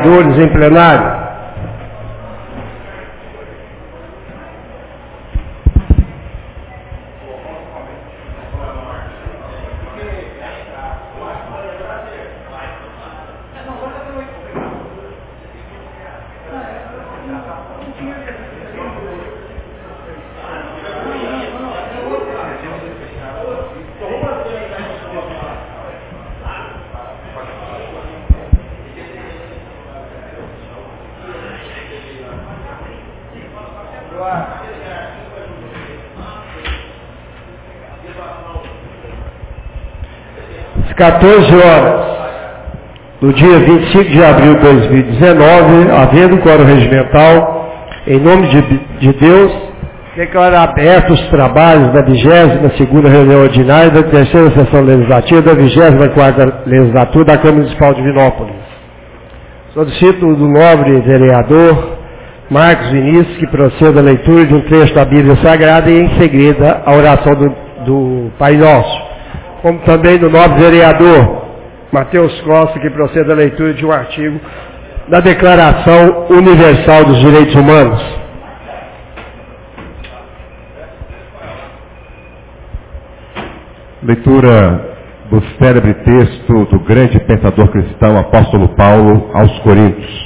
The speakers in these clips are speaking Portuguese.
vereadores em plenário. Às 14 horas do dia 25 de abril de 2019, havendo quórum regimental, em nome de Deus, declaro abertos os trabalhos da 22ª reunião ordinária da 3ª sessão legislativa da 24ª legislatura da Câmara Municipal de Vinópolis. Solicito do nobre vereador Marcos Vinícius que proceda a leitura de um trecho da Bíblia Sagrada e em seguida a oração do Pai Nosso. Como também do nobre vereador Matheus Costa, que procede à leitura de um artigo da Declaração Universal dos Direitos Humanos. Leitura do célebre texto do grande pensador cristão apóstolo Paulo aos Coríntios.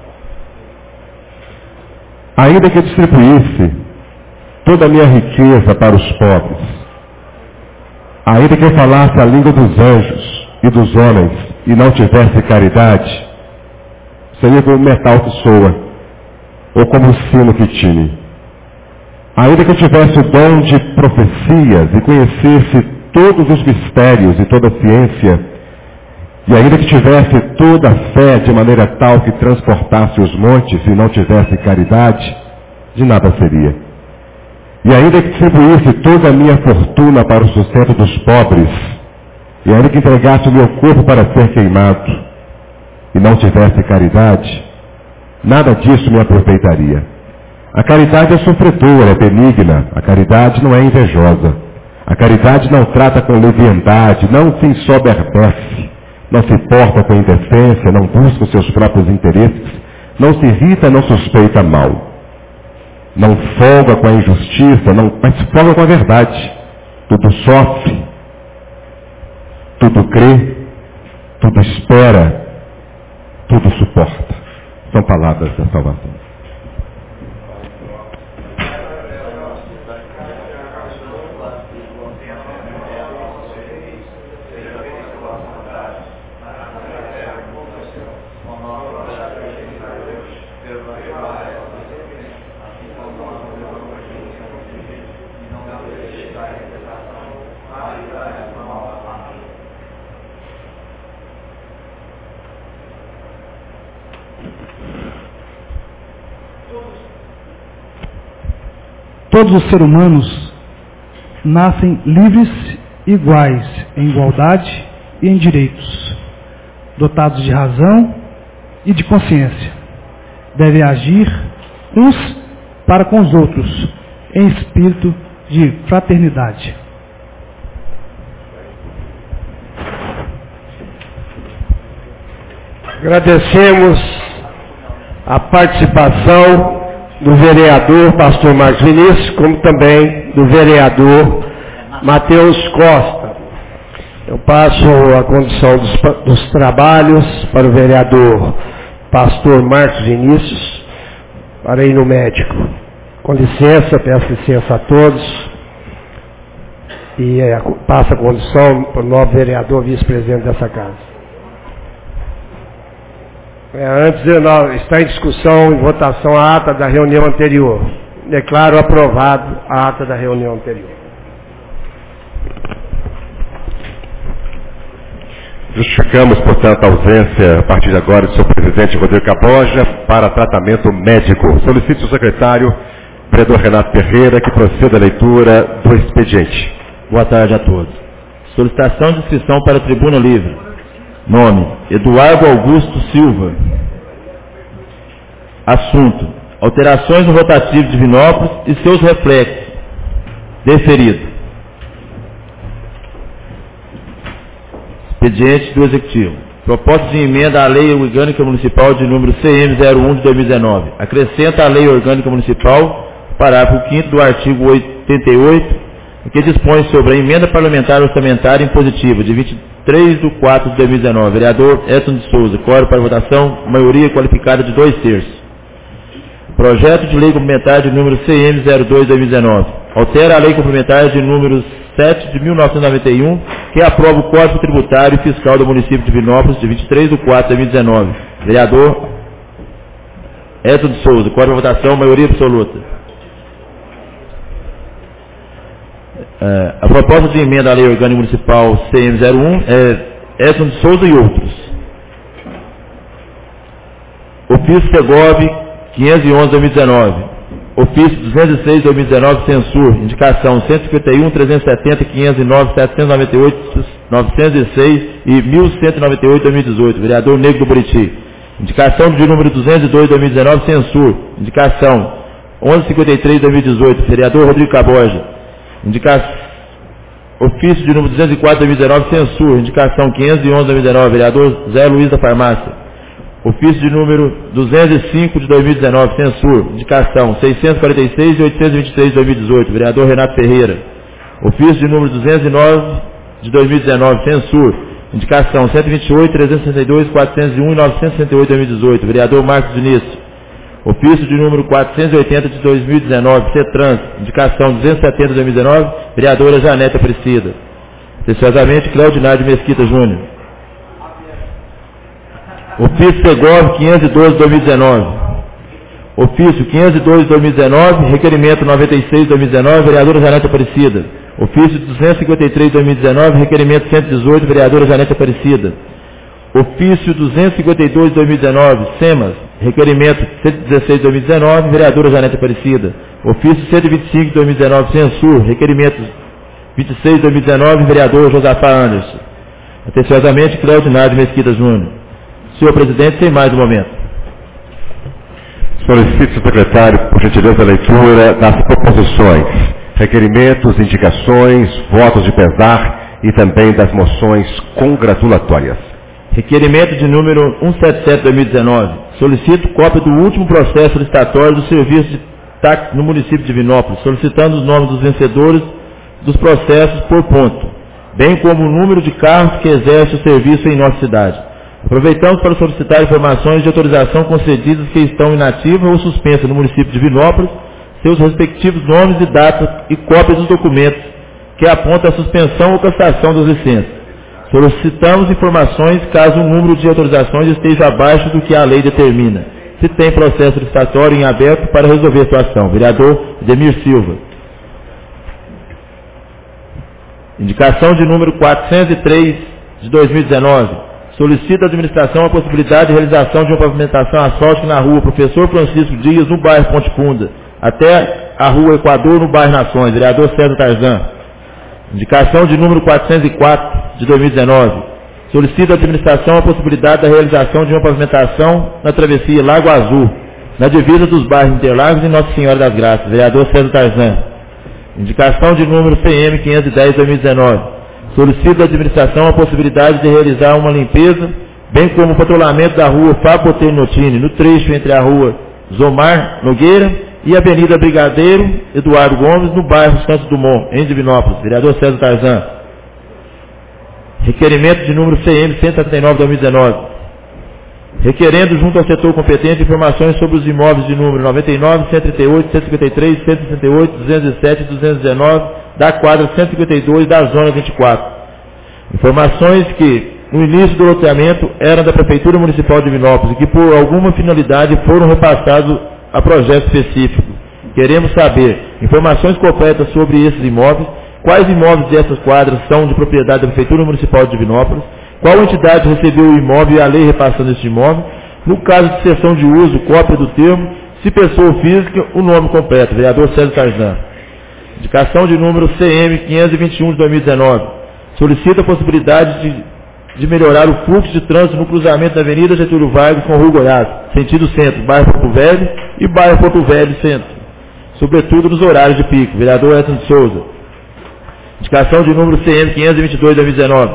Ainda que distribuísse toda a minha riqueza para os pobres, ainda que eu falasse a língua dos anjos e dos homens e não tivesse caridade, seria como o metal que soa, ou como o sino que tine. Ainda que eu tivesse o dom de profecias e conhecesse todos os mistérios e toda a ciência, e ainda que tivesse toda a fé de maneira tal que transportasse os montes e não tivesse caridade, de nada seria. E ainda que distribuísse toda a minha fortuna para o sustento dos pobres, e ainda que entregasse o meu corpo para ser queimado, e não tivesse caridade, nada disso me aproveitaria. A caridade é sofredora, é benigna, a caridade não é invejosa, a caridade não trata com leviandade, não se ensoberbece, não se porta com indecência, não busca os seus próprios interesses, não se irrita, não suspeita mal. Não folga com a injustiça, mas folga com a verdade. Tudo sofre, tudo crê, tudo espera, tudo suporta. São palavras da salvação. Todos os seres humanos nascem livres, iguais em igualdade e em direitos, dotados de razão e de consciência. Devem agir uns para com os outros, em espírito de fraternidade. Agradecemos a participação do vereador pastor Marcos Vinícius, como também do vereador Matheus Costa. Eu passo a condução dos trabalhos para o vereador pastor Marcos Vinícius, para ir no médico. Com licença, peço licença a todos. E passo a condução para o novo vereador vice-presidente dessa casa. Antes está em discussão e votação a ata da reunião anterior. Declaro aprovado a ata da reunião anterior. Justificamos, portanto, a ausência, a partir de agora, do seu presidente Rodrigo Caboja para tratamento médico. Solicito o secretário, vereador Renato Ferreira, que proceda a leitura do expediente. Boa tarde a todos. Solicitação de inscrição para a Tribuna Livre. Nome: Eduardo Augusto Silva. Assunto: alterações no rotativo de Vinópolis e seus reflexos. Deferido. Expediente do Executivo. Proposta de emenda à Lei Orgânica Municipal de número CM01 de 2019. Acrescenta à Lei Orgânica Municipal, parágrafo 5º do artigo 88, que dispõe sobre a emenda parlamentar orçamentária impositiva de 23 de 4 de 2019. Vereador Edson de Souza. Quórum para votação, maioria qualificada de 2/3. Projeto de Lei Complementar de número CM02 de 2019. Altera a Lei Complementar de número 7 de 1991, que aprova o Código Tributário e Fiscal do município de Divinópolis de 23 de 4 de 2019. Vereador Edson de Souza. Quórum para votação, maioria absoluta. A proposta de emenda à Lei Orgânica Municipal CM01 é Edson de Souza e outros. Ofício Segov 511/2019. Ofício 206 2019, censur, indicação 151, 370, 509, 798, 906 e 1198 2018. Vereador Negro do Buriti. Indicação de número 202 2019, censur, indicação 1153 2018. Vereador Rodrigo Caborja. Ofício de número 204 2019, censur, indicação 511 2019. Vereador Zé Luiz da Farmácia. Ofício de número 205 de 2019, censur, indicação 646 e 823 de 2018, vereador Renato Ferreira. Ofício de número 209 de 2019, censur, indicação 128, 362, 401 e 968 de 2018, vereador Marcos Diniz. Ofício de número 480 de 2019, CETRANS, indicação 270 de 2019, vereadora Janete Aparecida. Atenciosamente, Claudinardo Mesquita Júnior. Ofício Segov 512 de 2019. Ofício 512 de 2019, requerimento 96 de 2019, vereadora Janete Aparecida. Ofício 253 de 2019, requerimento 118, vereadora Janete Aparecida. Ofício 252 de 2019, SEMAS, requerimento 116 de 2019, vereadora Janete Aparecida. Ofício 125 de 2019, censur, requerimento 26 de 2019, vereador Josafá Anderson. Atenciosamente, Claudinardo Mesquita Júnior. Senhor presidente, sem mais um momento. Solicito, secretário, por gentileza, a leitura das proposições, requerimentos, indicações, votos de pesar e também das moções congratulatórias. Requerimento de número 177 de 2019. Solicito cópia do último processo licitatório do serviço de táxi no município de Divinópolis, solicitando os nomes dos vencedores dos processos por ponto, bem como o número de carros que exercem o serviço em nossa cidade. Aproveitamos para solicitar informações de autorização concedidas que estão inativas ou suspensas no município de Divinópolis, seus respectivos nomes e datas e cópias dos documentos que apontam a suspensão ou cassação das licenças. Solicitamos informações caso o número de autorizações esteja abaixo do que a lei determina. Se tem processo licitatório em aberto para resolver a situação. Vereador Demir Silva. Indicação de número 403 de 2019. Solicita à administração a possibilidade de realização de uma pavimentação asfáltica na rua Professor Francisco Dias, no bairro Ponte Funda, até a rua Equador, no bairro Nações. Vereador César Tarzan. Indicação de número 404 de 2019. Solicita à administração a possibilidade da realização de uma pavimentação na travessia Lago Azul, na divisa dos bairros Interlagos e Nossa Senhora das Graças. Vereador César Tarzan. Indicação de número CM 510 de 2019. Solicita à administração a possibilidade de realizar uma limpeza, bem como o patrulhamento da rua Fábio Botelho Notini, no trecho entre a rua Zomar Nogueira e a Avenida Brigadeiro Eduardo Gomes, no bairro Santos Dumont, em Divinópolis. Vereador César Tarzan. Requerimento de número CM 179 de 2019. Requerendo junto ao setor competente informações sobre os imóveis de número 99, 138, 153, 168, 207 e 219 da quadra 152 da zona 24. Informações que, no início do loteamento, eram da Prefeitura Municipal de Divinópolis e que, por alguma finalidade, foram repassados a projeto específico. Queremos saber informações completas sobre esses imóveis, quais imóveis dessas quadras são de propriedade da Prefeitura Municipal de Divinópolis, qual entidade recebeu o imóvel e a lei repassando esse imóvel, no caso de cessão de uso, cópia do termo, se pessoa física, o nome completo. Vereador César Tarzan. Indicação de número CM 521 de 2019. Solicita a possibilidade de melhorar o fluxo de trânsito no cruzamento da Avenida Getúlio Vargas com Rua Goiás, sentido centro, bairro Porto Velho e bairro Porto Velho centro, sobretudo nos horários de pico. Vereador Edson de Souza. Indicação de número CM 522 de 2019.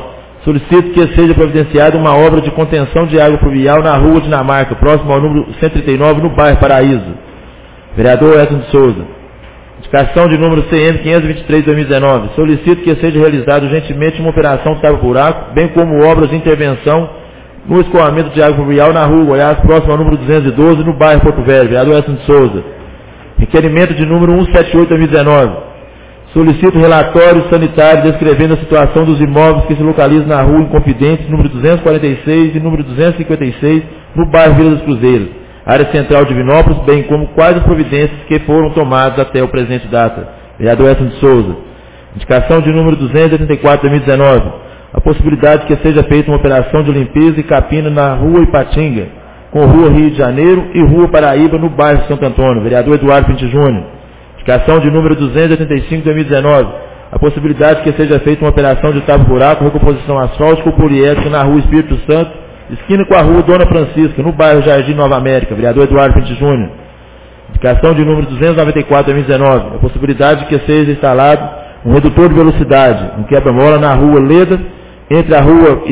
Solicito que seja providenciada uma obra de contenção de água pluvial na rua Dinamarca, próximo ao número 139, no bairro Paraíso. Vereador Edson de Souza. Indicação de número CM 523/2019. Solicito que seja realizada urgentemente uma operação tapa-buraco, bem como obras de intervenção no escoamento de água pluvial na rua Goiás, próximo ao número 212, no bairro Porto Velho. Vereador Edson de Souza. Requerimento de número 178/2019. Solicito relatório sanitário descrevendo a situação dos imóveis que se localizam na rua Inconfidentes, número 246 e número 256, no bairro Vila dos Cruzeiros, área central de Divinópolis, bem como quais as providências que foram tomadas até o presente data. Vereador Edson de Souza. Indicação de número 284/2019. A possibilidade que seja feita uma operação de limpeza e capina na rua Ipatinga, com rua Rio de Janeiro e rua Paraíba, no bairro Santo Antônio. Vereador Eduardo Pinto Júnior. Indicação de número 285/2019. A possibilidade que seja feita uma operação de tapa-buraco, recomposição asfáltica ou poliédrica na rua Espírito Santo, esquina com a rua Dona Francisca, no bairro Jardim Nova América. Vereador Eduardo Pinto Júnior. Indicação de número 294/2019. A possibilidade que seja instalado um redutor de velocidade, um quebra-mola na rua Leda, entre a rua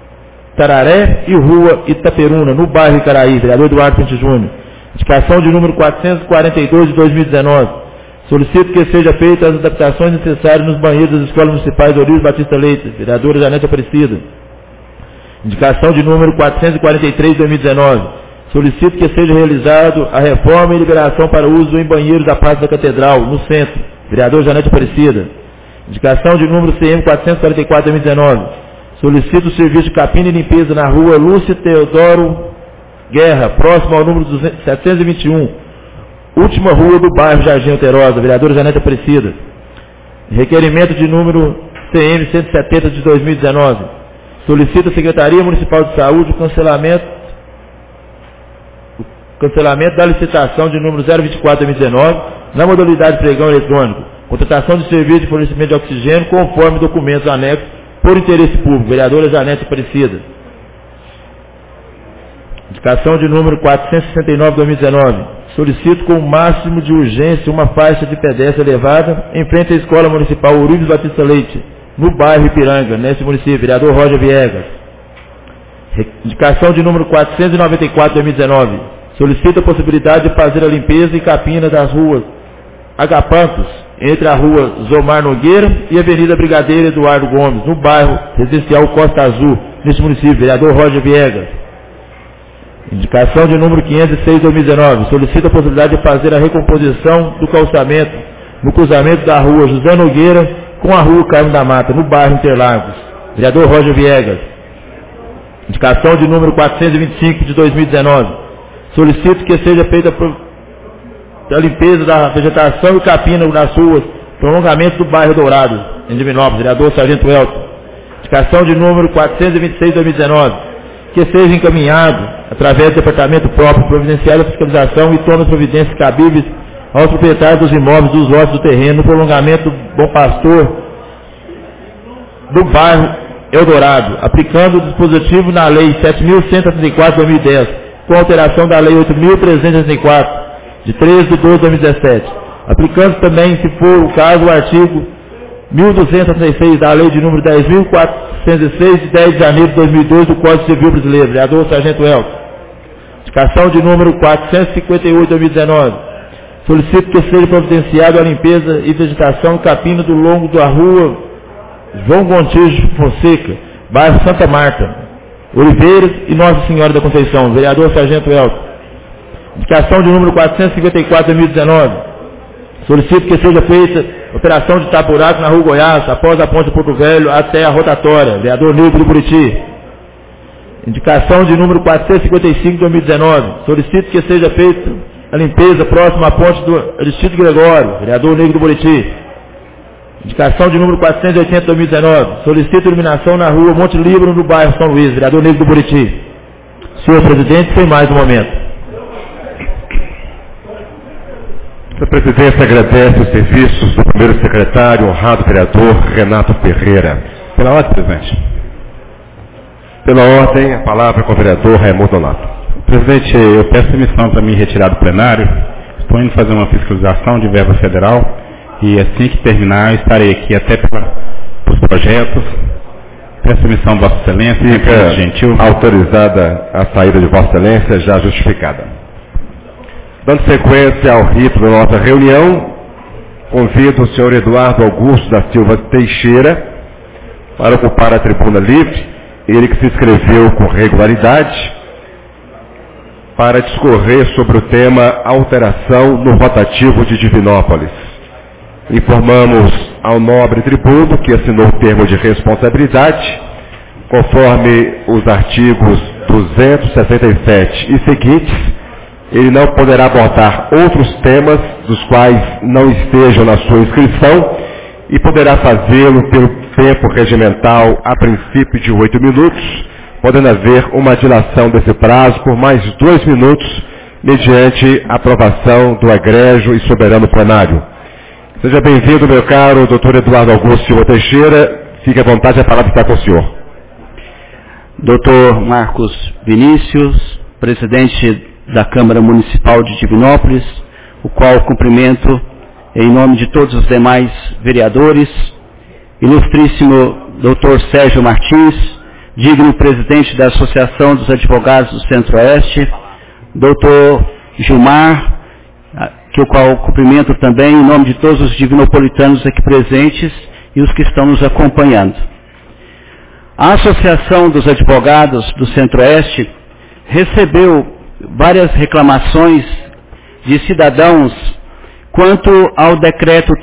Itararé e rua Itaperuna, no bairro Icaraí. Vereador Eduardo Pinto Júnior. Indicação de número 442/2019. Solicito que seja feita as adaptações necessárias nos banheiros das escolas municipais de Ourives Batista Leite. Vereadora Janete Aparecida. Indicação de número 443/2019. Solicito que seja realizado a reforma e liberação para uso em banheiros da Praça da Catedral, no centro. Vereador Janete Aparecida. Indicação de número CM 444/2019. Solicito o serviço de capina e limpeza na rua Lúcia Teodoro Guerra, próximo ao número 721. Última rua do bairro Jardim Alterosa. Vereadora Janete Aparecida. Requerimento de número CM 170 de 2019. Solicita a Secretaria Municipal de Saúde o cancelamento da licitação de número 024/2019 na modalidade pregão eletrônico. Contratação de serviço de fornecimento de oxigênio conforme documentos anexos por interesse público. Vereadora Janete Aparecida. Indicação de número 469/2019. Solicito com o máximo de urgência uma faixa de pedestre elevada em frente à Escola Municipal Ourives Batista Leite, no bairro Ipiranga, nesse município. Vereador Roger Viegas. Indicação de número 494/2019. Solicito a possibilidade de fazer a limpeza e capina das ruas Agapantos, entre a rua Zomar Nogueira e a Avenida Brigadeiro Eduardo Gomes, no bairro residencial Costa Azul, nesse município. Vereador Roger Viegas. Indicação de número 506/2019. Solicita a possibilidade de fazer a recomposição do calçamento no cruzamento da rua José Nogueira com a rua Carmo da Mata, no bairro Interlagos. Vereador Roger Viegas. Indicação de número 425 de 2019. Solicito que seja feita a limpeza da vegetação e capina nas ruas, prolongamento do bairro Dourado, em Divinópolis. Vereador Sargento Elton. Indicação de número 426/2019. Que seja encaminhado, através do departamento próprio, providenciar a fiscalização e tome as providências cabíveis aos proprietários dos imóveis dos lotes do terreno, no prolongamento do Bom Pastor do bairro Eldorado, aplicando o dispositivo na Lei 7.134/2010, com alteração da Lei 8.364, de 13 de 12 de 2017, aplicando também, se for o caso, o artigo 1.266 da Lei de número 10.406, de 10 de janeiro de 2002, do Código Civil Brasileiro. Vereador Sargento Elton. Indicação de número 458/2019. Solicito que seja providenciado a limpeza e vegetação e capina do longo da rua João Gontijo Fonseca, bairro Santa Marta, Oliveiras e Nossa Senhora da Conceição. Vereador Sargento Elton. Indicação de número 454/2019. Solicito que seja feita operação de tapa-buraco na rua Goiás, após a ponte de Porto Velho até a rotatória. Vereador Nildo do Buriti. Indicação de número 455/2019. Solicito que seja feita a limpeza próxima à ponte do Aristides Gregório. Vereador Nildo do Buriti. Indicação de número 480/2019. Solicito iluminação na rua Monte Líbano, no bairro São Luís. Vereador Nildo do Buriti. Senhor presidente, sem mais um momento. A presidência agradece os serviços do primeiro secretário, honrado vereador Renato Ferreira. Pela ordem, presidente. Pela ordem, a palavra com o vereador Raimundo Donato. Presidente, eu peço permissão para me retirar do plenário. Estou indo fazer uma fiscalização de verba federal e assim que terminar eu estarei aqui até para os projetos Peço permissão, Vossa Excelência, fica gentil. Autorizada a saída de Vossa Excelência, já justificada. Dando sequência ao rito da nossa reunião, convido o senhor Eduardo Augusto da Silva Teixeira para ocupar a tribuna livre, ele que se inscreveu com regularidade, para discorrer sobre o tema alteração no rotativo de Divinópolis. Informamos ao nobre tribuno que assinou o termo de responsabilidade, conforme os artigos 267 e seguintes, ele não poderá abordar outros temas dos quais não estejam na sua inscrição e poderá fazê-lo pelo tempo regimental a princípio de 8 minutos, podendo haver uma dilação desse prazo por mais 2 minutos, mediante aprovação do egrégio e soberano plenário. Seja bem-vindo, meu caro doutor Eduardo Augusto Silva Teixeira. Fique à vontade, a palavra está com o senhor. Doutor Marcos Vinícius, presidente da Câmara Municipal de Divinópolis, o qual cumprimento em nome de todos os demais vereadores, ilustríssimo doutor Sérgio Martins, digno presidente da Associação dos Advogados do Centro-Oeste, doutor Gilmar, que o qual cumprimento também em nome de todos os divinopolitanos aqui presentes e os que estão nos acompanhando. A Associação dos Advogados do Centro-Oeste recebeu várias reclamações de cidadãos quanto ao decreto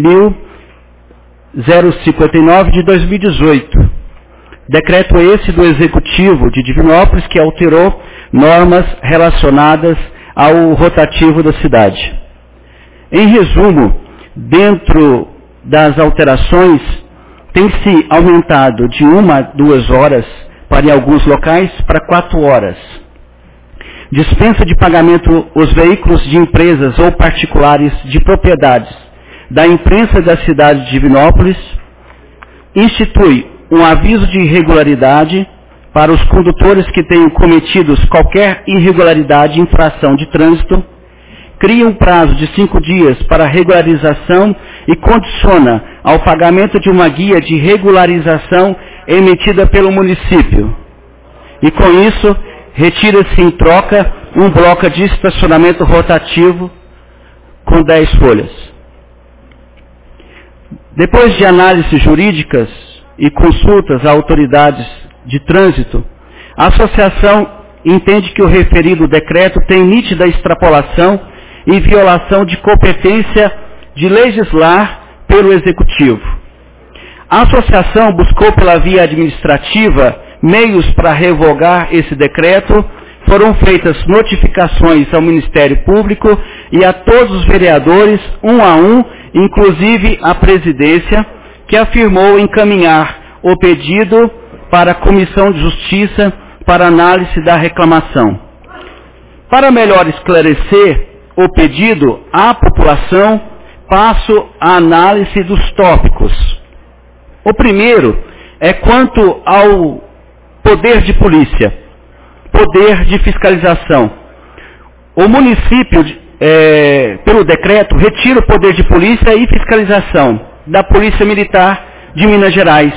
13.059 de 2018. Decreto esse do Executivo de Divinópolis que alterou normas relacionadas ao rotativo da cidade. Em resumo, dentro das alterações, tem-se aumentado de 1 a 2 horas, para em alguns locais, para 4 horas. Dispensa de pagamento os veículos de empresas ou particulares de propriedades da imprensa da cidade de Divinópolis, institui um aviso de irregularidade para os condutores que tenham cometido qualquer irregularidade e infração de trânsito, cria um prazo de 5 dias para regularização e condiciona ao pagamento de uma guia de regularização emitida pelo município. E com isso, retira-se em troca um bloco de estacionamento rotativo com 10 folhas. Depois de análises jurídicas e consultas a autoridades de trânsito, a associação entende que o referido decreto tem nítida extrapolação e violação de competência de legislar pelo Executivo. A associação buscou pela via administrativa meios para revogar esse decreto, foram feitas notificações ao Ministério Público e a todos os vereadores, um a um, inclusive a presidência, que afirmou encaminhar o pedido para a Comissão de Justiça para análise da reclamação. Para melhor esclarecer o pedido à população, passo à análise dos tópicos. O primeiro é quanto ao poder de polícia, poder de fiscalização. O município, pelo decreto, retira o poder de polícia e fiscalização da Polícia Militar de Minas Gerais.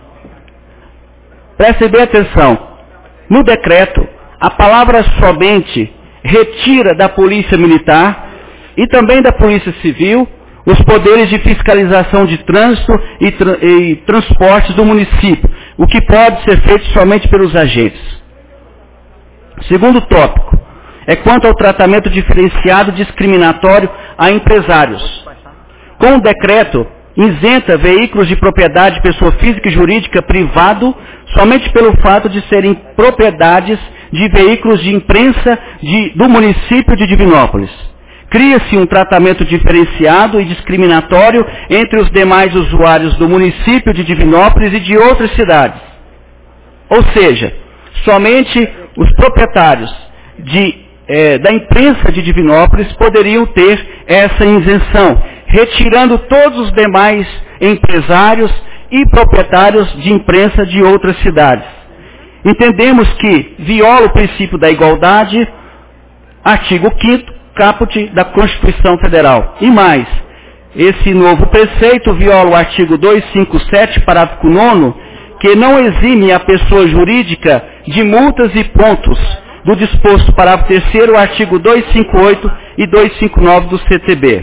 Prestem bem atenção. No decreto, a palavra somente retira da Polícia Militar e também da Polícia Civil os poderes de fiscalização de trânsito e transportes do município, o que pode ser feito somente pelos agentes. Segundo tópico, é quanto ao tratamento diferenciado discriminatório a empresários. Com o decreto, isenta veículos de propriedade de pessoa física e jurídica privado somente pelo fato de serem propriedades de veículos de imprensa do município de Divinópolis. Cria-se um tratamento diferenciado e discriminatório entre os demais usuários do município de Divinópolis e de outras cidades. Ou seja, somente os proprietários da imprensa de Divinópolis poderiam ter essa isenção, retirando todos os demais empresários e proprietários de imprensa de outras cidades. Entendemos que viola o princípio da igualdade, artigo 5º, caput da Constituição Federal. E mais, esse novo preceito viola o artigo 257, parágrafo 9º, que não exime a pessoa jurídica de multas e pontos do disposto parágrafo 3º, artigo 258 e 259 do CTB.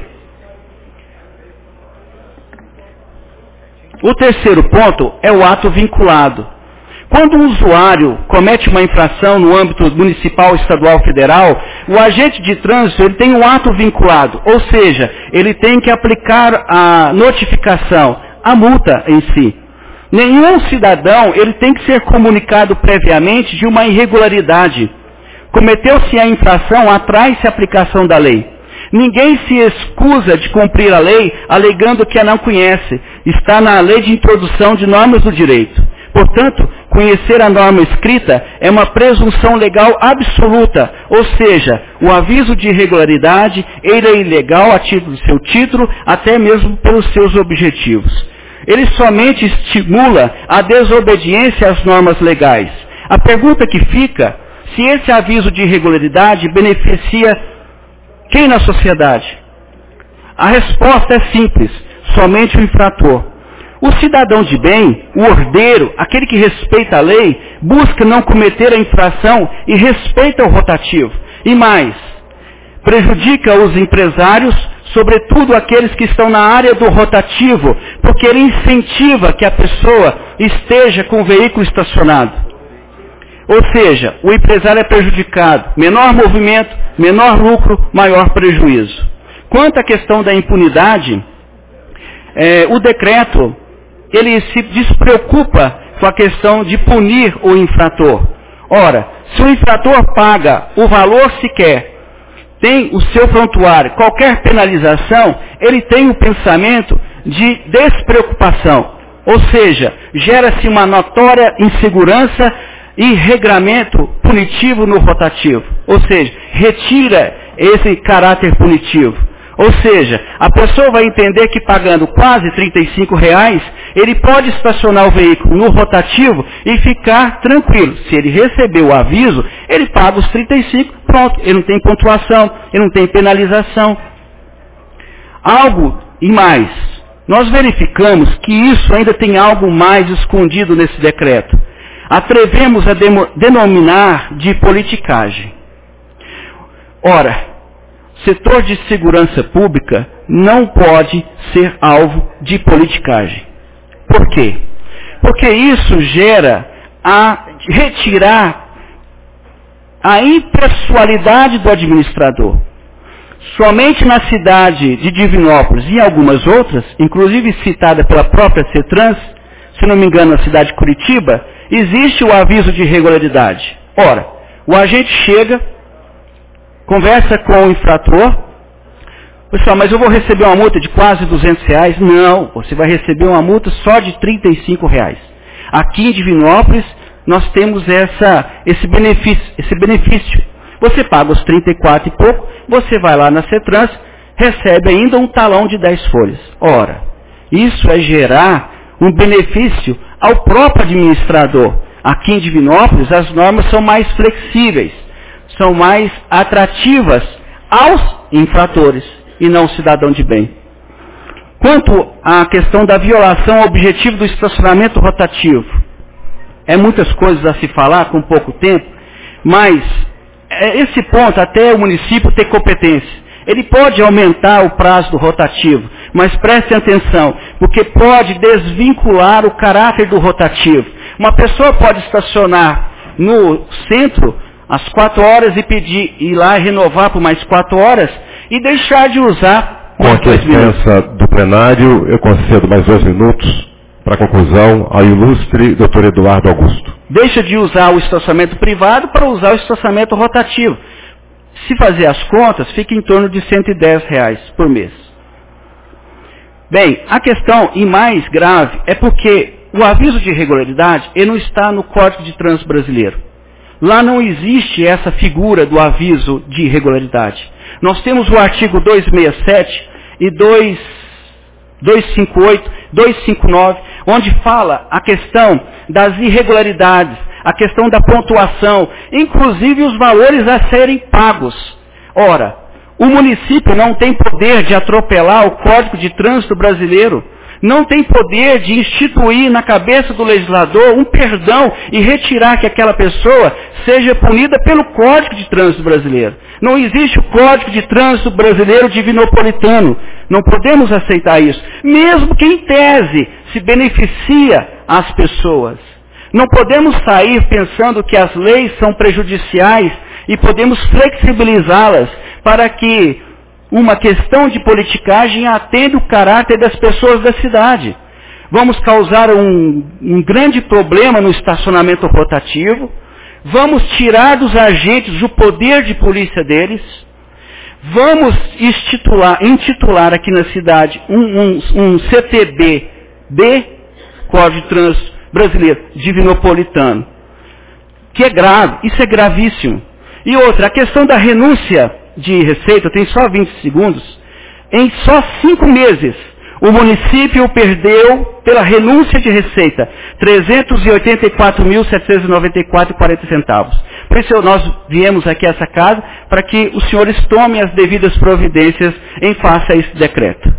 O terceiro ponto é o ato vinculado. Quando um usuário comete uma infração no âmbito municipal, estadual, federal, o agente de trânsito ele tem um ato vinculado, ou seja, ele tem que aplicar a notificação, a multa em si. Nenhum cidadão ele tem que ser comunicado previamente de uma irregularidade. Cometeu-se a infração, atrai-se a aplicação da lei. Ninguém se excusa de cumprir a lei alegando que a não conhece. Está na lei de introdução de normas do direito. Portanto, conhecer a norma escrita é uma presunção legal absoluta, ou seja, o aviso de irregularidade ele é ilegal a título do seu título, até mesmo pelos seus objetivos. Ele somente estimula a desobediência às normas legais. A pergunta que fica, se esse aviso de irregularidade beneficia quem na sociedade? A resposta é simples, somente o infrator. O cidadão de bem, o ordeiro, aquele que respeita a lei, busca não cometer a infração e respeita o rotativo. E mais, prejudica os empresários, sobretudo aqueles que estão na área do rotativo, porque ele incentiva que a pessoa esteja com o veículo estacionado. Ou seja, o empresário é prejudicado. Menor movimento, menor lucro, maior prejuízo. Quanto à questão da impunidade, o decreto ele se despreocupa com a questão de punir o infrator. Ora, se o infrator paga o valor sequer, tem o seu prontuário, qualquer penalização, ele tem o pensamento de despreocupação. Ou seja, gera-se uma notória insegurança e regramento punitivo no rotativo. Ou seja, retira esse caráter punitivo. Ou seja, a pessoa vai entender que pagando quase R$35, ele pode estacionar o veículo no rotativo e ficar tranquilo. Se ele receber o aviso, ele paga os 35, pronto. Ele não tem pontuação, ele não tem penalização. Algo e mais. Nós verificamos que isso ainda tem algo mais escondido nesse decreto. Atrevemos a denominar de politicagem. Ora, setor de segurança pública não pode ser alvo de politicagem. Por quê? Porque isso gera a retirar a impessoalidade do administrador. Somente na cidade de Divinópolis e algumas outras, inclusive citada pela própria CETRANS, se não me engano na cidade de Curitiba, existe o aviso de irregularidade. Ora, o agente chega, conversa com o infrator, pessoal, mas eu vou receber uma multa de quase R$200. Não, você vai receber uma multa só de R$35. Aqui em Divinópolis, nós temos esse benefício. Você paga os 34 e pouco, você vai lá na CETRANS, recebe ainda um talão de 10 folhas. Ora, isso é gerar um benefício ao próprio administrador. Aqui em Divinópolis, as normas são mais flexíveis, são mais atrativas aos infratores e não ao cidadão de bem. Quanto à questão da violação ao objetivo do estacionamento rotativo, é muitas coisas a se falar com pouco tempo, mas esse ponto até o município ter competência. Ele pode aumentar o prazo do rotativo, mas prestem atenção, porque pode desvincular o caráter do rotativo. Uma pessoa pode estacionar no centro às 4 horas e pedir ir lá renovar por mais 4 horas e deixar de usar com a licença do plenário, eu concedo mais 2 minutos para a conclusão ao ilustre Dr. Eduardo Augusto. Deixa de usar o estacionamento privado para usar o estacionamento rotativo. Se fazer as contas, fica em torno de R$110 por mês. Bem, a questão, e mais grave, é porque o aviso de irregularidade ele não está no Código de Trânsito Brasileiro. Lá não existe essa figura do aviso de irregularidade. Nós temos o artigo 267 e 258, 259, onde fala a questão das irregularidades, a questão da pontuação, inclusive os valores a serem pagos. Ora, o município não tem poder de atropelar o Código de Trânsito Brasileiro, não tem poder de instituir na cabeça do legislador um perdão e retirar que aquela pessoa seja punida pelo Código de Trânsito Brasileiro. Não existe o Código de Trânsito Brasileiro divinopolitano. Não podemos aceitar isso. Mesmo que em tese se beneficia as pessoas. Não podemos sair pensando que as leis são prejudiciais e podemos flexibilizá-las para que uma questão de politicagem atenda o caráter das pessoas da cidade. Vamos causar um grande problema no estacionamento rotativo, vamos tirar dos agentes o poder de polícia deles, vamos intitular aqui na cidade um CTB de Código de Trânsito Brasileiro, divinopolitano, que é grave, isso é gravíssimo. E outra, a questão da renúncia de receita, tem só 20 segundos, em só 5 meses, o município perdeu, pela renúncia de receita, R$ 384.794,40. Por isso nós viemos aqui a essa casa, para que os senhores tomem as devidas providências em face a esse decreto.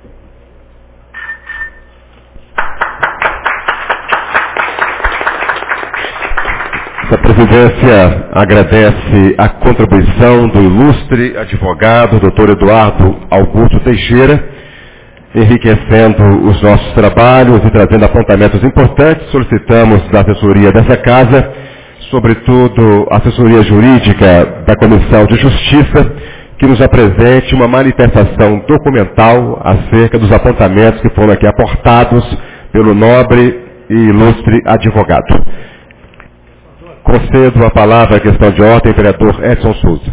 A presidência agradece a contribuição do ilustre advogado, Dr. Eduardo Augusto Teixeira, enriquecendo os nossos trabalhos e trazendo apontamentos importantes. Solicitamos da assessoria dessa casa, sobretudo a assessoria jurídica da Comissão de Justiça, que nos apresente uma manifestação documental acerca dos apontamentos que foram aqui aportados pelo nobre e ilustre advogado. Concedo a palavra à questão de ordem, vereador Edson Souza.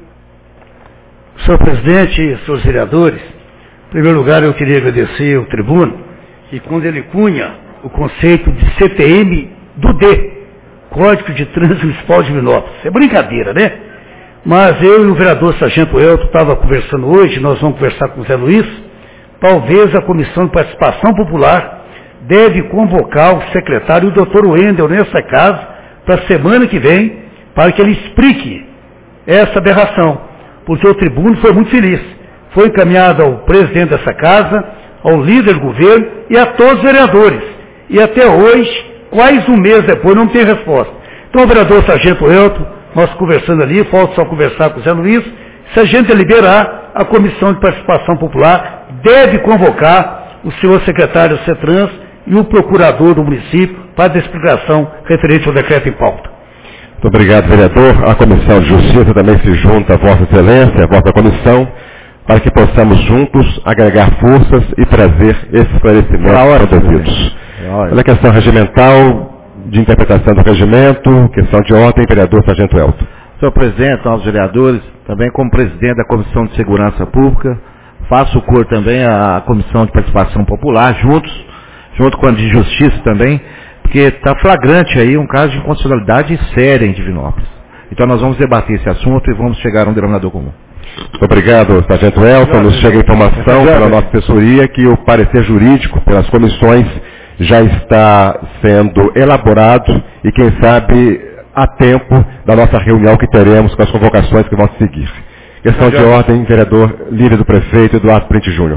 Senhor presidente, senhores vereadores, em primeiro lugar eu queria agradecer ao tribuno, que quando ele cunha o conceito de CTM do D, Código de Trânsito Municipal de Divinópolis. É brincadeira, né? Mas eu e o vereador Sargento Elton estava conversando hoje, nós vamos conversar com o Zé Luiz, talvez a Comissão de Participação Popular deve convocar o secretário, o doutor Wendel, nessa casa, para a semana que vem, para que ele explique essa aberração, porque o tribuno foi muito feliz. Foi encaminhado ao presidente dessa casa, ao líder do governo e a todos os vereadores. E até hoje, quase um mês depois, não tem resposta. Então, o vereador Sargento Elton, nós conversando ali, falta só conversar com o Zé Luiz, se a gente liberar, a Comissão de Participação Popular deve convocar o senhor secretário CETRANS e o procurador do município para a explicação referente ao decreto em pauta. Muito obrigado, vereador. A Comissão de Justiça também se junta a Vossa Excelência, a vossa comissão, para que possamos juntos agregar forças e trazer esses esclarecimentos devidos. Pela questão regimental, de interpretação do regimento, questão de ordem, vereador Sargento Elton. Senhor presidente, aos vereadores, também como presidente da Comissão de Segurança Pública, faço o coro também à Comissão de Participação Popular, junto com a de Justiça também, porque está flagrante aí um caso de inconstitucionalidade séria em Divinópolis. Então nós vamos debater esse assunto e vamos chegar a um denominador comum. Muito obrigado, Sargento Elton. Nos chega a informação pela nossa assessoria que o parecer jurídico pelas comissões já está sendo elaborado e, quem sabe, a tempo da nossa reunião que teremos com as convocações que vão seguir. Questão de ordem, vereador líder do prefeito, Eduardo Print Júnior.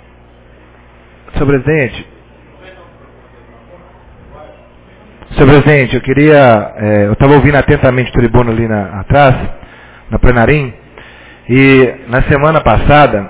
Senhor presidente, eu estava ouvindo atentamente o tribuno ali atrás, na plenarim, e na semana passada,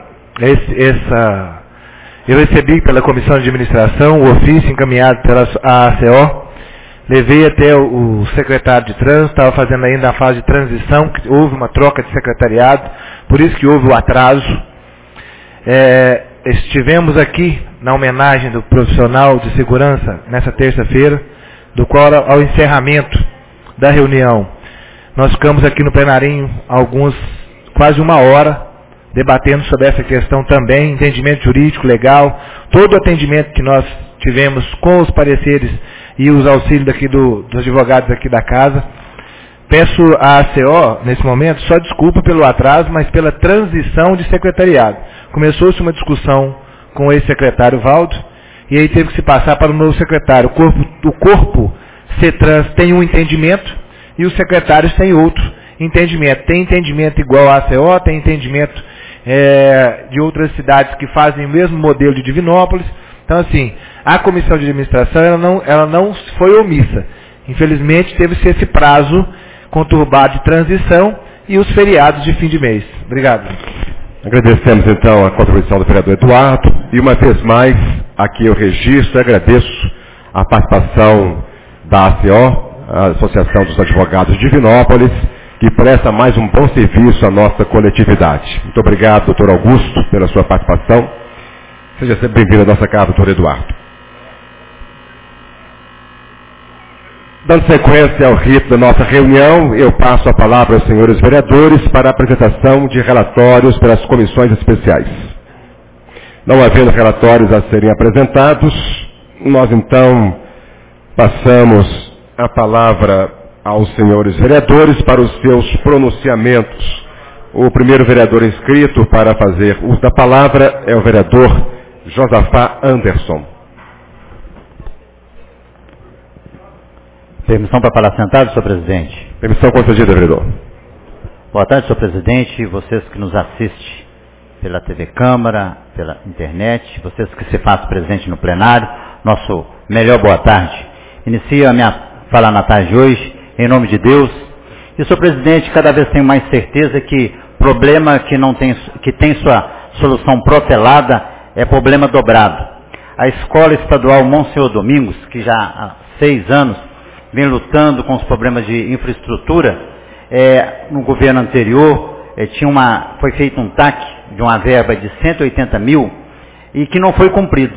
eu recebi pela Comissão de Administração o ofício encaminhado pela AACO, levei até o secretário de Trânsito, estava fazendo ainda a fase de transição, que houve uma troca de secretariado, por isso que houve o atraso. Estivemos aqui na homenagem do profissional de segurança nessa terça-feira, do qual ao encerramento da reunião, nós ficamos aqui no plenarinho quase uma hora, debatendo sobre essa questão também, entendimento jurídico, legal, todo o atendimento que nós tivemos com os pareceres e os auxílios dos advogados aqui da casa. Peço à ACO, nesse momento, só desculpa pelo atraso, mas pela transição de secretariado. Começou-se uma discussão com o ex-secretário Valdo, e aí teve que se passar para o novo secretário. O corpo CETRANS tem um entendimento e os secretários têm outro entendimento. Tem entendimento igual à ACO, tem entendimento de outras cidades que fazem o mesmo modelo de Divinópolis. Então, assim, a comissão de administração ela não foi omissa. Infelizmente, teve-se esse prazo conturbado de transição e os feriados de fim de mês. Obrigado. Agradecemos, então, a contribuição do vereador Eduardo. E, uma vez mais, aqui eu registro e agradeço a participação da ACO, a Associação dos Advogados de Divinópolis, que presta mais um bom serviço à nossa coletividade. Muito obrigado, doutor Augusto, pela sua participação. Seja sempre bem-vindo à nossa casa, doutor Eduardo. Dando sequência ao rito da nossa reunião, eu passo a palavra aos senhores vereadores para a apresentação de relatórios pelas comissões especiais. Não havendo relatórios a serem apresentados, nós então passamos a palavra aos senhores vereadores para os seus pronunciamentos. O primeiro vereador inscrito para fazer uso da palavra é o vereador Josafá Anderson. Permissão para falar sentado, senhor presidente? Permissão concedida, vereador. Boa tarde, senhor presidente, vocês que nos assistem pela TV Câmara, pela internet, vocês que se fazem presente no plenário, nosso melhor boa tarde. Inicio a minha fala na tarde de hoje, em nome de Deus. E, senhor presidente, cada vez tenho mais certeza que problema que tem sua solução protelada é problema dobrado. A Escola Estadual Monsenhor Domingos, que já há 6 anos vem lutando com os problemas de infraestrutura, no governo anterior foi feito um TAC de uma verba de 180 mil e que não foi cumprido.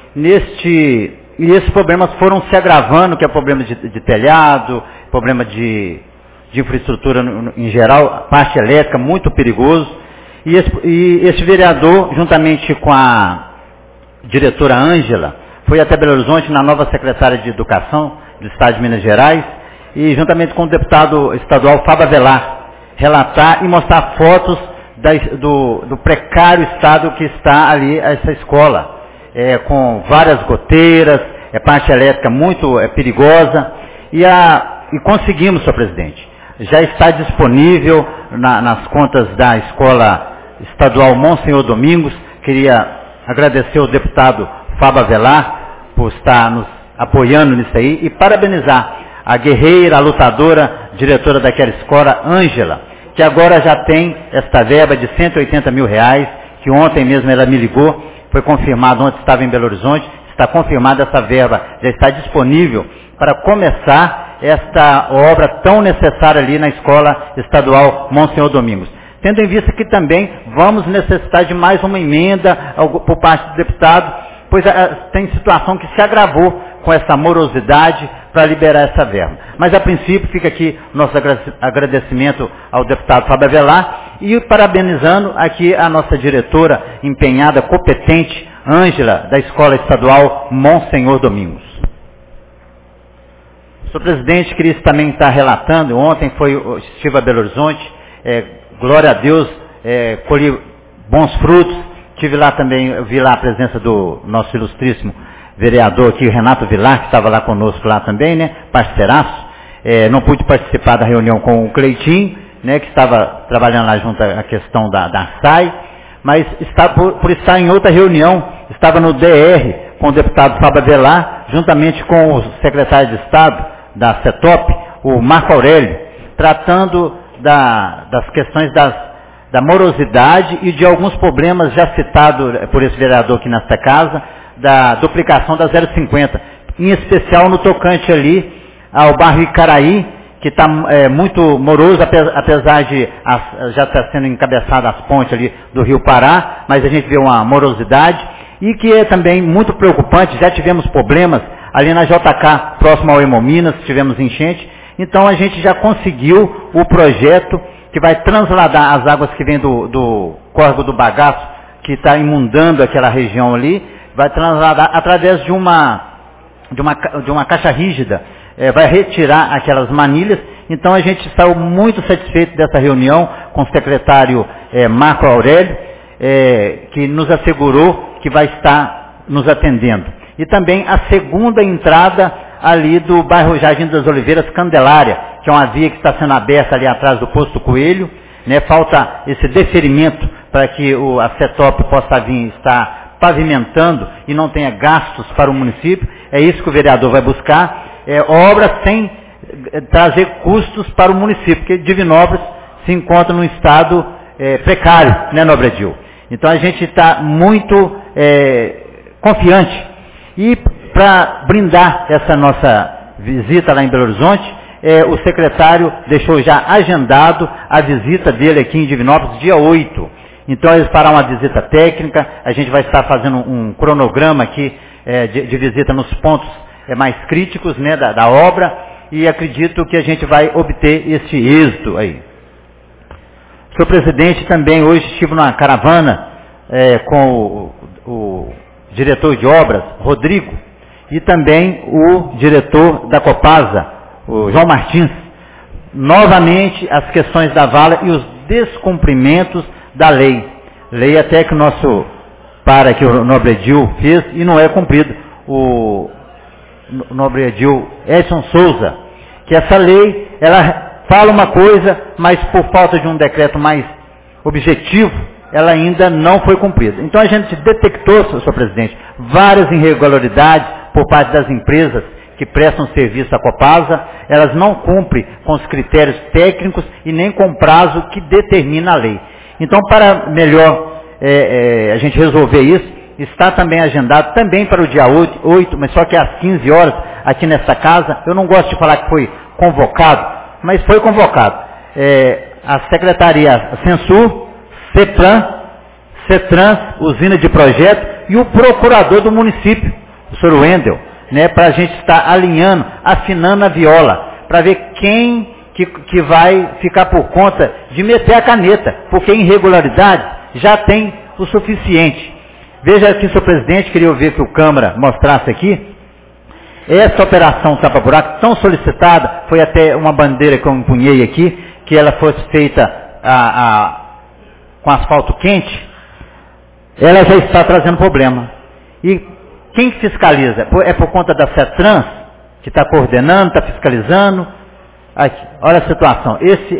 E esses problemas foram se agravando, que é problema de telhado, problema de infraestrutura em geral, parte elétrica, muito perigoso. E esse vereador, juntamente com a diretora Ângela, foi até Belo Horizonte, na nova secretária de Educação do Estado de Minas Gerais, e juntamente com o deputado estadual Fábio Avelar, relatar e mostrar fotos do precário estado que está ali essa escola, com várias goteiras, parte elétrica muito perigosa, e conseguimos, senhor presidente. Já está disponível nas contas da Escola Estadual Monsenhor Domingos. Queria agradecer ao deputado Fábio Avelar por estar nos apoiando nisso aí e parabenizar a guerreira, a lutadora, diretora daquela escola, Ângela, que agora já tem esta verba de 180 mil reais, que ontem mesmo ela me ligou, foi confirmado, ontem estava em Belo Horizonte, está confirmada essa verba, já está disponível para começar esta obra tão necessária ali na Escola Estadual Monsenhor Domingos. Tendo em vista que também vamos necessitar de mais uma emenda por parte do deputado, pois tem situação que se agravou com essa morosidade para liberar essa verba. Mas, a princípio, fica aqui nosso agradecimento ao deputado Fábio Avelar e parabenizando aqui a nossa diretora empenhada, competente, Ângela, da Escola Estadual Monsenhor Domingos. Senhor presidente, queria também estar relatando, ontem estive a Belo Horizonte, glória a Deus, colhi bons frutos, tive lá também, vi lá a presença do nosso ilustríssimo vereador aqui, Renato Vilar, que estava lá conosco lá também, né, parceiraço. Não pude participar da reunião com o Cleitinho, né, que estava trabalhando lá junto à questão da SAI, mas por estar em outra reunião, estava no DR com o deputado Fábio Avelar, juntamente com o secretário de Estado da CETOP, o Marco Aurélio, tratando das questões da morosidade e de alguns problemas já citados por esse vereador aqui nesta casa, da duplicação da 050, em especial no tocante ali ao bairro Icaraí, que está muito moroso, apesar de já estar sendo encabeçada as pontes ali do Rio Pará, mas a gente vê uma morosidade, e que é também muito preocupante, já tivemos problemas ali na JK, próximo ao Hemominas, tivemos enchente, então a gente já conseguiu o projeto que vai transladar as águas que vêm do córrego do Bagaço, que está inundando aquela região ali, vai transladar através de uma caixa rígida, vai retirar aquelas manilhas. Então a gente saiu muito satisfeito dessa reunião com o secretário Marco Aurélio, que nos assegurou que vai estar nos atendendo. E também a segunda entrada ali do bairro Jardim das Oliveiras, Candelária, que é uma via que está sendo aberta ali atrás do Posto Coelho, né? Falta esse deferimento para que a CETOP possa vir estar pavimentando e não tenha gastos para o município. É isso que o vereador vai buscar, obras sem trazer custos para o município, porque Divinópolis se encontra num estado precário, né, Nobre Edil? Então a gente está muito confiante. E para brindar essa nossa visita lá em Belo Horizonte, o secretário deixou já agendado a visita dele aqui em Divinópolis, dia 8. Então eles farão uma visita técnica, a gente vai estar fazendo um cronograma aqui de visita nos pontos mais críticos, né, da obra, e acredito que a gente vai obter esse êxito aí. Senhor presidente, também hoje estive numa caravana com o diretor de obras, Rodrigo, e também o diretor da Copasa, o João Martins. Novamente as questões da vala e os descumprimentos da lei. Lei até que o nosso que o Nobre Edil fez e não é cumprido. O Nobre Edil Edson Souza, que essa lei, ela fala uma coisa, mas por falta de um decreto mais objetivo, ela ainda não foi cumprida. Então a gente detectou, senhor presidente, várias irregularidades por parte das empresas que prestam serviço à Copasa. Elas não cumprem com os critérios técnicos e nem com o prazo que determina a lei. Então, para melhor a gente resolver isso, está também agendado também para o dia 8, mas só que às 15 horas, aqui nesta casa. Eu não gosto de falar que foi convocado, mas foi convocado. A Secretaria Censur, CEPLAN, CETRANS, Usina de Projeto e o procurador do município, o senhor Wendel, né, para a gente estar alinhando, afinando a viola, para ver quem que vai ficar por conta de meter a caneta, porque irregularidade já tem o suficiente. Veja aqui, senhor presidente, queria ver que o Câmara mostrasse aqui, essa operação tapa-buraco tão solicitada, foi até uma bandeira que eu empunhei aqui, que ela fosse feita com asfalto quente, ela já está trazendo problema. E quem fiscaliza? É por conta da CETRANS, que está coordenando, está fiscalizando. Aqui, olha a situação.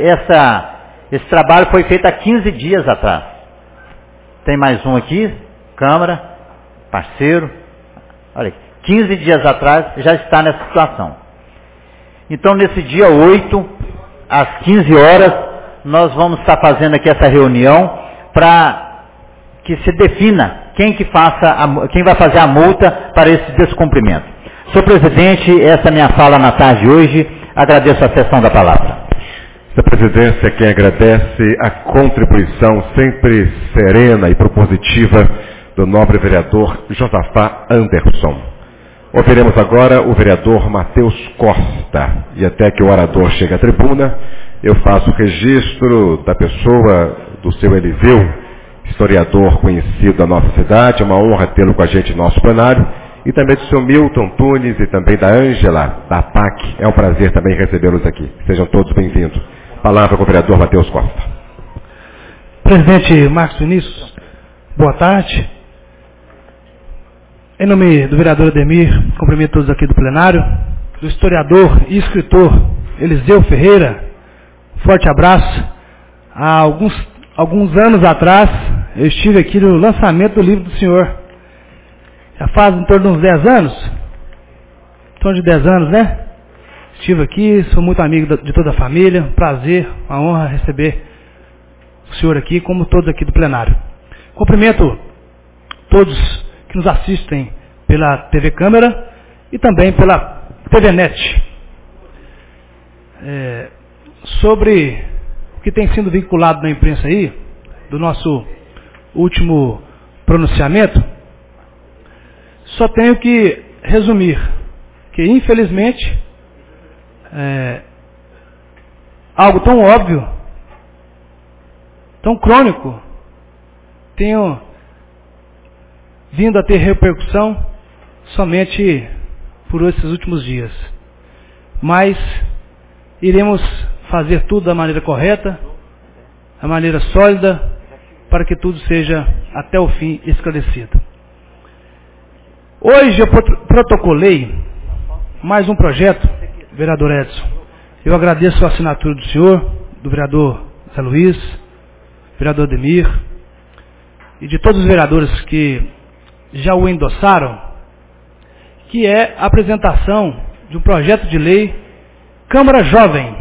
Esse trabalho foi feito há 15 dias atrás. Tem mais um aqui, Câmara, parceiro. Olha aqui, 15 dias atrás já está nessa situação. Então, nesse dia 8, às 15 horas, nós vamos estar fazendo aqui essa reunião para que se defina quem vai fazer a multa para esse descumprimento. Senhor presidente, essa é a minha fala na tarde de hoje. Agradeço a sessão da palavra. A presidência quem agradece a contribuição sempre serena e propositiva do nobre vereador Josafá Anderson. Ouviremos agora o vereador Matheus Costa. E até que o orador chegue à tribuna, eu faço o registro da pessoa do seu Eliseu, historiador conhecido da nossa cidade. É uma honra tê-lo com a gente no nosso plenário. E também do seu Milton Tunes e também da Ângela, da PAC. É um prazer também recebê-los aqui. Sejam todos bem-vindos. Palavra com o vereador Matheus Costa. Presidente Marcos Vinícius, boa tarde. Em nome do vereador Ademir, cumprimento todos aqui do plenário, do historiador e escritor Eliseu Ferreira, forte abraço. Há alguns anos atrás, eu estive aqui no lançamento do livro do senhor. Já faz em torno de uns 10 anos? Em torno de 10 anos, né? Estive aqui, sou muito amigo de toda a família, prazer, uma honra receber o senhor aqui, como todos aqui do plenário. Cumprimento todos que nos assistem pela TV Câmara e também pela TV Net. Sobre o que tem sido vinculado na imprensa aí, do nosso último pronunciamento, só tenho que resumir que, infelizmente, algo tão óbvio, tão crônico, tenho vindo a ter repercussão somente por esses últimos dias. Mas iremos fazer tudo da maneira correta, da maneira sólida, para que tudo seja até o fim esclarecido. Hoje eu protocolei mais um projeto, vereador Edson. Eu agradeço a assinatura do senhor, do vereador Zé Luiz, vereador Ademir, e de todos os vereadores que já o endossaram, que é a apresentação de um projeto de lei Câmara Jovem.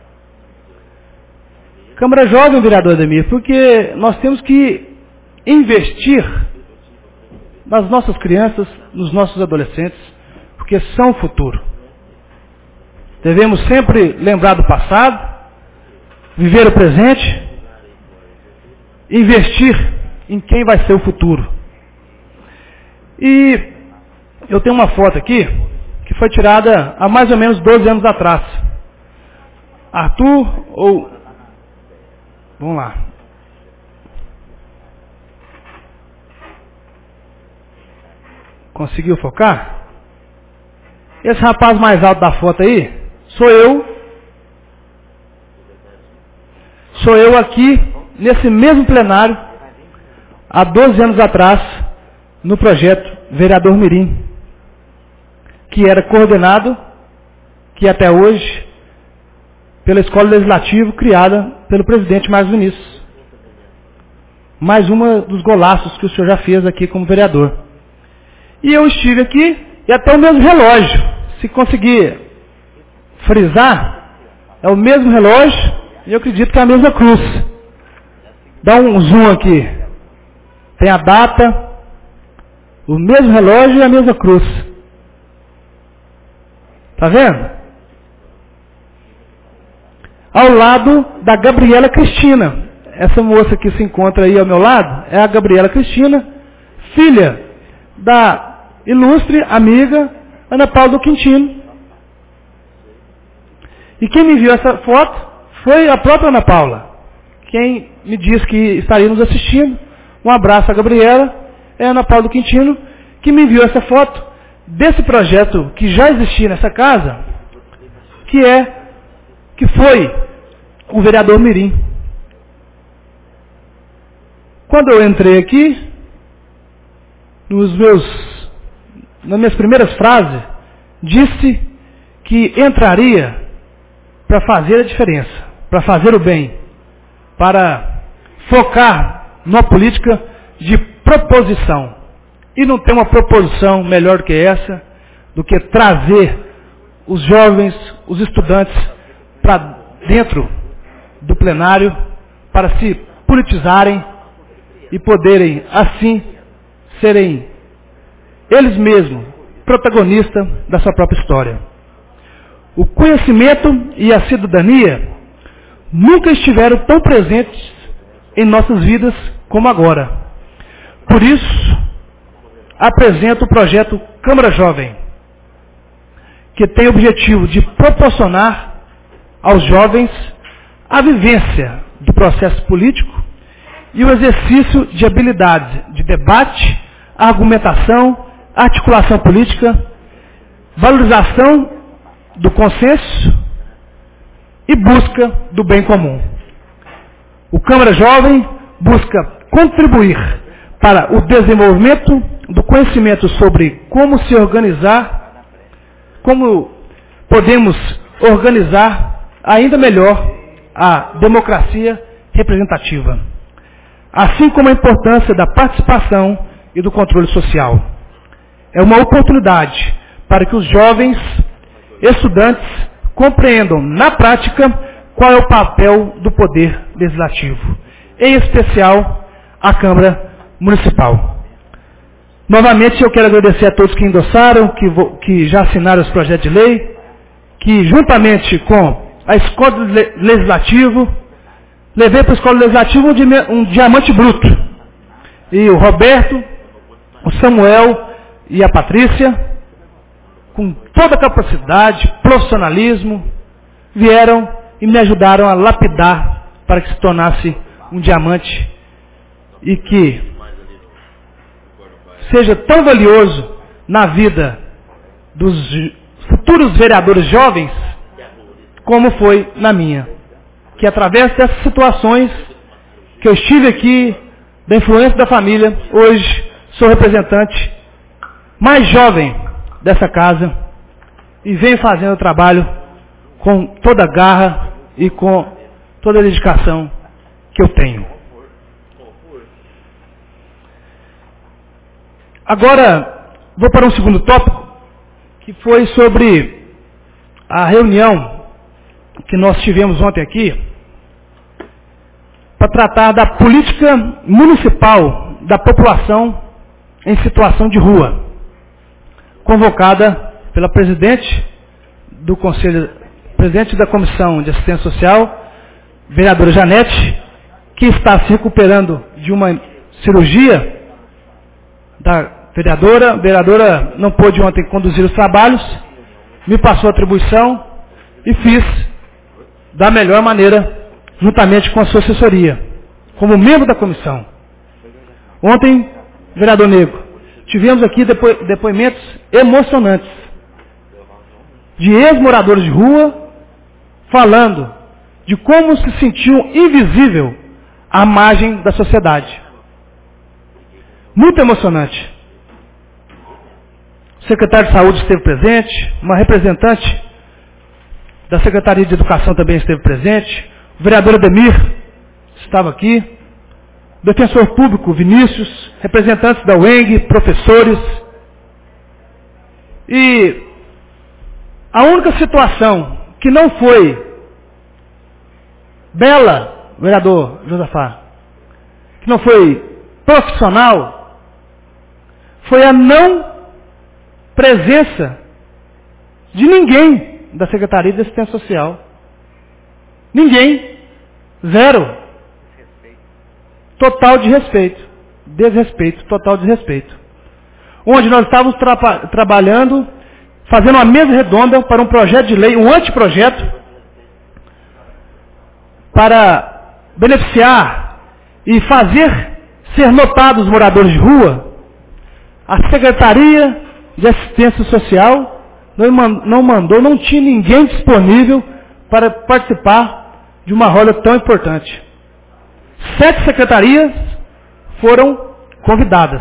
Câmara Jovem, vereador Ademir, porque nós temos que investir nas nossas crianças, nos nossos adolescentes, porque são o futuro. Devemos sempre lembrar do passado, viver o presente, investir em quem vai ser o futuro. E eu tenho uma foto aqui, que foi tirada há mais ou menos 12 anos atrás. Arthur, ou... Vamos lá. Conseguiu focar? Esse rapaz mais alto da foto aí, sou eu. Sou eu aqui, nesse mesmo plenário, há 12 anos atrás, no projeto Vereador Mirim, que era coordenado, que até hoje, pela Escola Legislativa, criada pelo presidente Marcos Vinícius. Mais uma dos golaços que o senhor já fez aqui como vereador. E eu estive aqui, e até o mesmo relógio, se conseguir frisar, é o mesmo relógio, e eu acredito que é a mesma cruz. Dá um zoom aqui. Tem a data, o mesmo relógio e a mesma cruz. Tá vendo? Ao lado da Gabriela Cristina. Essa moça que se encontra aí ao meu lado é a Gabriela Cristina, filha da ilustre amiga Ana Paula do Quintino. E quem me enviou essa foto foi a própria Ana Paula. Quem me disse que estaria nos assistindo, um abraço a Gabriela, é a Ana Paula do Quintino, que me enviou essa foto desse projeto que já existia nessa casa, que foi o vereador Mirim. Quando eu entrei aqui, nas minhas primeiras frases, disse que entraria para fazer a diferença, para fazer o bem, para focar numa política de proposição. E não tem uma proposição melhor que essa, do que trazer os jovens, os estudantes, para dentro do plenário, para se politizarem e poderem, assim, serem eles mesmos protagonistas da sua própria história. O conhecimento e a cidadania nunca estiveram tão presentes em nossas vidas como agora. Por isso, apresento o projeto Câmara Jovem, que tem o objetivo de proporcionar aos jovens a vivência do processo político e o exercício de habilidades de debate, argumentação, articulação política, valorização do consenso e busca do bem comum. O Câmara Jovem busca contribuir para o desenvolvimento do conhecimento sobre como se organizar, como podemos organizar ainda melhor a democracia representativa, assim como a importância da participação e do controle social. É uma oportunidade para que os jovens estudantes compreendam na prática qual é o papel do poder legislativo, em especial a Câmara Municipal. Novamente eu quero agradecer a todos que endossaram, que já assinaram os projetos de lei, que juntamente com a Escola Legislativa, levei para a Escola Legislativa um diamante bruto. E o Roberto, o Samuel e a Patrícia, com toda a capacidade, profissionalismo, vieram e me ajudaram a lapidar para que se tornasse um diamante e que seja tão valioso na vida dos futuros vereadores jovens como foi na minha. Que através dessas situações que eu estive aqui, da influência da família, hoje sou representante mais jovem dessa casa e venho fazendo o trabalho com toda a garra e com toda a dedicação que eu tenho. Agora, vou para um segundo tópico, que foi sobre a reunião que nós tivemos ontem aqui, para tratar da política municipal da população em situação de rua, convocada pela presidente do Conselho, presidente da Comissão de Assistência Social, vereadora Janete, que está se recuperando de uma cirurgia da vereadora. A vereadora não pôde ontem conduzir os trabalhos, me passou a atribuição e fiz da melhor maneira, juntamente com a sua assessoria, como membro da comissão. Ontem, vereador Negro, tivemos aqui depoimentos emocionantes de ex-moradores de rua falando de como se sentiam invisível à margem da sociedade. Muito emocionante. O secretário de Saúde esteve presente, uma representante da Secretaria de Educação também esteve presente, o vereador Ademir estava aqui, o defensor público Vinícius, representantes da UENG, professores. E a única situação que não foi bela, vereador Josafá, que não foi profissional, foi a não presença de ninguém da Secretaria de Assistência Social. Ninguém. Zero. Total de respeito. Desrespeito. Total de respeito. Onde nós estávamos trabalhando, fazendo uma mesa redonda para um projeto de lei, um anteprojeto, para beneficiar e fazer ser notados os moradores de rua. A Secretaria de Assistência Social não mandou, não tinha ninguém disponível para participar de uma roda tão importante. 7 secretarias foram convidadas.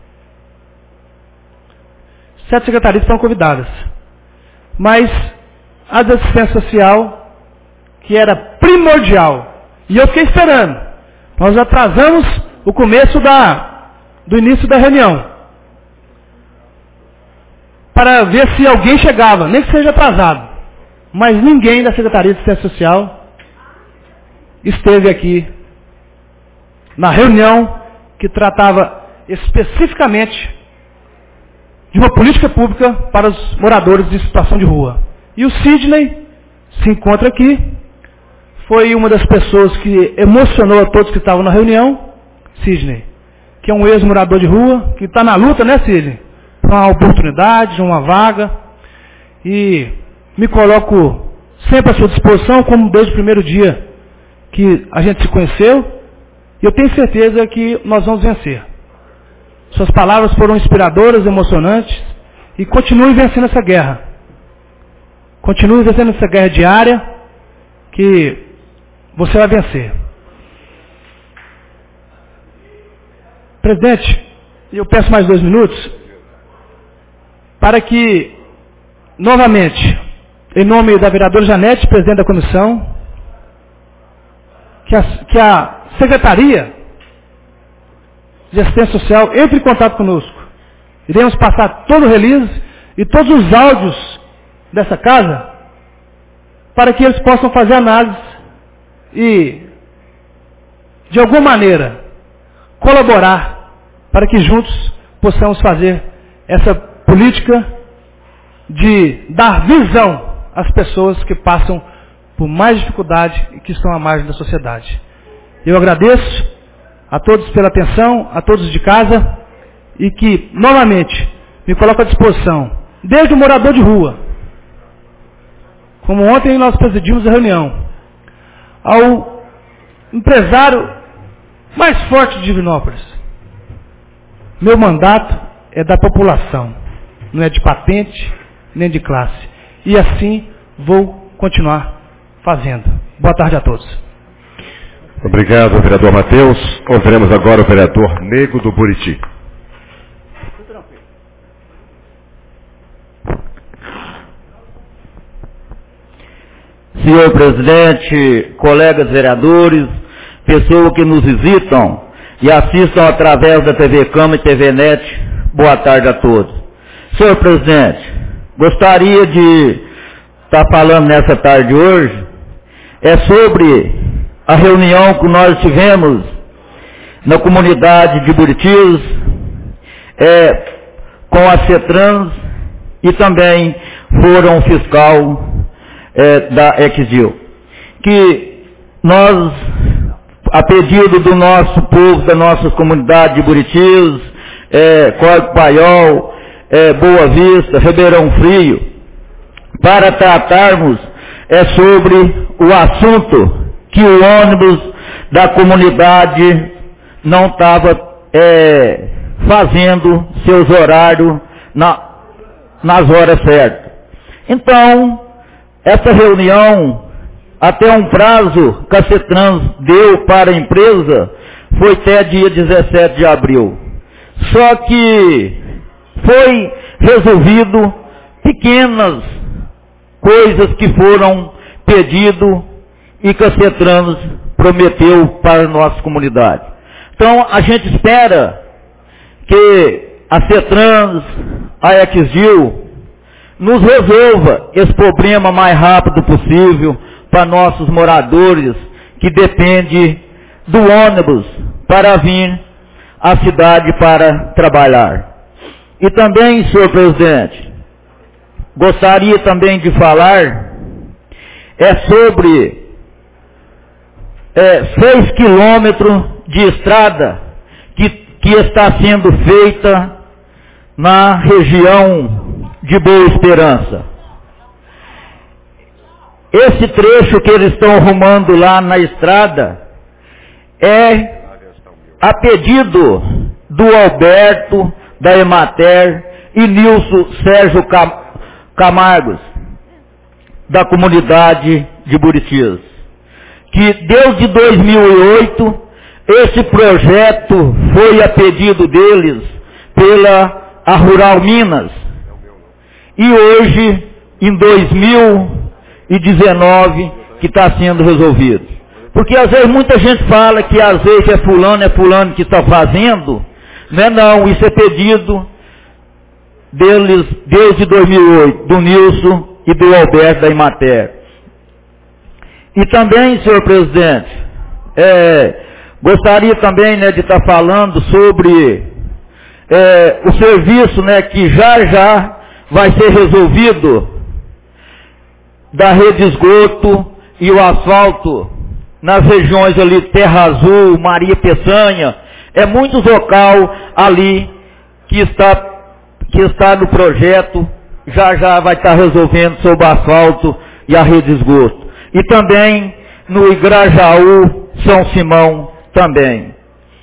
7 secretarias foram convidadas. Mas a de assistência social, que era primordial, e eu fiquei esperando. Nós atrasamos o começo do início da reunião, para ver se alguém chegava, nem que seja atrasado. Mas ninguém da Secretaria de Assistência Social esteve aqui na reunião que tratava especificamente de uma política pública para os moradores de situação de rua. E o Sidney se encontra aqui, foi uma das pessoas que emocionou a todos que estavam na reunião. Sidney, que é um ex-morador de rua, que está na luta, né, Sidney? Para uma oportunidade, uma vaga, e me coloco sempre à sua disposição, como desde o primeiro dia que a gente se conheceu, e eu tenho certeza que nós vamos vencer. Suas palavras foram inspiradoras, emocionantes, e continue vencendo essa guerra. Continue vencendo essa guerra diária, que você vai vencer. Presidente, eu peço mais 2 minutos, para que, novamente, em nome da vereadora Janete, presidente da comissão, que a Secretaria de Assistência Social entre em contato conosco. Iremos passar todo o release e todos os áudios dessa casa, para que eles possam fazer análise e, de alguma maneira, colaborar para que juntos possamos fazer essa política de dar visão às pessoas que passam por mais dificuldade e que estão à margem da sociedade. Eu agradeço a todos pela atenção, a todos de casa, e que, novamente, me coloco à disposição, desde o morador de rua, como ontem nós presidimos a reunião, ao empresário mais forte de Divinópolis. Meu mandato é da população, não é de patente, nem de classe. E assim vou continuar fazendo. Boa tarde a todos. Obrigado, vereador Matheus. Ouviremos agora o vereador Nego do Buriti. Senhor presidente, colegas vereadores, pessoas que nos visitam e assistam através da TV Câmara e TV Net Boa tarde a todos. Senhor presidente, gostaria de estar falando nessa tarde hoje sobre a reunião que nós tivemos na comunidade de Buritis, com a CETRANS e também Fórum Fiscal da EXIL, que nós, a pedido do nosso povo, da nossa comunidade de Buritis, Córrego Paiol, Boa Vista, Ribeirão Frio, para tratarmos sobre o assunto que o ônibus da comunidade não estava fazendo seus horários nas horas certas. Então, essa reunião, até um prazo que a CETRANS deu para a empresa, foi até dia 17 de abril. Só que foi resolvido pequenas coisas que foram pedido e que a CETRANS prometeu para a nossa comunidade. Então, a gente espera que a CETRANS, a EXIL, nos resolva esse problema mais rápido possível para nossos moradores que dependem do ônibus para vir à cidade para trabalhar. E também, senhor presidente, gostaria também de falar sobre 6 quilômetros de estrada que está sendo feita na região de Boa Esperança. Esse trecho que eles estão arrumando lá na estrada é a pedido do Alberto, da Emater e Nilson Sérgio Camargos, da comunidade de Buritis, que desde 2008 esse projeto foi a pedido deles pela a Rural Minas, e hoje, em 2019, que está sendo resolvido. Porque às vezes muita gente fala que às vezes é fulano que está fazendo, não, isso é pedido deles desde 2008, do Nilson e do Alberto da Emater. E também, senhor presidente, gostaria também de estar falando sobre o serviço que já vai ser resolvido da rede de esgoto e o asfalto nas regiões ali, Terra Azul, Maria Peçanha, muitos local ali que está no projeto, já vai estar resolvendo sobre o asfalto e a rede de esgoto. E também no Igrajaú, São Simão também.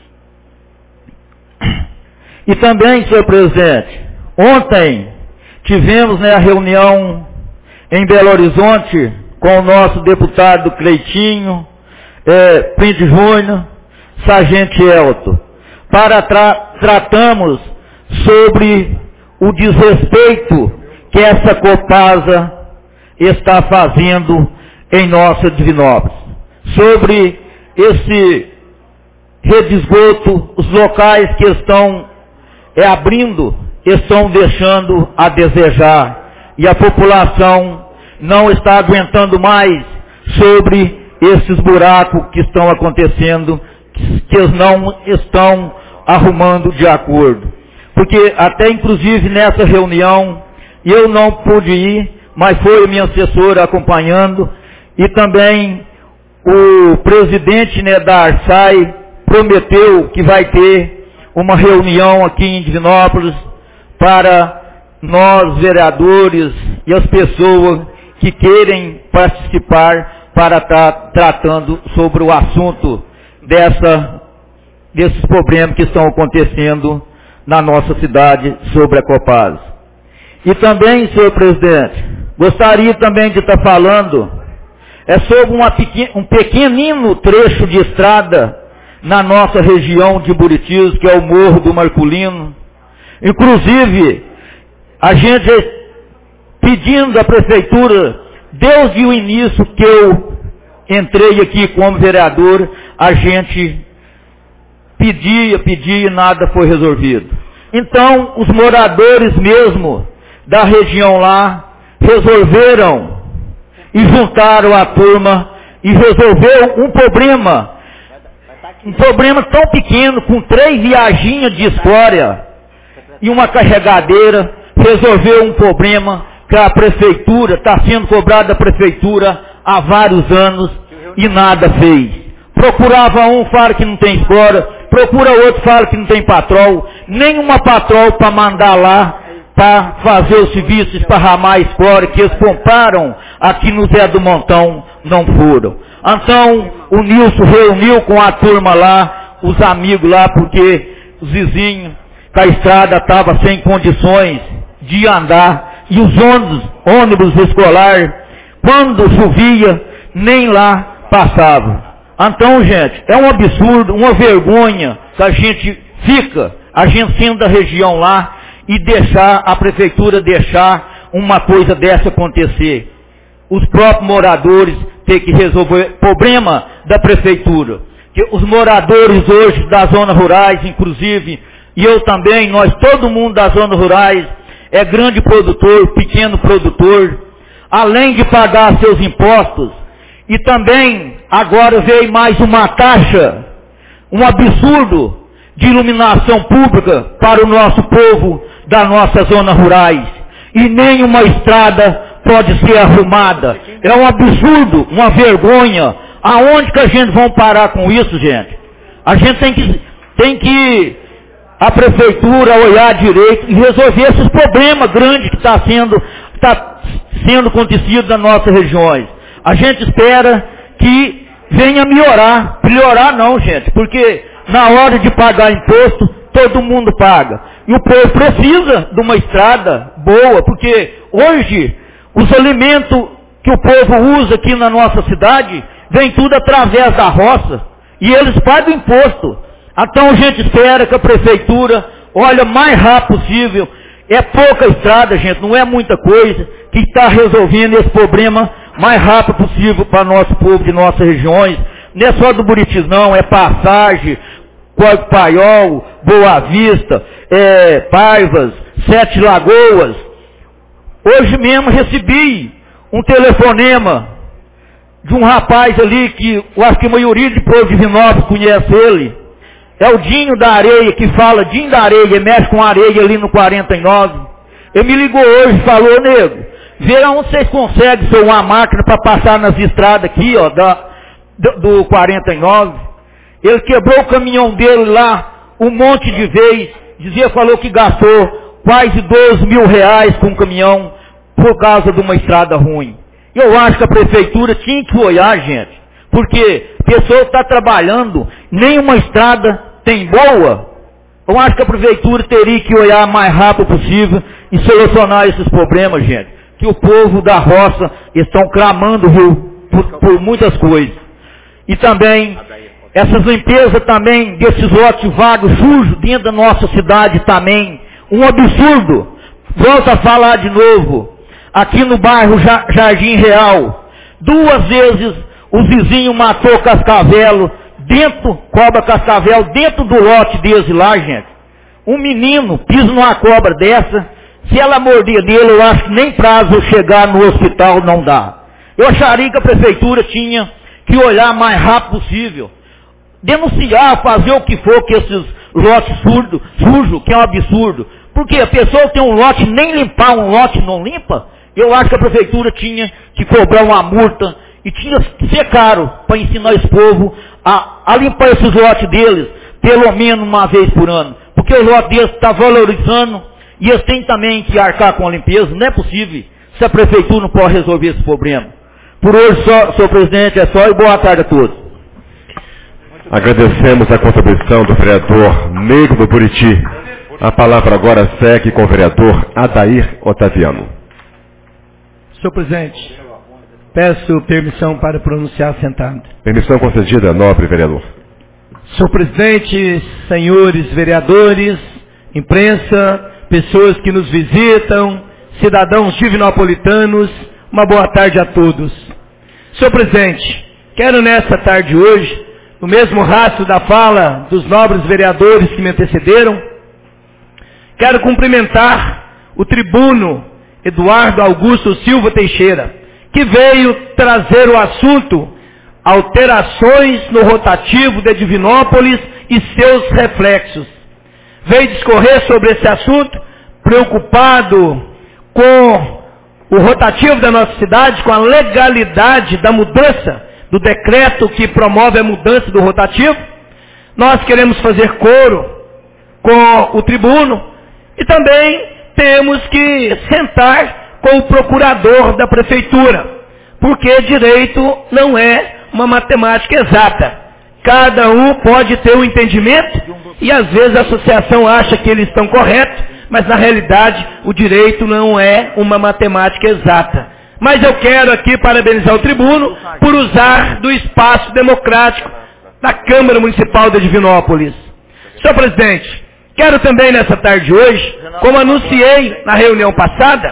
E também, senhor presidente, ontem tivemos a reunião em Belo Horizonte com o nosso deputado Cleitinho, Príncipe Júnior, Sargento Elton, para tratamos sobre o desrespeito que essa Copasa está fazendo em nossa Divinópolis. Sobre esse rede de esgoto, os locais que estão abrindo, estão deixando a desejar, e a população não está aguentando mais sobre esses buracos que estão acontecendo, que eles não estão arrumando de acordo. Porque até inclusive nessa reunião, eu não pude ir, mas foi a minha assessora acompanhando, e também o presidente da Arsai prometeu que vai ter uma reunião aqui em Divinópolis para nós, vereadores, e as pessoas que querem participar para estar tratando sobre o assunto desses problemas que estão acontecendo na nossa cidade sobre a Copasa. E também, senhor presidente, gostaria também de estar falando sobre um pequenino trecho de estrada na nossa região de Buritis, que é o Morro do Marculino. Inclusive, a gente pedindo à prefeitura, desde o início que eu entrei aqui como vereador, a gente pedia e nada foi resolvido. Então, os moradores mesmo da região lá resolveram e juntaram a turma e resolveu um problema tão pequeno, com 3 viaginhas de escória e uma carregadeira, resolveu um problema que a prefeitura está sendo cobrada da prefeitura há vários anos e nada fez. Procurava um, fala que não tem escória, procura outro, fala que não tem patrol, nenhuma patrol para mandar lá para fazer o serviço, esparramar a escória que eles compraram aqui no Zé do Montão, não foram. Então, o Nilson reuniu com a turma lá, os amigos lá, porque os vizinhos, que a estrada estava sem condições de andar, e os ônibus escolares, quando chovia, nem lá passavam. Então, gente, é um absurdo, uma vergonha que a gente sendo da região lá, e deixar, a prefeitura deixar uma coisa dessa acontecer. Os próprios moradores têm que resolver o problema da prefeitura. Que os moradores hoje das zonas rurais, inclusive, e eu também, nós, todo mundo das zonas rurais, é grande produtor, pequeno produtor, além de pagar seus impostos, e também agora veio mais uma taxa, um absurdo de iluminação pública para o nosso povo das nossas zonas rurais. E nenhuma estrada pode ser arrumada. É um absurdo, uma vergonha. Aonde que a gente vai parar com isso, gente? A gente tem que a prefeitura olhar direito e resolver esses problemas grandes que está sendo acontecido nas nossas regiões. A gente espera que venha melhorar não, gente, porque na hora de pagar imposto, todo mundo paga. E o povo precisa de uma estrada boa, porque hoje os alimentos que o povo usa aqui na nossa cidade, vem tudo através da roça, e eles pagam imposto. Então a gente espera que a prefeitura olhe o mais rápido possível. É pouca estrada, gente, não é muita coisa, que está resolvendo esse problema mais rápido possível para nosso povo de nossas regiões. Não é só do Buritis não, é Passagem, Córrego Paiol, Boa Vista, Paivas, Sete Lagoas. Hoje mesmo recebi um telefonema de um rapaz ali que eu acho que a maioria de povo de Vinópolis conhece ele. É o Dinho da Areia, que fala Dinho da Areia, ele mexe com areia ali no 49. Ele me ligou hoje e falou: nego, vê onde vocês conseguem ser uma máquina para passar nas estradas aqui, ó, do 49. Ele quebrou o caminhão dele lá um monte de vezes, falou que gastou quase 12 mil reais com o caminhão por causa de uma estrada ruim. Eu acho que a prefeitura tinha que olhar, gente, porque a pessoa está trabalhando, nenhuma estrada tem boa. Eu acho que a prefeitura teria que olhar o mais rápido possível e solucionar esses problemas, gente, que o povo da roça estão clamando, viu, por muitas coisas. E também essas limpezas também desses lotes vagos, sujos dentro da nossa cidade também, um absurdo. Volto a falar de novo, aqui no bairro Jardim Real, 2 vezes o vizinho matou cascavel, cobra cascavel, dentro do lote deles lá, gente. Um menino pisa numa cobra dessa, se ela morder dele, eu acho que nem prazo chegar no hospital não dá. Eu acharia que a prefeitura tinha que olhar o mais rápido possível, denunciar, fazer o que for que esses lotes sujos, que é um absurdo. Porque a pessoa tem um lote, nem limpar um lote não limpa. Eu acho que a prefeitura tinha que cobrar uma multa e tinha que ser caro para ensinar esse povo a limpar esses lotes deles, pelo menos uma vez por ano. Porque o lote deles está valorizando e eles têm também que arcar com a limpeza. Não é possível se a prefeitura não pode resolver esse problema. Por hoje só, senhor presidente, é só, e boa tarde a todos. Agradecemos a contribuição do vereador Negro do Buriti. A palavra agora segue com o vereador Adair Otaviano. Senhor presidente, peço permissão para pronunciar sentado. Permissão concedida, nobre vereador. Senhor presidente, senhores vereadores, imprensa, pessoas que nos visitam, cidadãos divinopolitanos, uma boa tarde a todos. Senhor presidente, quero nesta tarde hoje, no mesmo rastro da fala dos nobres vereadores que me antecederam, quero cumprimentar o tribuno Eduardo Augusto Silva Teixeira, que veio trazer o assunto alterações no rotativo de Divinópolis e seus reflexos. Veio discorrer sobre esse assunto, preocupado com o rotativo da nossa cidade, com a legalidade da mudança do decreto que promove a mudança do rotativo. Nós queremos fazer coro com o tribuno e também temos que sentar com o procurador da prefeitura, porque direito não é uma matemática exata. Cada um pode ter um entendimento e às vezes a associação acha que eles estão corretos, mas na realidade o direito não é uma matemática exata. Mas eu quero aqui parabenizar o tribuno por usar do espaço democrático da Câmara Municipal de Divinópolis. Senhor presidente, quero também nessa tarde de hoje, como anunciei na reunião passada,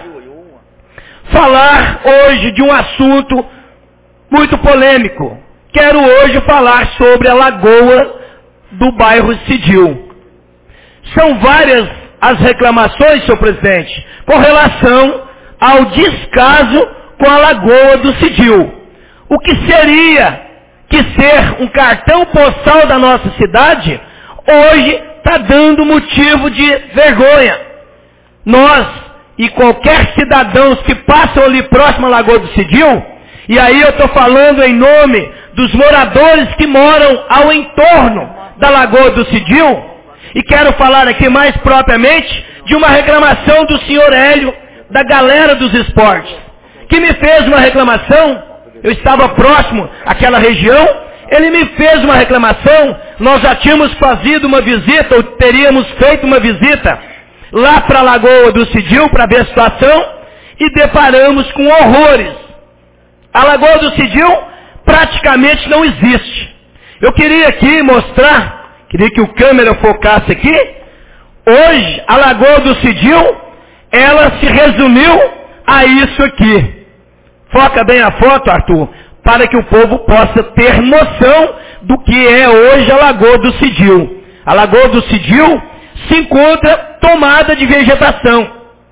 falar hoje de um assunto muito polêmico. Quero hoje falar sobre a lagoa do bairro Cidil. São várias as reclamações, senhor presidente, com relação ao descaso com a lagoa do Cidil. O que seria que ser um cartão postal da nossa cidade, hoje está dando motivo de vergonha. Nós e qualquer cidadão que passam ali próximo à lagoa do Cidil, e aí eu estou falando em nome dos moradores que moram ao entorno da lagoa do Cidil, e quero falar aqui mais propriamente de uma reclamação do senhor Hélio, da galera dos esportes, que me fez uma reclamação. Eu estava próximo àquela região, ele me fez uma reclamação. Nós já tínhamos fazido uma visita, ou teríamos feito uma visita lá para a lagoa do Cidil para ver a situação, e deparamos com horrores. A lagoa do Cidil praticamente não existe. Eu queria aqui mostrar, queria que o câmera focasse aqui. Hoje, a lagoa do Cidil, ela se resumiu a isso aqui. Foca bem a foto, Arthur, para que o povo possa ter noção do que é hoje a lagoa do Cidil. A lagoa do Cidil se encontra tomada de vegetação.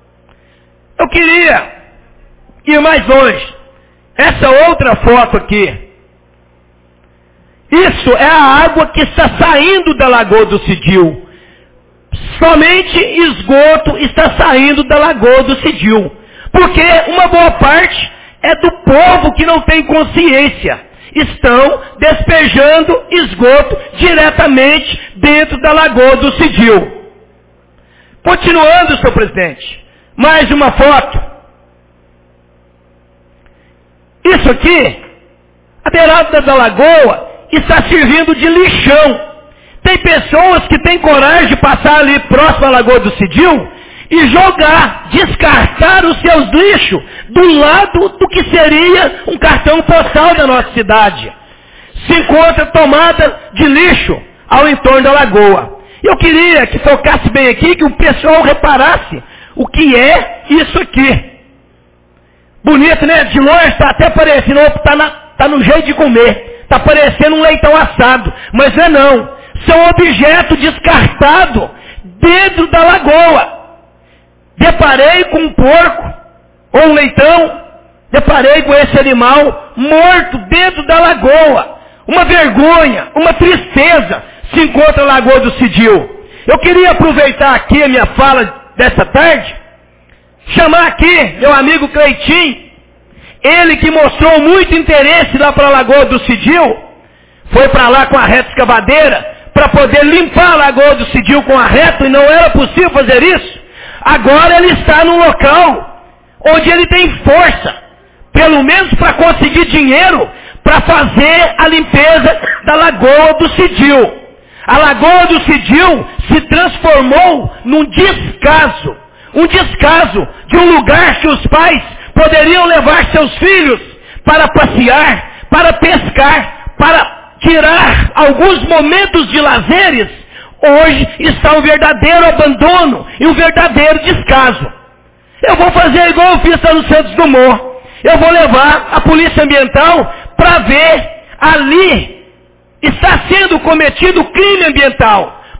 Eu queria ir mais longe. Essa outra foto aqui, isso é a água que está saindo da lagoa do Cidil. Somente esgoto está saindo da lagoa do Cidil. Porque uma boa parte é do povo que não tem consciência. Estão despejando esgoto diretamente dentro da lagoa do Cidil. Continuando, senhor presidente, mais uma foto. Isso aqui, a beirada da lagoa, está servindo de lixão. Tem pessoas que têm coragem de passar ali próximo à lagoa do Cidil e jogar, descartar os seus lixos do lado do que seria um cartão postal da nossa cidade. Se encontra tomada de lixo ao entorno da lagoa. Eu queria que focasse bem aqui, que o pessoal reparasse o que é isso aqui. Bonito, né? De longe está até parecendo, está no jeito de comer. Está parecendo um leitão assado. Mas não. São objetos descartados dentro da lagoa. Deparei com um porco, ou um leitão, deparei com esse animal morto dentro da lagoa. Uma vergonha, uma tristeza se encontra a lagoa do Cidil. Eu queria aproveitar aqui a minha fala dessa tarde, chamar aqui meu amigo Cleitinho, ele que mostrou muito interesse lá para a lagoa do Cidil, foi para lá com a reta escavadeira, para poder limpar a lagoa do Cidil com a reta, e não era possível fazer isso. Agora ele está num local onde ele tem força, pelo menos para conseguir dinheiro, para fazer a limpeza da lagoa do Cidil. A lagoa do Cidil se transformou num descaso. Um descaso de um lugar que os pais poderiam levar seus filhos para passear, para pescar, para tirar alguns momentos de lazeres. Hoje está um verdadeiro abandono e um verdadeiro descaso. Eu vou fazer igual eu fiz lá no Santos Dumont. Eu vou levar a polícia ambiental para ver ali está sendo cometido crime ambiental.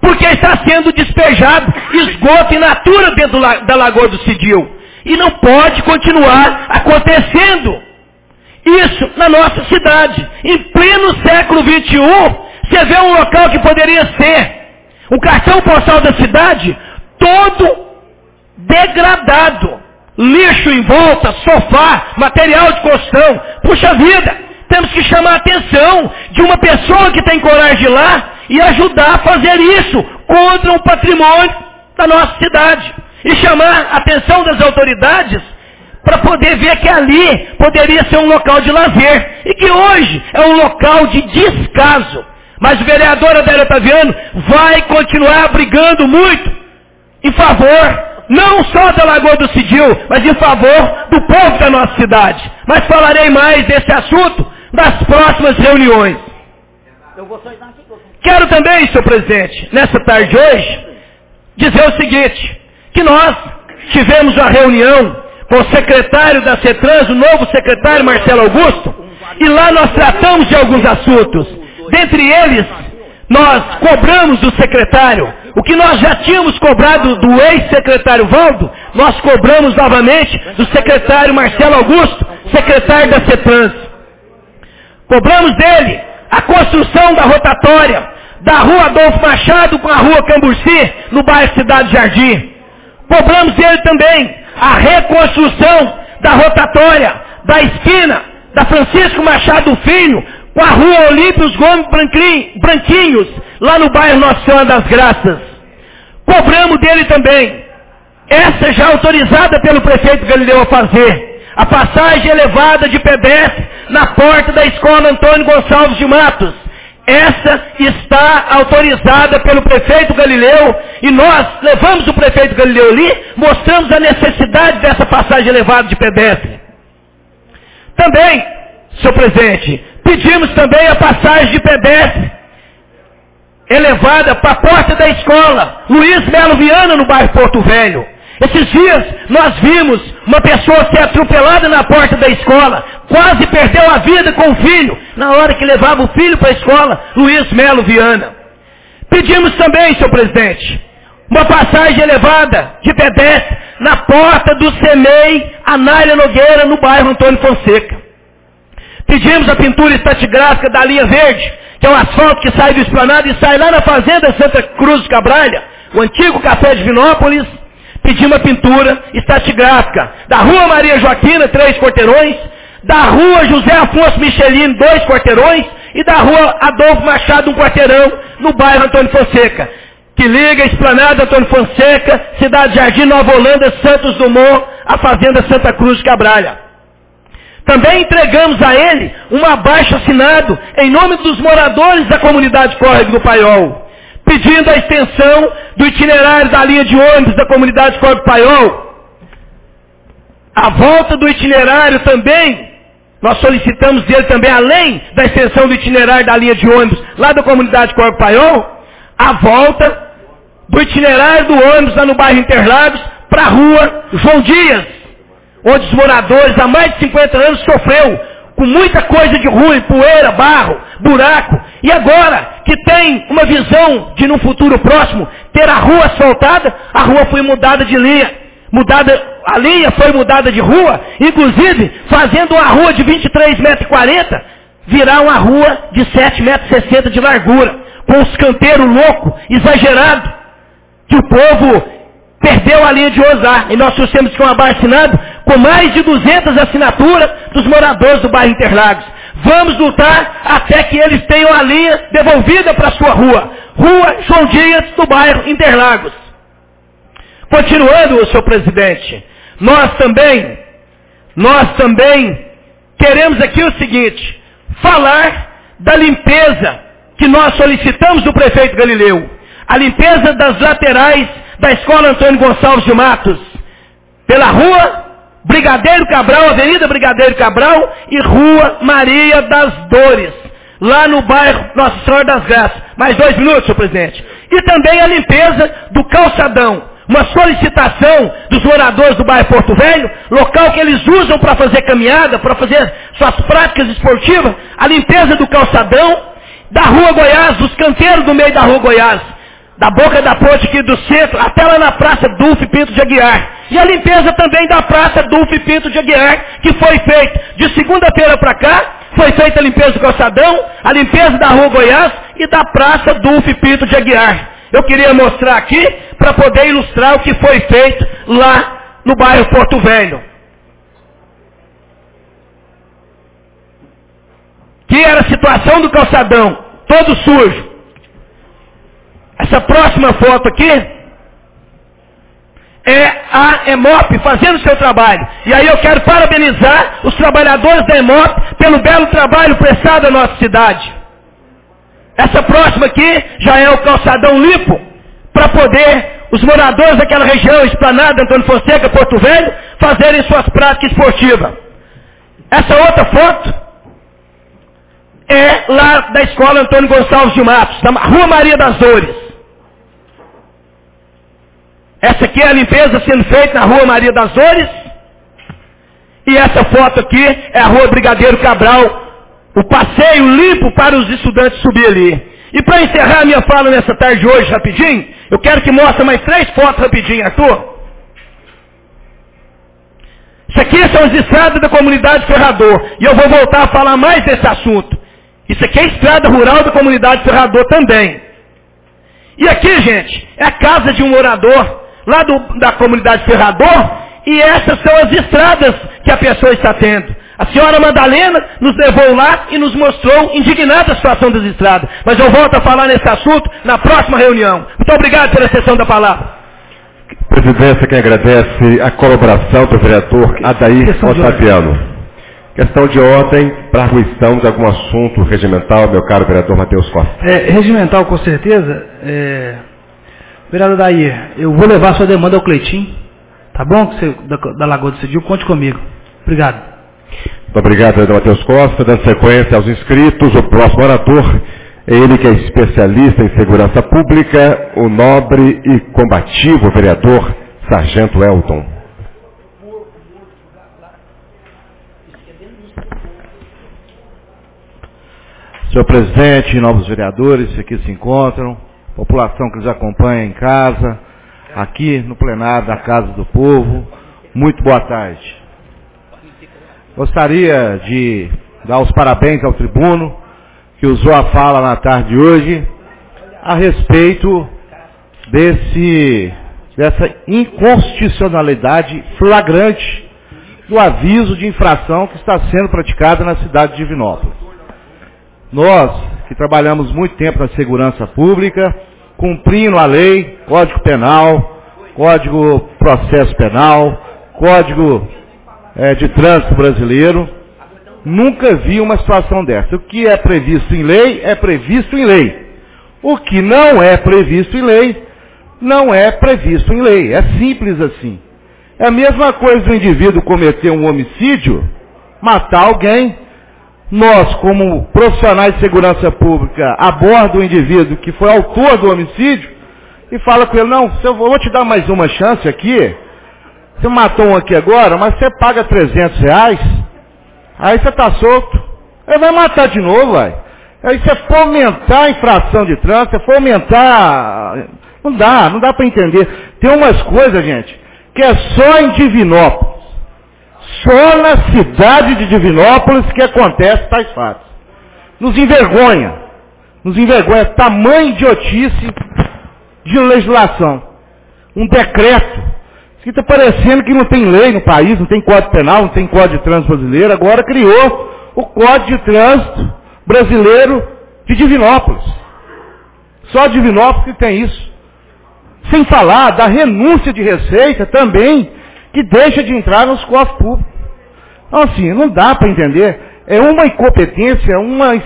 porque está sendo despejado esgoto in natura dentro da Lagoa do Cidil. E não pode continuar acontecendo isso na nossa cidade. Em pleno século XXI, você vê um local que poderia ser um cartão postal da cidade, todo degradado. Lixo em volta, sofá, material de construção. Puxa vida, temos que chamar a atenção de uma pessoa que tem coragem de ir lá e ajudar a fazer isso contra o patrimônio da nossa cidade. E chamar a atenção das autoridades para poder ver que ali poderia ser um local de lazer. E que hoje é um local de descaso. Mas o vereador Adélio Otaviano vai continuar brigando muito em favor, não só da Lagoa do Cidil, mas em favor do povo da nossa cidade. Mas falarei mais desse assunto nas próximas reuniões. Quero também, senhor presidente, nessa tarde de hoje, dizer o seguinte, que nós tivemos uma reunião com o secretário da CETRANS, o novo secretário Marcelo Augusto, e lá nós tratamos de alguns assuntos. Dentre eles, nós cobramos do secretário o que nós já tínhamos cobrado do ex-secretário Valdo, nós cobramos novamente do secretário Marcelo Augusto, secretário da CETRANS. Cobramos dele a construção da rotatória da rua Adolfo Machado com a rua Camburci, no bairro Cidade Jardim. Cobramos dele também a reconstrução da rotatória da esquina da Francisco Machado Filho com a rua Olímpios Gomes Branquinhos, lá no bairro Nossa Senhora das Graças. Cobramos dele também, essa já autorizada pelo prefeito Galileu a fazer, a passagem elevada de pedestre na porta da escola Antônio Gonçalves de Matos. Essa está autorizada pelo prefeito Galileu e nós levamos o prefeito Galileu ali, mostramos a necessidade dessa passagem elevada de pedestre. Também, senhor presidente, pedimos também a passagem de pedestre elevada para a porta da escola Luiz Melo Viana, no bairro Porto Velho. Esses dias nós vimos uma pessoa ser atropelada na porta da escola, quase perdeu a vida com o filho, na hora que levava o filho para a escola Luiz Melo Viana. Pedimos também, senhor presidente, uma passagem elevada de pedestre na porta do CEMEI Anália Nogueira, no bairro Antônio Fonseca. Pedimos a pintura estratigráfica da linha verde, que é um asfalto que sai do Esplanado e sai lá na fazenda Santa Cruz de Cabralha, o antigo café de Vinópolis. Pedimos a pintura estratigráfica da rua Maria Joaquina, 3 quarteirões, da rua José Afonso Michelin, 2 quarteirões, e da rua Adolfo Machado, 1 quarteirão, no bairro Antônio Fonseca, que liga a Esplanada Antônio Fonseca, Cidade Jardim, Nova Holanda, Santos Dumont, a fazenda Santa Cruz de Cabralha. Também entregamos a ele um abaixo-assinado em nome dos moradores da comunidade Córrego do Paiol, pedindo a extensão do itinerário da linha de ônibus da comunidade Córrego do Paiol. A volta do itinerário também, nós solicitamos dele também, além da extensão do itinerário da linha de ônibus lá da comunidade Córrego do Paiol, a volta do itinerário do ônibus lá no bairro Interlagos para a rua João Dias, onde os moradores há mais de 50 anos sofreu com muita coisa de ruim, poeira, barro, buraco. E agora que tem uma visão de num futuro próximo ter a rua asfaltada, a rua foi mudada de linha. A linha foi mudada de rua, inclusive fazendo uma rua de 23,40 metros virar uma rua de 7,60 metros de largura, com os canteiros loucos, exagerados, que o povo perdeu a linha de usar. E nós trouxemos que um abaixo-assinado com mais de 200 assinaturas dos moradores do bairro Interlagos. Vamos lutar até que eles tenham a linha devolvida para a sua rua. Rua João Dias, do bairro Interlagos. Continuando, senhor presidente, nós também queremos aqui o seguinte, falar da limpeza que nós solicitamos do prefeito Galileu. A limpeza das laterais da escola Antônio Gonçalves de Matos, pela rua Brigadeiro Cabral, Avenida Brigadeiro Cabral e Rua Maria das Dores, lá no bairro Nossa Senhora das Graças. Mais 2 minutos, senhor presidente. E também a limpeza do calçadão, uma solicitação dos moradores do bairro Porto Velho, local que eles usam para fazer caminhada, para fazer suas práticas esportivas, a limpeza do calçadão, da Rua Goiás, dos canteiros do meio da Rua Goiás. da boca da ponte aqui do centro, até lá na Praça Dulce Pinto de Aguiar. E a limpeza também da Praça Dulce Pinto de Aguiar, que foi feita de segunda-feira para cá, foi feita a limpeza do calçadão, a limpeza da Rua Goiás e da Praça Dulce Pinto de Aguiar. Eu queria mostrar aqui para poder ilustrar o que foi feito lá no bairro Porto Velho. Que era a situação do calçadão, todo sujo. Essa próxima foto aqui é a EMOP fazendo o seu trabalho. E aí eu quero parabenizar os trabalhadores da EMOP pelo belo trabalho prestado à nossa cidade. Essa próxima aqui já é o calçadão limpo para poder os moradores daquela região, Esplanada, Antônio Fonseca, Porto Velho, fazerem suas práticas esportivas. Essa outra foto é lá da escola Antônio Gonçalves de Matos, na Rua Maria das Dores. Essa aqui é a limpeza sendo feita na Rua Maria das Dores. E essa foto aqui é a Rua Brigadeiro Cabral, o passeio limpo para os estudantes subir ali. E para encerrar a minha fala nessa tarde de hoje, rapidinho, eu quero que mostre mais 3 fotos rapidinho, Arthur. Isso aqui são as estradas da comunidade Ferrador. E eu vou voltar a falar mais desse assunto. Isso aqui é a estrada rural da comunidade Ferrador também. E aqui, gente, é a casa de um morador lá da comunidade Ferrador. E essas são as estradas que a pessoa está tendo. A senhora Madalena nos levou lá e nos mostrou indignada a situação das estradas. Mas eu volto a falar nesse assunto na próxima reunião. Muito obrigado pela sessão da palavra. Presidência, quem agradece a colaboração do vereador Adair Otaviano. Questão de ordem para arguição de algum assunto regimental, meu caro vereador Matheus Costa. Regimental, com certeza. Vereador Adair, eu vou levar sua demanda ao Cleitinho, tá bom? Da Lagoa do Cidil, conte comigo. Obrigado. Muito obrigado, vereador Matheus Costa. Dando sequência aos inscritos, o próximo orador é ele que é especialista em segurança pública, o nobre e combativo vereador Sargento Elton. Senhor presidente, novos vereadores que aqui se encontram, população que nos acompanha em casa, aqui no plenário da Casa do Povo, muito boa tarde. Gostaria de dar os parabéns ao tribuno que usou a fala na tarde de hoje a respeito dessa inconstitucionalidade flagrante do aviso de infração que está sendo praticada na cidade de Divinópolis. Nós, que trabalhamos muito tempo na segurança pública, cumprindo a lei, Código Penal, Código Processo Penal, Código de Trânsito Brasileiro, nunca vi uma situação dessa. O que é previsto em lei, é previsto em lei. O que não é previsto em lei, não é previsto em lei. É simples assim. É a mesma coisa do indivíduo cometer um homicídio, matar alguém. Nós, como profissionais de segurança pública, aborda o indivíduo que foi autor do homicídio e fala com ele, não, eu vou te dar mais uma chance aqui, você matou um aqui agora, mas você paga R$300, aí você está solto. Ele vai matar de novo, vai. Aí você fomentar a infração de trânsito, fomentar... Não dá para entender. Tem umas coisas, gente, que é só em Divinópolis. Só na cidade de Divinópolis que acontece tais fatos. Nos envergonha. Tamanho idiotice de legislação. Um decreto. Isso está parecendo que não tem lei no país, não tem Código Penal, não tem Código de Trânsito Brasileiro. Agora criou o Código de Trânsito Brasileiro de Divinópolis. Só Divinópolis que tem isso. Sem falar da renúncia de receita também, que deixa de entrar nos cofres públicos. Então, assim, não dá para entender. É uma incompetência, uma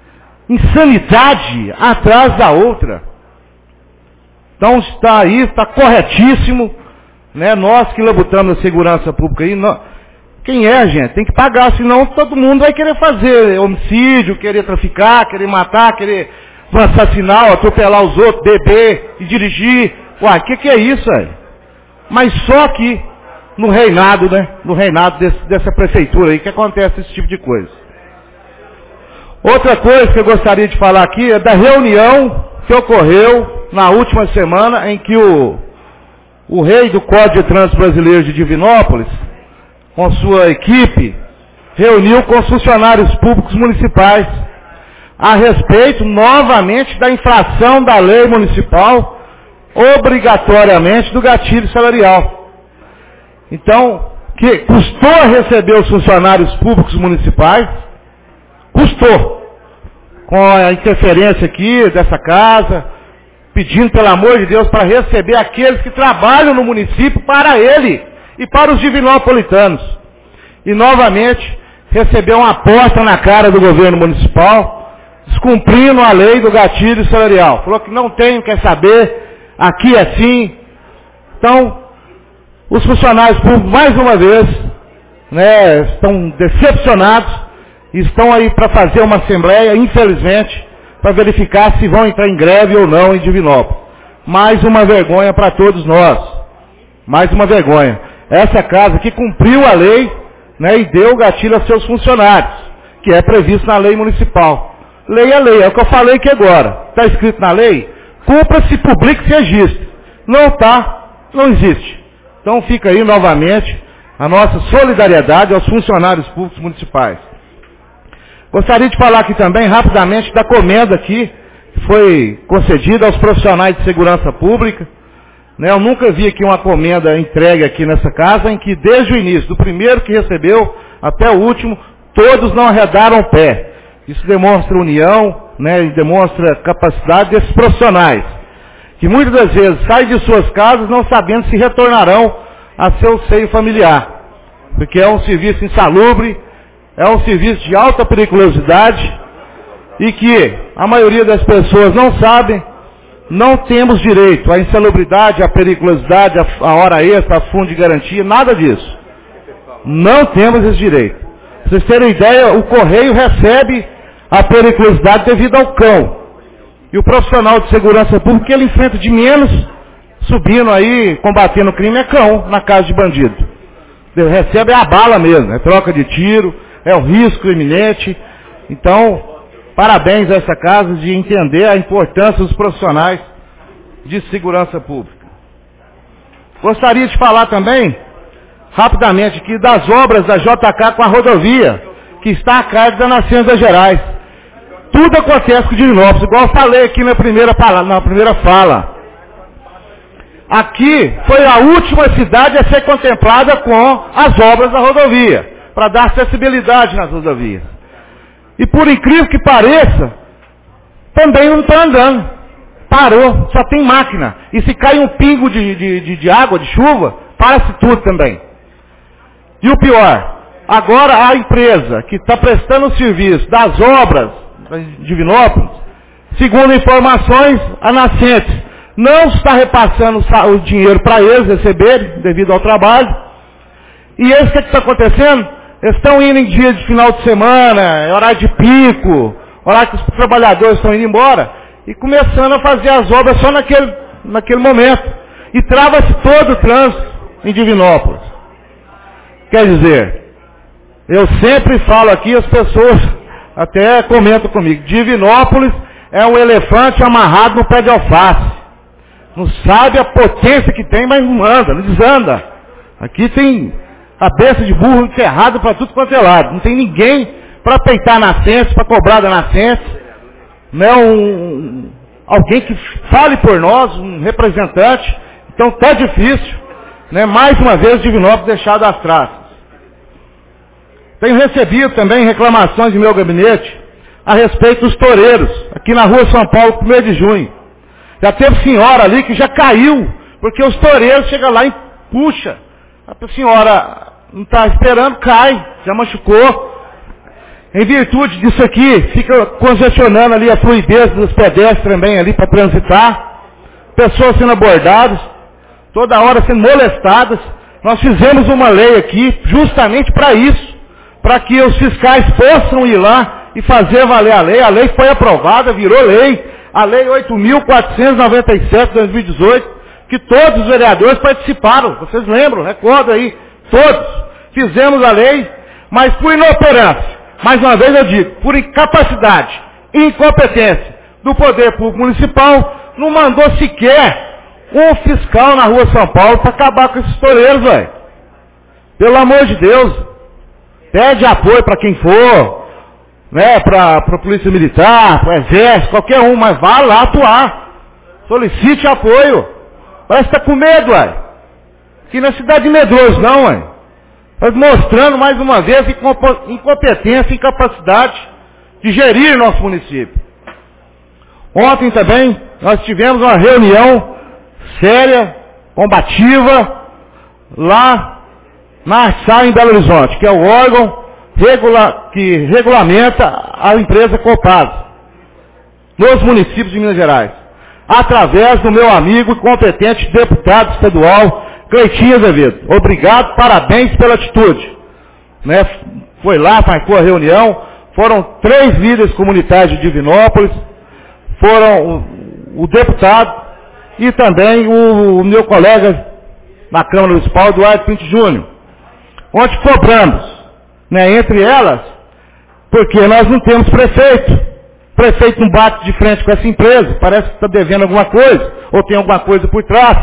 insanidade atrás da outra. Então, está aí, está corretíssimo. Né? Nós que labutamos na segurança pública aí, quem é, gente? Tem que pagar, senão todo mundo vai querer fazer homicídio, querer traficar, querer matar, querer assassinar, atropelar os outros, beber e dirigir. Uai, que é isso aí? Mas só aqui, no reinado, né? No reinado dessa prefeitura aí que acontece esse tipo de coisa. Outra coisa que eu gostaria de falar aqui é da reunião que ocorreu na última semana em que o rei do Código de Trânsito Brasileiro de Divinópolis, com sua equipe, reuniu com os funcionários públicos municipais a respeito, novamente, da infração da lei municipal, obrigatoriamente, do gatilho salarial. Então, que custou receber os funcionários públicos municipais, custou, com a interferência aqui dessa casa, pedindo, pelo amor de Deus, para receber aqueles que trabalham no município para ele e para os divinopolitanos. E, novamente, recebeu uma porta na cara do governo municipal, descumprindo a lei do gatilho salarial. Falou que não tem, quer saber, aqui é assim. Então, os funcionários públicos, mais uma vez, né, estão decepcionados e estão aí para fazer uma assembleia, infelizmente, para verificar se vão entrar em greve ou não em Divinópolis. Mais uma vergonha para todos nós. Mais uma vergonha. Essa casa que cumpriu a lei, né, e deu o gatilho aos seus funcionários, que é previsto na lei municipal. Lei é lei, é o que eu falei aqui agora. Está escrito na lei, cumpra-se, publique-se e registre. Não está, não existe. Então fica aí novamente a nossa solidariedade aos funcionários públicos municipais. Gostaria de falar aqui também, rapidamente, da comenda aqui, que foi concedida aos profissionais de segurança pública. Né, eu nunca vi aqui uma comenda entregue aqui nessa casa, em que desde o início, do primeiro que recebeu até o último, todos não arredaram o pé. Isso demonstra união, né, e demonstra capacidade desses profissionais, que muitas das vezes saem de suas casas não sabendo se retornarão a seu seio familiar, porque é um serviço insalubre, é um serviço de alta periculosidade, e que a maioria das pessoas não sabem. Não temos direito à insalubridade, à periculosidade, à hora extra, a fundo de garantia, nada disso. Não temos esse direito. Pra vocês terem ideia, o Correio recebe a periculosidade devido ao cão. E o profissional de segurança pública que ele enfrenta de menos, subindo aí, combatendo o crime, é cão na casa de bandido. Ele recebe a bala mesmo, é troca de tiro, é o risco iminente. Então, parabéns a essa casa de entender a importância dos profissionais de segurança pública. Gostaria de falar também, rapidamente aqui, das obras da JK com a rodovia, que está a cargo da Nascentes Gerais. Tudo acontece com Divinópolis, igual eu falei aqui na primeira fala. Aqui foi a última cidade a ser contemplada com as obras da rodovia, para dar acessibilidade nas rodovias. E por incrível que pareça, também não está andando. Parou, só tem máquina. E se cai um pingo de água, de chuva, para-se tudo também. E o pior, agora a empresa que está prestando o serviço das obras de Divinópolis, segundo informações, a Nascentes não está repassando o dinheiro para eles receberem, devido ao trabalho. E esse que está acontecendo? Eles estão indo em dia de final de semana, é horário de pico, horário que os trabalhadores estão indo embora, e começando a fazer as obras só naquele momento. E trava-se todo o trânsito em Divinópolis. Quer dizer, eu sempre falo aqui, as pessoas até comentam comigo, Divinópolis é um elefante amarrado no pé de alface. Não sabe a potência que tem, mas não anda, não desanda. Aqui tem cabeça de burro enterrado para tudo quanto é lado. Não tem ninguém para peitar a Nascentes, para cobrar da Nascentes. Não, alguém que fale por nós, um representante. Então está difícil, né? Mais uma vez Divinópolis deixado às traças. Tenho recebido também reclamações de meu gabinete a respeito dos toureiros, aqui na rua São Paulo, 1º de junho. Já teve senhora ali que já caiu, porque os toureiros chegam lá e puxa. A senhora não está esperando, cai, já machucou. Em virtude disso aqui, fica congestionando ali a fluidez dos pedestres também ali para transitar. Pessoas sendo abordadas, toda hora sendo molestadas. Nós fizemos uma lei aqui justamente para isso, para que os fiscais possam ir lá e fazer valer a lei. A lei foi aprovada, virou lei. A lei 8.497 de 2018, que todos os vereadores participaram. Vocês lembram, recordam aí, todos. Fizemos a lei, mas por inoperância. Mais uma vez eu digo, por incapacidade, incompetência, do Poder Público Municipal não mandou sequer um fiscal na Rua São Paulo para acabar com esses toureiros, velho. Pelo amor de Deus. Pede apoio para quem for, né, para a Polícia Militar, para o Exército, qualquer um, mas vá lá atuar. Solicite apoio. Parece que está com medo, velho. Aqui na cidade de medroso, não, velho. Mas mostrando mais uma vez incompetência e incapacidade de gerir nosso município. Ontem também nós tivemos uma reunião séria, combativa, lá na Arsai, em Belo Horizonte, que é o órgão que regulamenta a empresa Copasa, nos municípios de Minas Gerais, através do meu amigo e competente deputado estadual, Cleitinho Azevedo. Obrigado, parabéns pela atitude. Né? Foi lá, marcou a reunião, foram 3 líderes comunitários de Divinópolis, foram o deputado e também o meu colega na Câmara Municipal, Eduardo Pinto Júnior, onde cobramos, né, entre elas, porque nós não temos prefeito. O prefeito não bate de frente com essa empresa, parece que está devendo alguma coisa, ou tem alguma coisa por trás.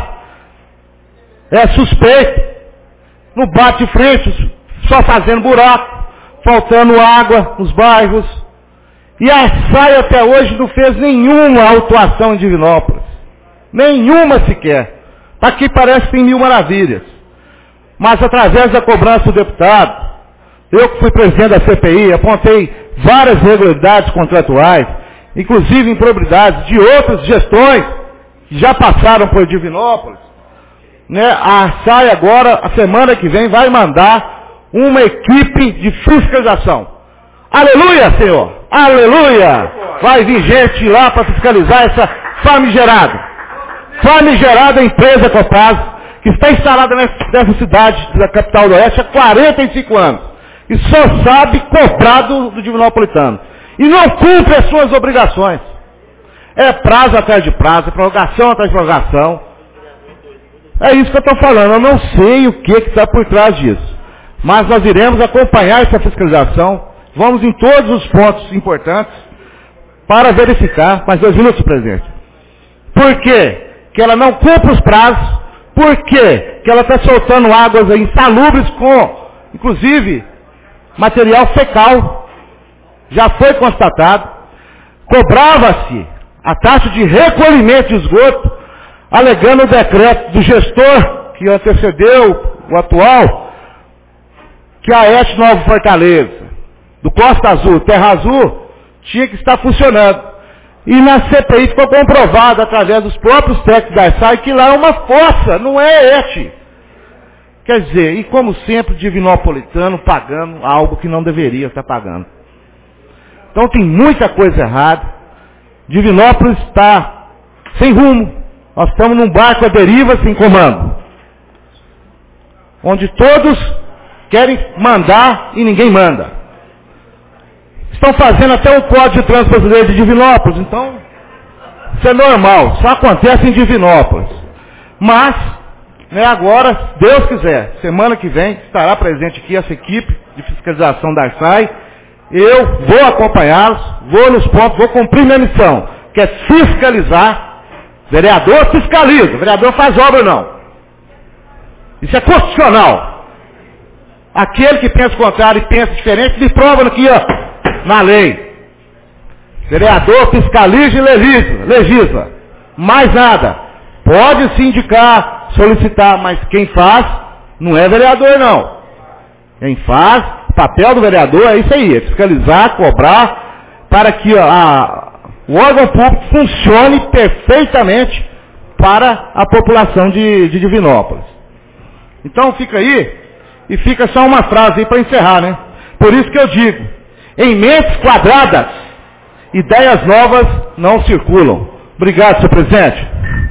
É suspeito, não bate de frente, só fazendo buraco, faltando água nos bairros. E a Arsai até hoje não fez nenhuma autuação em Divinópolis. Nenhuma sequer. Aqui parece que tem mil maravilhas. Mas através da cobrança do deputado, eu que fui presidente da CPI, apontei várias irregularidades contratuais, inclusive improbidades de outras gestões que já passaram por Divinópolis. Né? A Arsai agora, a semana que vem, vai mandar uma equipe de fiscalização. Aleluia, Senhor! Aleluia! Vai vir gente lá para fiscalizar essa famigerada empresa Copasa, que está instalada nessa cidade da capital do Oeste há 45 anos. E só sabe cobrar do Divinopolitano. E não cumpre as suas obrigações. É prazo atrás de prazo, prorrogação atrás de prorrogação. É isso que eu estou falando. Eu não sei o que está por trás disso. Mas nós iremos acompanhar essa fiscalização. Vamos em todos os pontos importantes para verificar. Mas 2 minutos, presidente. Por quê? Que ela não cumpre os prazos. Por quê? Que ela está soltando águas insalubres com, inclusive, material fecal. Já foi constatado. Cobrava-se a taxa de recolhimento de esgoto, alegando o decreto do gestor que antecedeu o atual, que a ET Nova Fortaleza, do Costa Azul, Terra Azul, tinha que estar funcionando. E na CPI ficou comprovado, através dos próprios técnicos da Arsai, que lá é uma fossa, não é ET. Quer dizer, e como sempre, Divinopolitano pagando algo que não deveria estar pagando. Então tem muita coisa errada. Divinópolis está sem rumo. Nós estamos num barco à deriva sem comando. Onde todos querem mandar e ninguém manda. Estão fazendo até o Código de Trânsito Brasileiro de Divinópolis. Então, isso é normal. Só acontece em Divinópolis. Mas, né, agora, se Deus quiser, semana que vem, estará presente aqui essa equipe de fiscalização da Arsai. Eu vou acompanhá-los, vou nos pontos, vou cumprir minha missão, que é fiscalizar. Vereador fiscaliza, vereador faz obra não. Isso é constitucional. Aquele que pensa o contrário e pensa diferente, me prova aqui, ó, na lei. Vereador fiscaliza e legisla. Mais nada. Pode se indicar, solicitar, mas quem faz não é vereador não. Quem faz, o papel do vereador é isso aí, é fiscalizar, cobrar, para que o órgão público funcione perfeitamente para a população de Divinópolis. Então fica aí, e fica só uma frase aí para encerrar, né? Por isso que eu digo, em mentes quadradas, ideias novas não circulam. Obrigado, senhor presidente.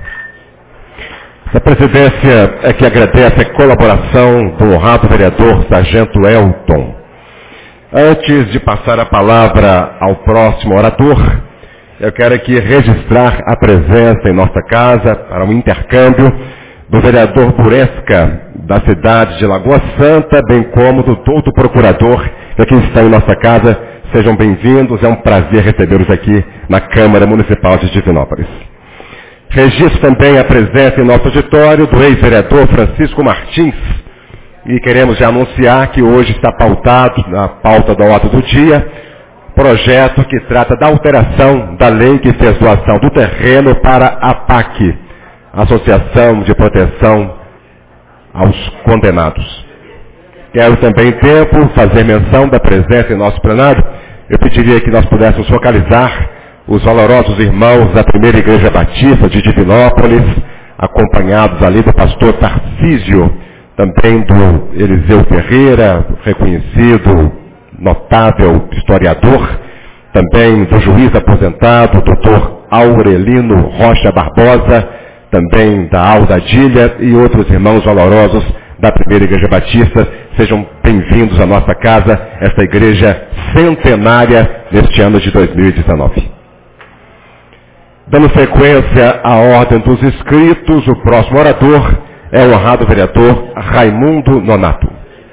A presidência é que agradece a colaboração do honrado vereador Sargento Elton. Antes de passar a palavra ao próximo orador, eu quero aqui registrar a presença em nossa casa para um intercâmbio do vereador Buresca, da cidade de Lagoa Santa, bem como do doutor procurador, que aqui está em nossa casa, Sejam bem-vindos, é um prazer recebê-los aqui na Câmara Municipal de Divinópolis. Registro também a presença em nosso auditório do ex-vereador Francisco Martins, e queremos já anunciar que hoje está pautado, na pauta da ordem do dia, projeto que trata da alteração da lei que fez doação do terreno para a APAC, Associação de Proteção aos Condenados. Quero também, em tempo, fazer menção da presença em nosso plenário. Eu pediria que nós pudéssemos focalizar os valorosos irmãos da Primeira Igreja Batista de Divinópolis, acompanhados ali do pastor Tarcísio, também do Eliseu Ferreira, reconhecido, notável historiador, também do juiz aposentado, doutor Aurelino Rocha Barbosa, também da Alda Adília e outros irmãos valorosos da Primeira Igreja Batista. Sejam bem-vindos à nossa casa, esta igreja centenária neste ano de 2019. Dando sequência à ordem dos inscritos, o próximo orador é o honrado vereador Raimundo Nonato.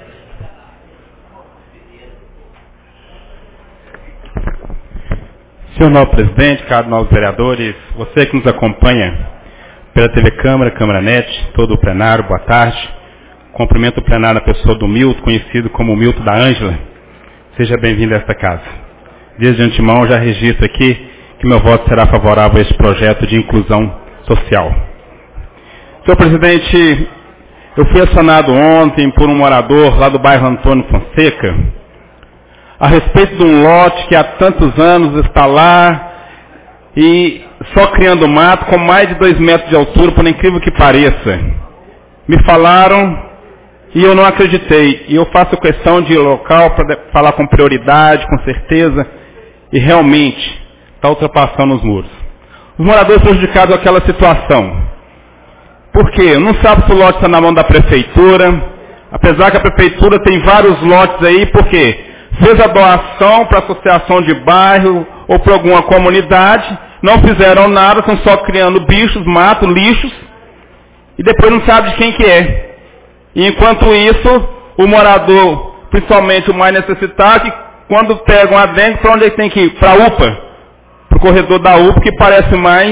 Senhor novo presidente, caros novos vereadores, você que nos acompanha pela TV Câmara, Câmara Net, todo o plenário, boa tarde. Cumprimento o plenário na pessoa do Milton, conhecido como Milton da Ângela. Seja bem-vindo a esta casa. Desde antemão, já registro aqui que meu voto será favorável a este projeto de inclusão social. Senhor presidente, eu fui acionado ontem por um morador lá do bairro Antônio Fonseca, a respeito de um lote que há tantos anos está lá e só criando mato com mais de 2 metros de altura, por incrível que pareça. Me falaram e eu não acreditei. E eu faço questão de ir ao local para falar com prioridade, com certeza, e realmente está ultrapassando os muros. Os moradores prejudicados com aquela situação. Por quê? Não sabe se o lote está na mão da prefeitura, apesar que a prefeitura tem vários lotes aí, porque fez a doação para a associação de bairro ou para alguma comunidade, não fizeram nada, estão só criando bichos, mato, lixos, e depois não sabe de quem que é. E enquanto isso, o morador, principalmente o mais necessitado, que quando pegam a dengue, para onde ele tem que ir? Para a UPA, para o corredor da UPA, que parece mais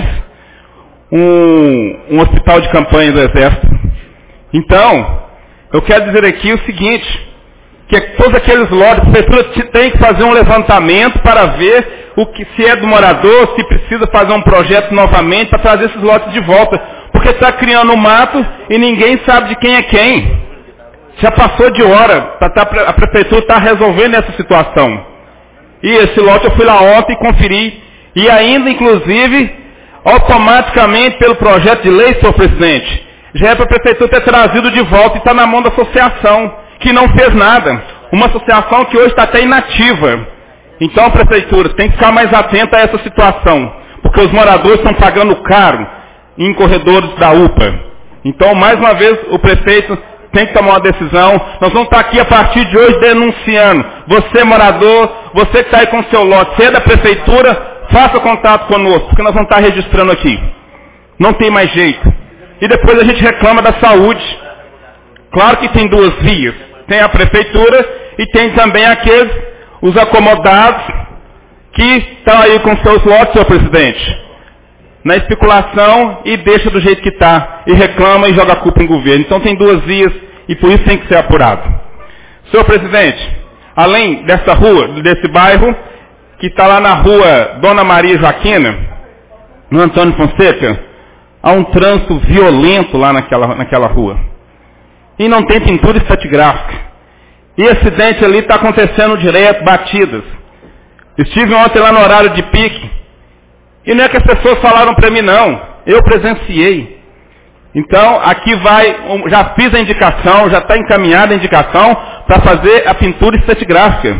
um hospital de campanha do Exército. Então, eu quero dizer aqui o seguinte, que todos aqueles lotes, a prefeitura tem que fazer um levantamento para ver se é do morador, se precisa fazer um projeto novamente para trazer esses lotes de volta. Porque está criando um mato e ninguém sabe de quem é quem. Já passou de hora, a prefeitura está resolvendo essa situação. E esse lote eu fui lá ontem e conferi. E ainda, inclusive, automaticamente pelo projeto de lei, senhor presidente, já é para a prefeitura ter trazido de volta e está na mão da associação, que não fez nada. Uma associação que hoje está até inativa. Então a prefeitura tem que ficar mais atenta a essa situação, porque os moradores estão pagando caro em corredores da UPA. Então, mais uma vez, o prefeito tem que tomar uma decisão. Nós vamos estar aqui a partir de hoje denunciando. Você, morador, você que está aí com o seu lote, se é da prefeitura, faça contato conosco, porque nós vamos estar registrando aqui. Não tem mais jeito. E depois a gente reclama da saúde. Claro que tem 2 vias. Tem a prefeitura e tem também aqueles, os acomodados, que estão aí com seus lotes, senhor presidente, na especulação e deixa do jeito que está, e reclama e joga a culpa em governo. Então tem 2 vias e por isso tem que ser apurado. Senhor presidente, além dessa rua, desse bairro, que está lá na rua Dona Maria Joaquina, no Antônio Fonseca, há um trânsito violento lá naquela rua. E não tem pintura estratigráfica. E acidente ali está acontecendo direto, batidas. Estive ontem lá no horário de pique, e não é que as pessoas falaram para mim, não. Eu presenciei. Então, aqui já fiz a indicação, já está encaminhada a indicação para fazer a pintura estratigráfica.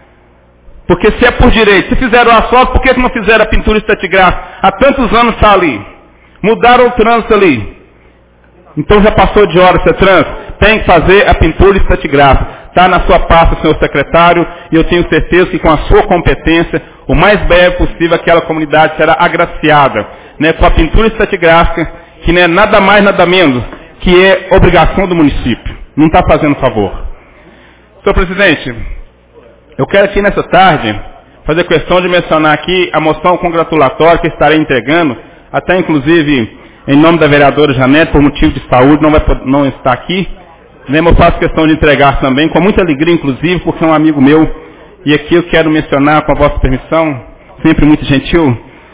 Porque se é por direito, se fizeram o asfalto, por que não fizeram a pintura estratigráfica? Há tantos anos está ali. Mudaram o trânsito ali. Então já passou de hora esse trânsito. Tem que fazer a pintura estratigráfica. Está na sua pasta, senhor secretário, e eu tenho certeza que com a sua competência, o mais breve possível, aquela comunidade será agraciada, né, com a pintura estratigráfica, que não é nada mais, nada menos, que é obrigação do município. Não está fazendo favor. Senhor presidente, eu quero aqui nessa tarde fazer questão de mencionar aqui a moção congratulatória que estarei entregando, até inclusive em nome da vereadora Janete, por motivo de saúde, não está aqui. Eu faço questão de entregar também, com muita alegria, inclusive, porque é um amigo meu. E aqui eu quero mencionar, com a vossa permissão, sempre muito gentil,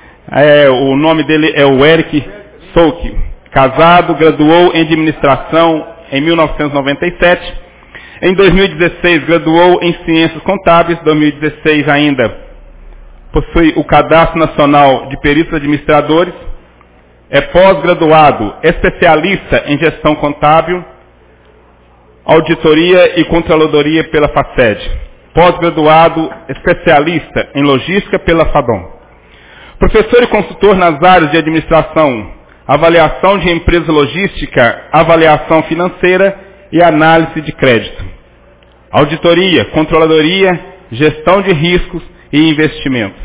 o nome dele é o Eric Souki. Casado, graduou em administração em 1997. Em 2016, graduou em ciências contábeis. 2016 ainda possui o Cadastro Nacional de Peritos Administradores. É pós-graduado, especialista em gestão contábil, auditoria e controladoria pela FACED. Pós-graduado, especialista em logística pela FADOM. Professor e consultor nas áreas de administração, avaliação de empresa logística, avaliação financeira e análise de crédito. Auditoria, controladoria, gestão de riscos e investimentos.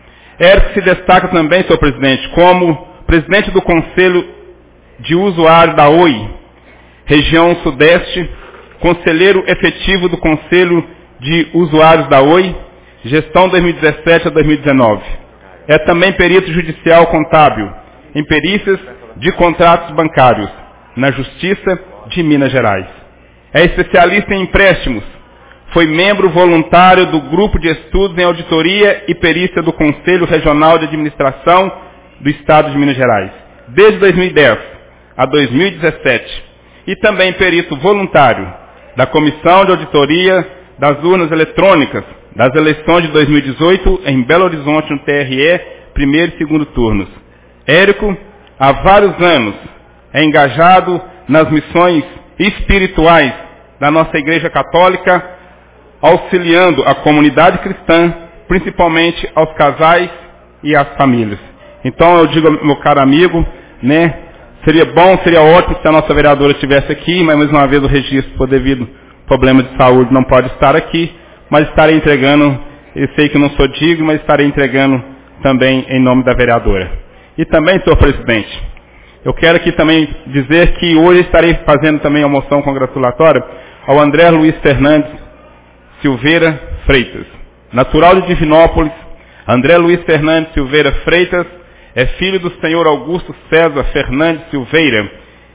Eric se destaca também, senhor presidente, como presidente do Conselho de Usuário da OI, região Sudeste, conselheiro efetivo do Conselho de Usuários da OI, gestão 2017 a 2019. É também perito judicial contábil, em perícias de contratos bancários, na Justiça de Minas Gerais. É especialista em empréstimos, foi membro voluntário do Grupo de Estudos em Auditoria e Perícia do Conselho Regional de Administração do Estado de Minas Gerais, desde 2010 a 2017, e também perito voluntário da Comissão de Auditoria das Urnas Eletrônicas das eleições de 2018 em Belo Horizonte, no TRE, primeiro e segundo turnos. Érico, há vários anos, é engajado nas missões espirituais da nossa Igreja Católica, auxiliando a comunidade cristã, principalmente aos casais e às famílias. Então eu digo, meu caro amigo, seria bom, seria ótimo se a nossa vereadora estivesse aqui, mas mais uma vez o registro, por devido problema de saúde, não pode estar aqui, mas estarei entregando, eu sei que não sou digno, mas estarei entregando também em nome da vereadora. E também, senhor presidente, eu quero aqui também dizer que hoje estarei fazendo também a moção congratulatória ao André Luiz Fernandes Silveira Freitas. Natural de Divinópolis, André Luiz Fernandes Silveira Freitas é filho do senhor Augusto César Fernandes Silveira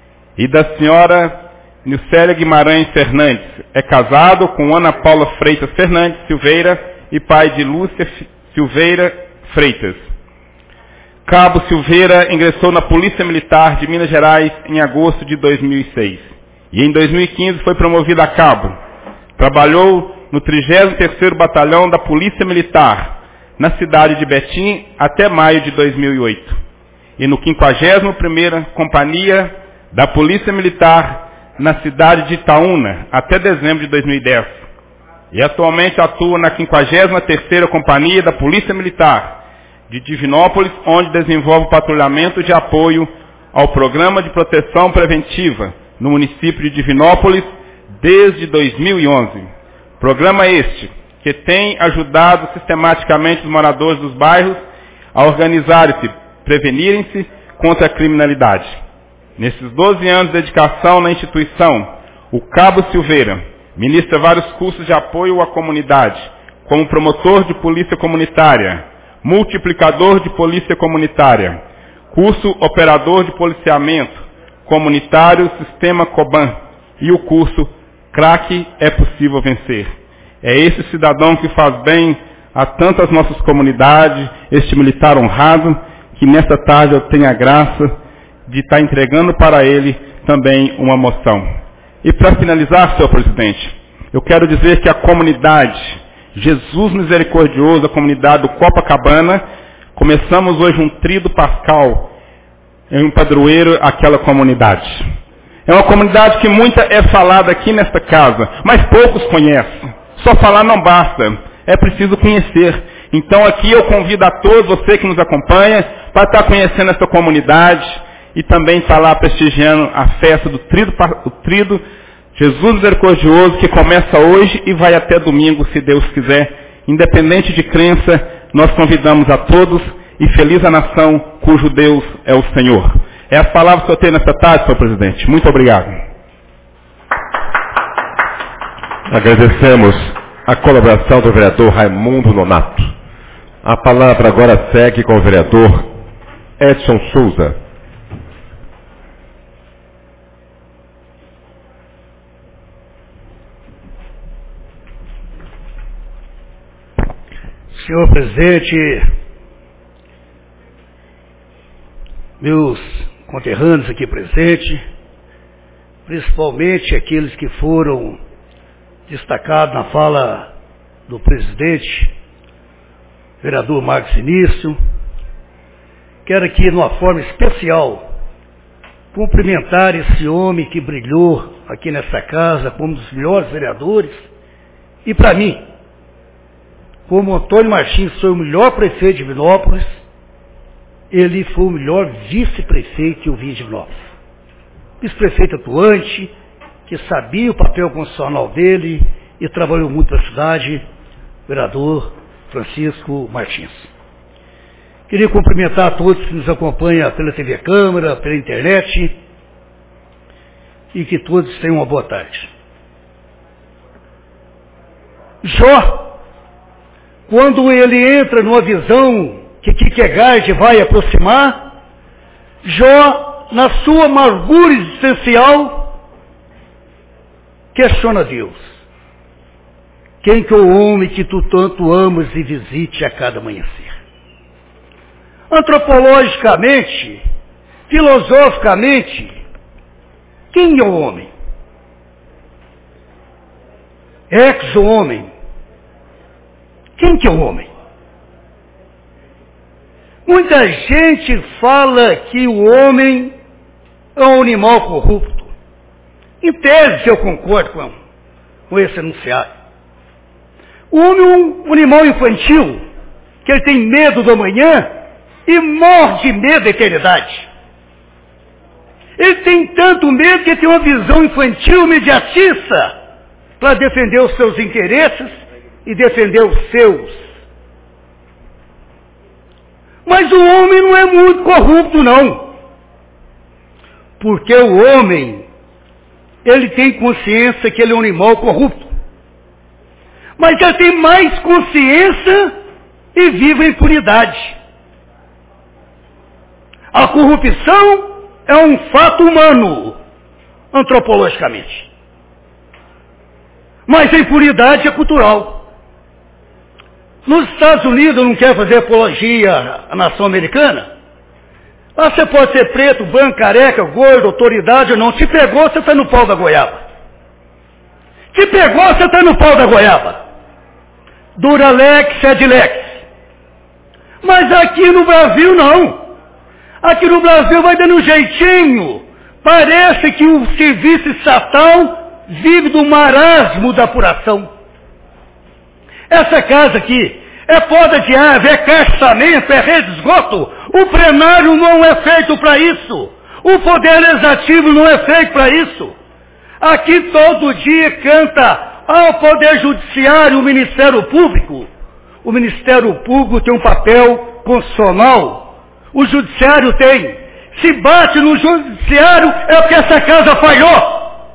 e da senhora Nilcélia Guimarães Fernandes. É casado com Ana Paula Freitas Fernandes Silveira e pai de Lúcia Silveira Freitas. Cabo Silveira ingressou na Polícia Militar de Minas Gerais em agosto de 2006. E em 2015 foi promovido a cabo. Trabalhou no 33º Batalhão da Polícia Militar, na cidade de Betim, até maio de 2008. E no 51ª Companhia da Polícia Militar, na cidade de Itaúna, até dezembro de 2010. E atualmente atua na 53ª Companhia da Polícia Militar de Divinópolis, onde desenvolve o patrulhamento de apoio ao Programa de Proteção Preventiva no município de Divinópolis desde 2011. Programa este que tem ajudado sistematicamente os moradores dos bairros a organizarem-se, prevenirem-se contra a criminalidade. Nesses 12 anos de dedicação na instituição, o Cabo Silveira ministra vários cursos de apoio à comunidade, como promotor de polícia comunitária, multiplicador de polícia comunitária, curso operador de policiamento comunitário Sistema Coban e o curso Crack é Possível Vencer. É esse cidadão que faz bem a tantas nossas comunidades, este militar honrado, que nesta tarde eu tenho a graça de estar entregando para ele também uma moção. E para finalizar, senhor presidente, eu quero dizer que a comunidade Jesus Misericordioso, a comunidade do Copacabana, começamos hoje um tríduo pascal em um padroeiro aquela comunidade. É uma comunidade que muita é falada aqui nesta casa, mas poucos conhecem. Só falar não basta, é preciso conhecer. Então aqui eu convido a todos, você que nos acompanha, para estar conhecendo essa comunidade e também estar lá prestigiando a festa do tríduo Jesus Misericordioso, que começa hoje e vai até domingo, se Deus quiser. Independente de crença, nós convidamos a todos e feliz a nação cujo Deus é o Senhor. É as palavras que eu tenho nesta tarde, senhor presidente. Muito obrigado. Agradecemos a colaboração do vereador Raimundo Nonato. A palavra agora segue com o vereador Edson Souza. Senhor presidente, meus conterrâneos aqui presentes, principalmente aqueles que foram destacados na fala do presidente, vereador Marcos Início, quero aqui, de uma forma especial, cumprimentar esse homem que brilhou aqui nessa casa como um dos melhores vereadores, e para mim, como Antônio Martins foi o melhor prefeito de Divinópolis, ele foi o melhor vice-prefeito que eu vi em Divinópolis. Vice-prefeito atuante, que sabia o papel constitucional dele e trabalhou muito para a cidade, vereador Francisco Martins. Queria cumprimentar a todos que nos acompanham pela TV Câmara, pela internet, e que todos tenham uma boa tarde. Jó, quando ele entra numa visão que Kierkegaard vai aproximar, Jó, na sua amargura existencial, questiona Deus. Quem que é o homem que tu tanto amas e visite a cada amanhecer? Antropologicamente, filosoficamente, quem é o homem? Ex-homem. Quem que é o homem? Muita gente fala que o homem é um animal corrupto. Em tese, eu concordo com esse enunciado. O homem é um animal infantil, que ele tem medo do amanhã e morre de medo da eternidade. Ele tem tanto medo que tem uma visão infantil imediatista para defender os seus interesses e defender os seus. Mas o homem não é muito corrupto, não. Porque o homem, ele tem consciência que ele é um animal corrupto. Mas ele tem mais consciência e vive a impunidade. A corrupção é um fato humano, antropologicamente. Mas a impunidade é cultural. Nos Estados Unidos, eu não quero fazer apologia à nação americana. Lá você pode ser preto, branco, careca, gordo, autoridade ou não. Te pegou, você está no pau da goiaba. Te pegou, você está no pau da goiaba. Duralex, Edilex. Mas aqui no Brasil, não. Aqui no Brasil vai dando um jeitinho. Parece que o serviço estatal vive do marasmo da apuração. Essa casa aqui é poda de árvore, é caçamento, é rede de esgoto. O plenário não é feito para isso. O poder legislativo não é feito para isso. Aqui todo dia canta ao poder judiciário, o Ministério Público. O Ministério Público tem um papel constitucional. O judiciário tem. Se bate no judiciário é porque essa casa falhou.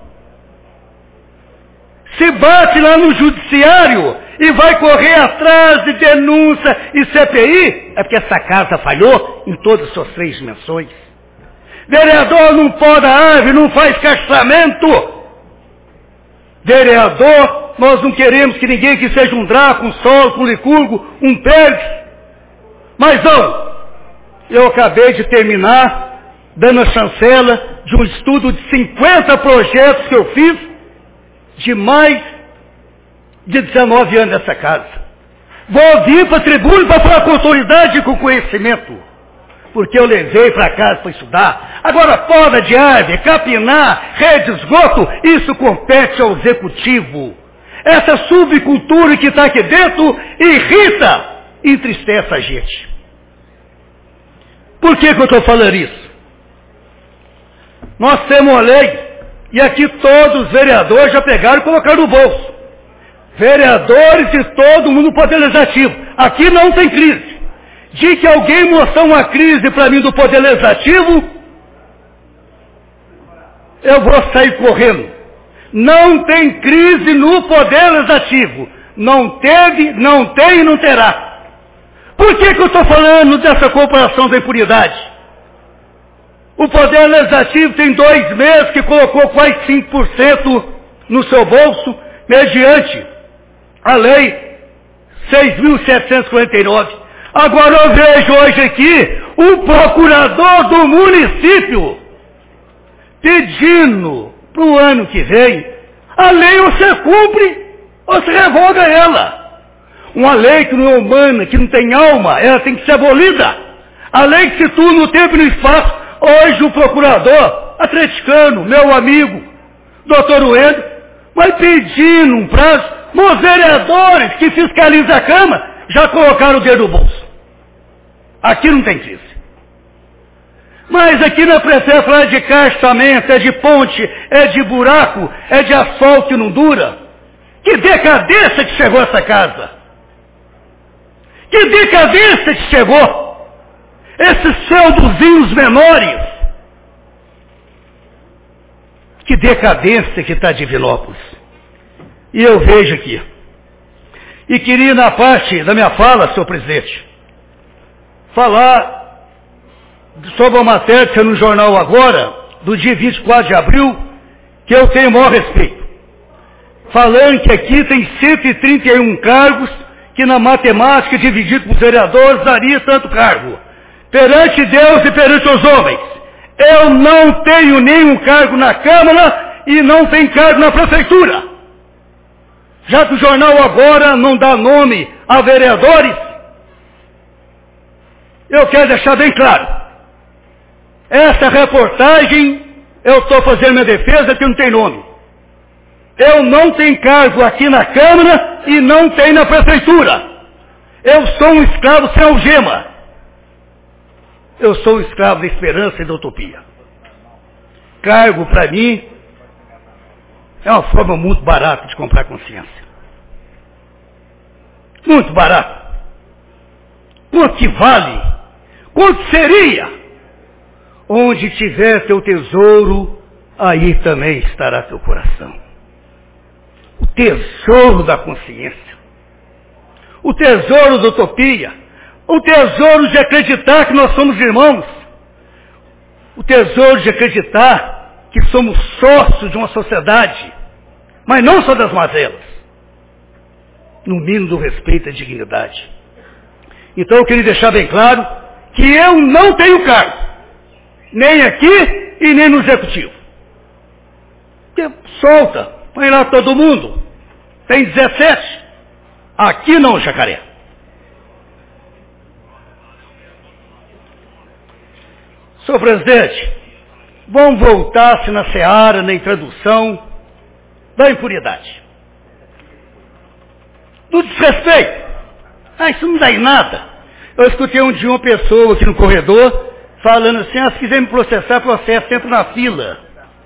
Se bate lá no judiciário e vai correr atrás de denúncia e CPI, é porque essa casa falhou em todas as suas 3 dimensões. Vereador não poda árvore, não faz caçamento. Vereador, nós não queremos que ninguém que seja um Draco, um Sol, um Licurgo, um Pérez. Mas não, eu acabei de terminar dando a chancela de um estudo de 50 projetos que eu fiz de mais de 19 anos nessa casa. Vou vir para a tribuna para falar com autoridade e com conhecimento. Porque eu levei para casa para estudar. Agora, poda de árvore, capinar, rede de esgoto, isso compete ao executivo. Essa subcultura que está aqui dentro irrita e entristece a gente. Por que eu estou falando isso? Nós temos uma lei, e aqui todos os vereadores já pegaram e colocaram no bolso. Vereadores e todo mundo no Poder Legislativo. Aqui não tem crise. De que alguém mostrar uma crise para mim do Poder Legislativo, eu vou sair correndo. Não tem crise no Poder Legislativo. Não teve, não tem e não terá. Por que eu estou falando dessa comparação da impunidade? O Poder Legislativo tem 2 meses que colocou quase 5% no seu bolso, mediante a Lei 6.749. Agora eu vejo hoje aqui o procurador do município pedindo para o ano que vem, a lei ou você cumpre ou você revoga ela. Uma lei que não é humana, que não tem alma, ela tem que ser abolida. A lei que situa no tempo e no espaço. Hoje o procurador atleticano, meu amigo, doutor Wendel, vai pedindo um prazo. Os vereadores que fiscalizam a Câmara já colocaram o dedo no bolso. Aqui não tem crise. Mas aqui na prefeitura é de castamento, é de ponte, é de buraco, é de asfalto que não dura. Que decadência que chegou essa casa. Que decadência que chegou. Esses feudozinhos menores. Que decadência que está Divinópolis. E eu vejo aqui. E queria, na parte da minha fala, senhor presidente, falar sobre uma matéria que saiu no jornal agora, do dia 24 de abril, que eu tenho o maior respeito. Falando que aqui tem 131 cargos, que na matemática, dividido com os vereadores, daria tanto cargo. Perante Deus e perante os homens. Eu não tenho nenhum cargo na Câmara e não tenho cargo na Prefeitura. Já que o jornal agora não dá nome a vereadores, eu quero deixar bem claro. Essa reportagem, eu estou fazendo minha defesa que não tem nome. Eu não tenho cargo aqui na Câmara e não tenho na Prefeitura. Eu sou um escravo sem algema. Eu sou um escravo da esperança e da utopia. Cargo, para mim, é uma forma muito barata de comprar consciência. Muito barata. Quanto que vale? Quanto seria? Onde tiver teu tesouro, aí também estará teu coração. O tesouro da consciência. O tesouro da utopia. O tesouro de acreditar que nós somos irmãos. O tesouro de acreditar que somos sócios de uma sociedade. Mas não só das mazelas. No mínimo do respeito e dignidade. Então eu queria deixar bem claro que eu não tenho cargo. Nem aqui e nem no executivo. Porque solta, põe lá todo mundo. Tem 17. Aqui não, Jacaré. Senhor presidente, vamos voltar-se na seara, na introdução da impunidade. Do desrespeito. Isso não dá em nada. Eu escutei um dia uma pessoa aqui no corredor falando assim, se quiser me processar, processo, entra na fila.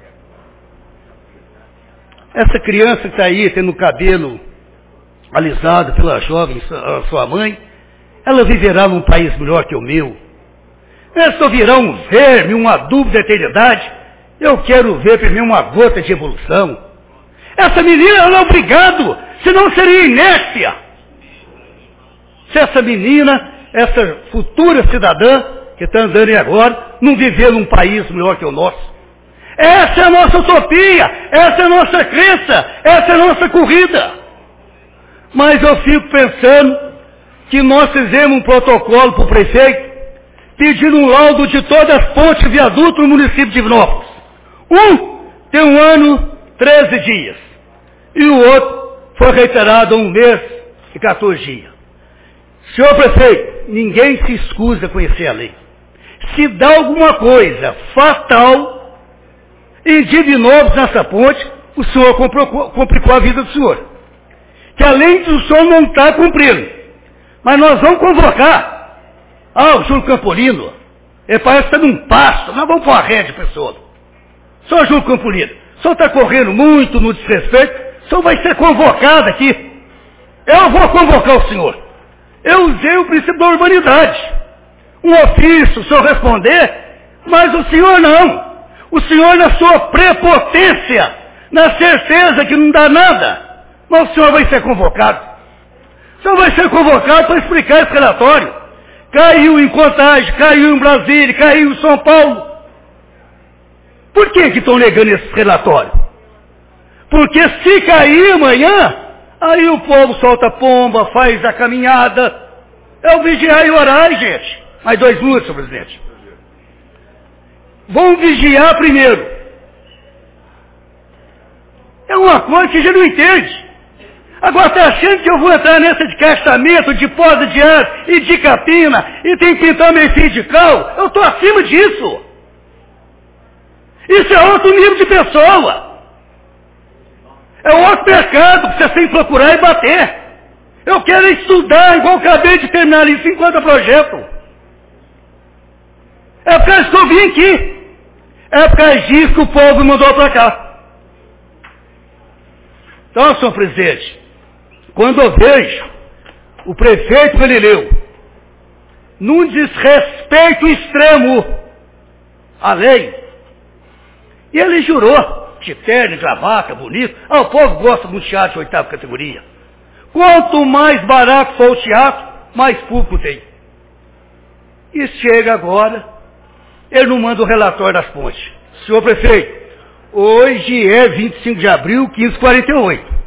Essa criança que está aí, tendo o cabelo alisado pela jovem, sua mãe, ela viverá num país melhor que o meu. Se eu virar um verme, um adubo da eternidade, eu quero ver primeiro uma gota de evolução. Essa menina ela é obrigado, senão seria inércia. Se essa menina, essa futura cidadã, que está andando aí agora, não viver num país melhor que o nosso. Essa é a nossa utopia, essa é a nossa crença, essa é a nossa corrida. Mas eu fico pensando que nós fizemos um protocolo para o prefeito, pedindo um laudo de todas as pontes e viadutos no município de Divinópolis. Um tem 1 ano, 13 dias. E o outro foi reiterado há 1 mês e 14 dias. Senhor prefeito, ninguém se escusa a conhecer a lei. Se dá alguma coisa fatal em Divinópolis nessa ponte, o senhor complicou a vida do senhor. Que além do senhor não está cumprindo. Mas nós vamos convocar o Júlio Campolino, ele parece que está num pasto, nós vamos pôr a rede, pessoal. Senhor Júlio Campolino, o senhor está correndo muito no desrespeito, o senhor vai ser convocado aqui. Eu vou convocar o senhor. Eu usei o princípio da urbanidade. Um ofício, o senhor responder, mas o senhor não. O senhor na sua prepotência, na certeza que não dá nada, mas o senhor vai ser convocado. O senhor vai ser convocado para explicar esse relatório. caiu em Contagem, caiu em Brasília, caiu em São Paulo. Por que estão negando esse relatório? Porque se cair amanhã, aí o povo solta a pomba, faz a caminhada. É o vigiar e orar, gente. Mais 2 minutos, senhor presidente. Vão vigiar primeiro. É uma coisa que a gente não entende. Agora está achando que eu vou entrar nessa de castamento, de poda de ar e de capina, e tem que pintar meu fio de cal? Eu estou acima disso. Isso é outro nível de pessoa. É outro mercado que você tem que procurar e bater. Eu quero estudar, igual acabei de terminar ali 50 projetos. É por causa que eu vim aqui. É por causa disso que o povo me mandou para cá. Então, senhor presidente, quando eu vejo o prefeito Galileu num desrespeito extremo à lei, e ele jurou, de terno, gravata, bonito, o povo gosta de um teatro de 8ª categoria. Quanto mais barato for o teatro, mais público tem. E chega agora, ele não manda o relatório das pontes. Senhor prefeito, hoje é 25 de abril, 15h48.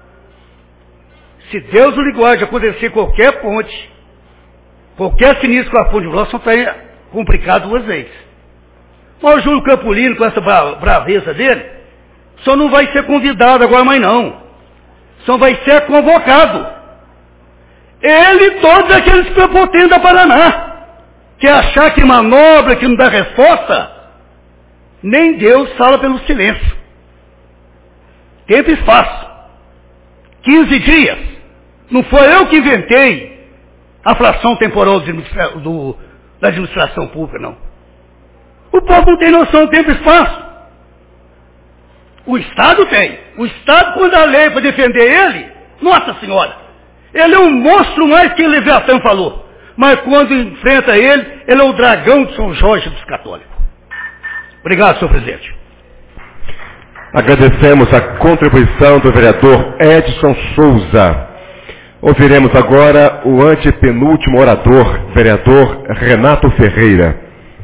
Se Deus o guarde de acontecer qualquer ponte, qualquer sinistro com a ponte de Bronx, está complicado 2 vezes. Mas o Júlio Campolino, com essa braveza dele, só não vai ser convidado agora mais não. Só vai ser convocado. Ele e todos aqueles prepotentes da Paraná, que achar que manobra, que não dá resposta, nem Deus fala pelo silêncio. Tempo e espaço. 15 dias. Não foi eu que inventei a fração temporal da administração pública, não. O povo não tem noção de tempo e espaço. O Estado tem. O Estado, quando a lei para defender ele, nossa senhora, ele é um monstro mais que o Leviatã falou. Mas quando enfrenta ele é o dragão de São Jorge dos católicos. Obrigado, senhor presidente. Agradecemos a contribuição do vereador Edson Souza. Ouviremos agora o antepenúltimo orador, vereador Renato Ferreira.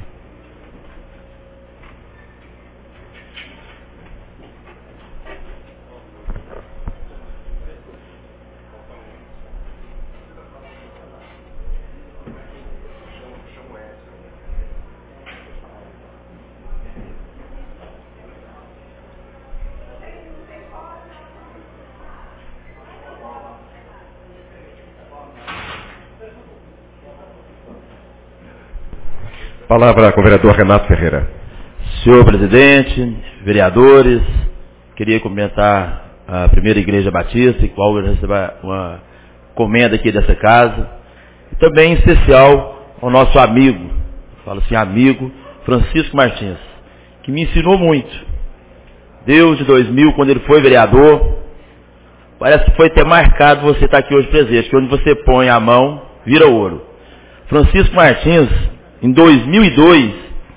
Palavra com o vereador Renato Ferreira. Senhor presidente, vereadores, queria cumprimentar a primeira Igreja Batista, em qual eu recebo uma comenda aqui dessa casa, e também em especial ao nosso amigo, falo assim, amigo, Francisco Martins, que me ensinou muito. Desde 2000, quando ele foi vereador, parece que foi até marcado você estar aqui hoje presente, que onde você põe a mão, vira ouro. Francisco Martins, em 2002,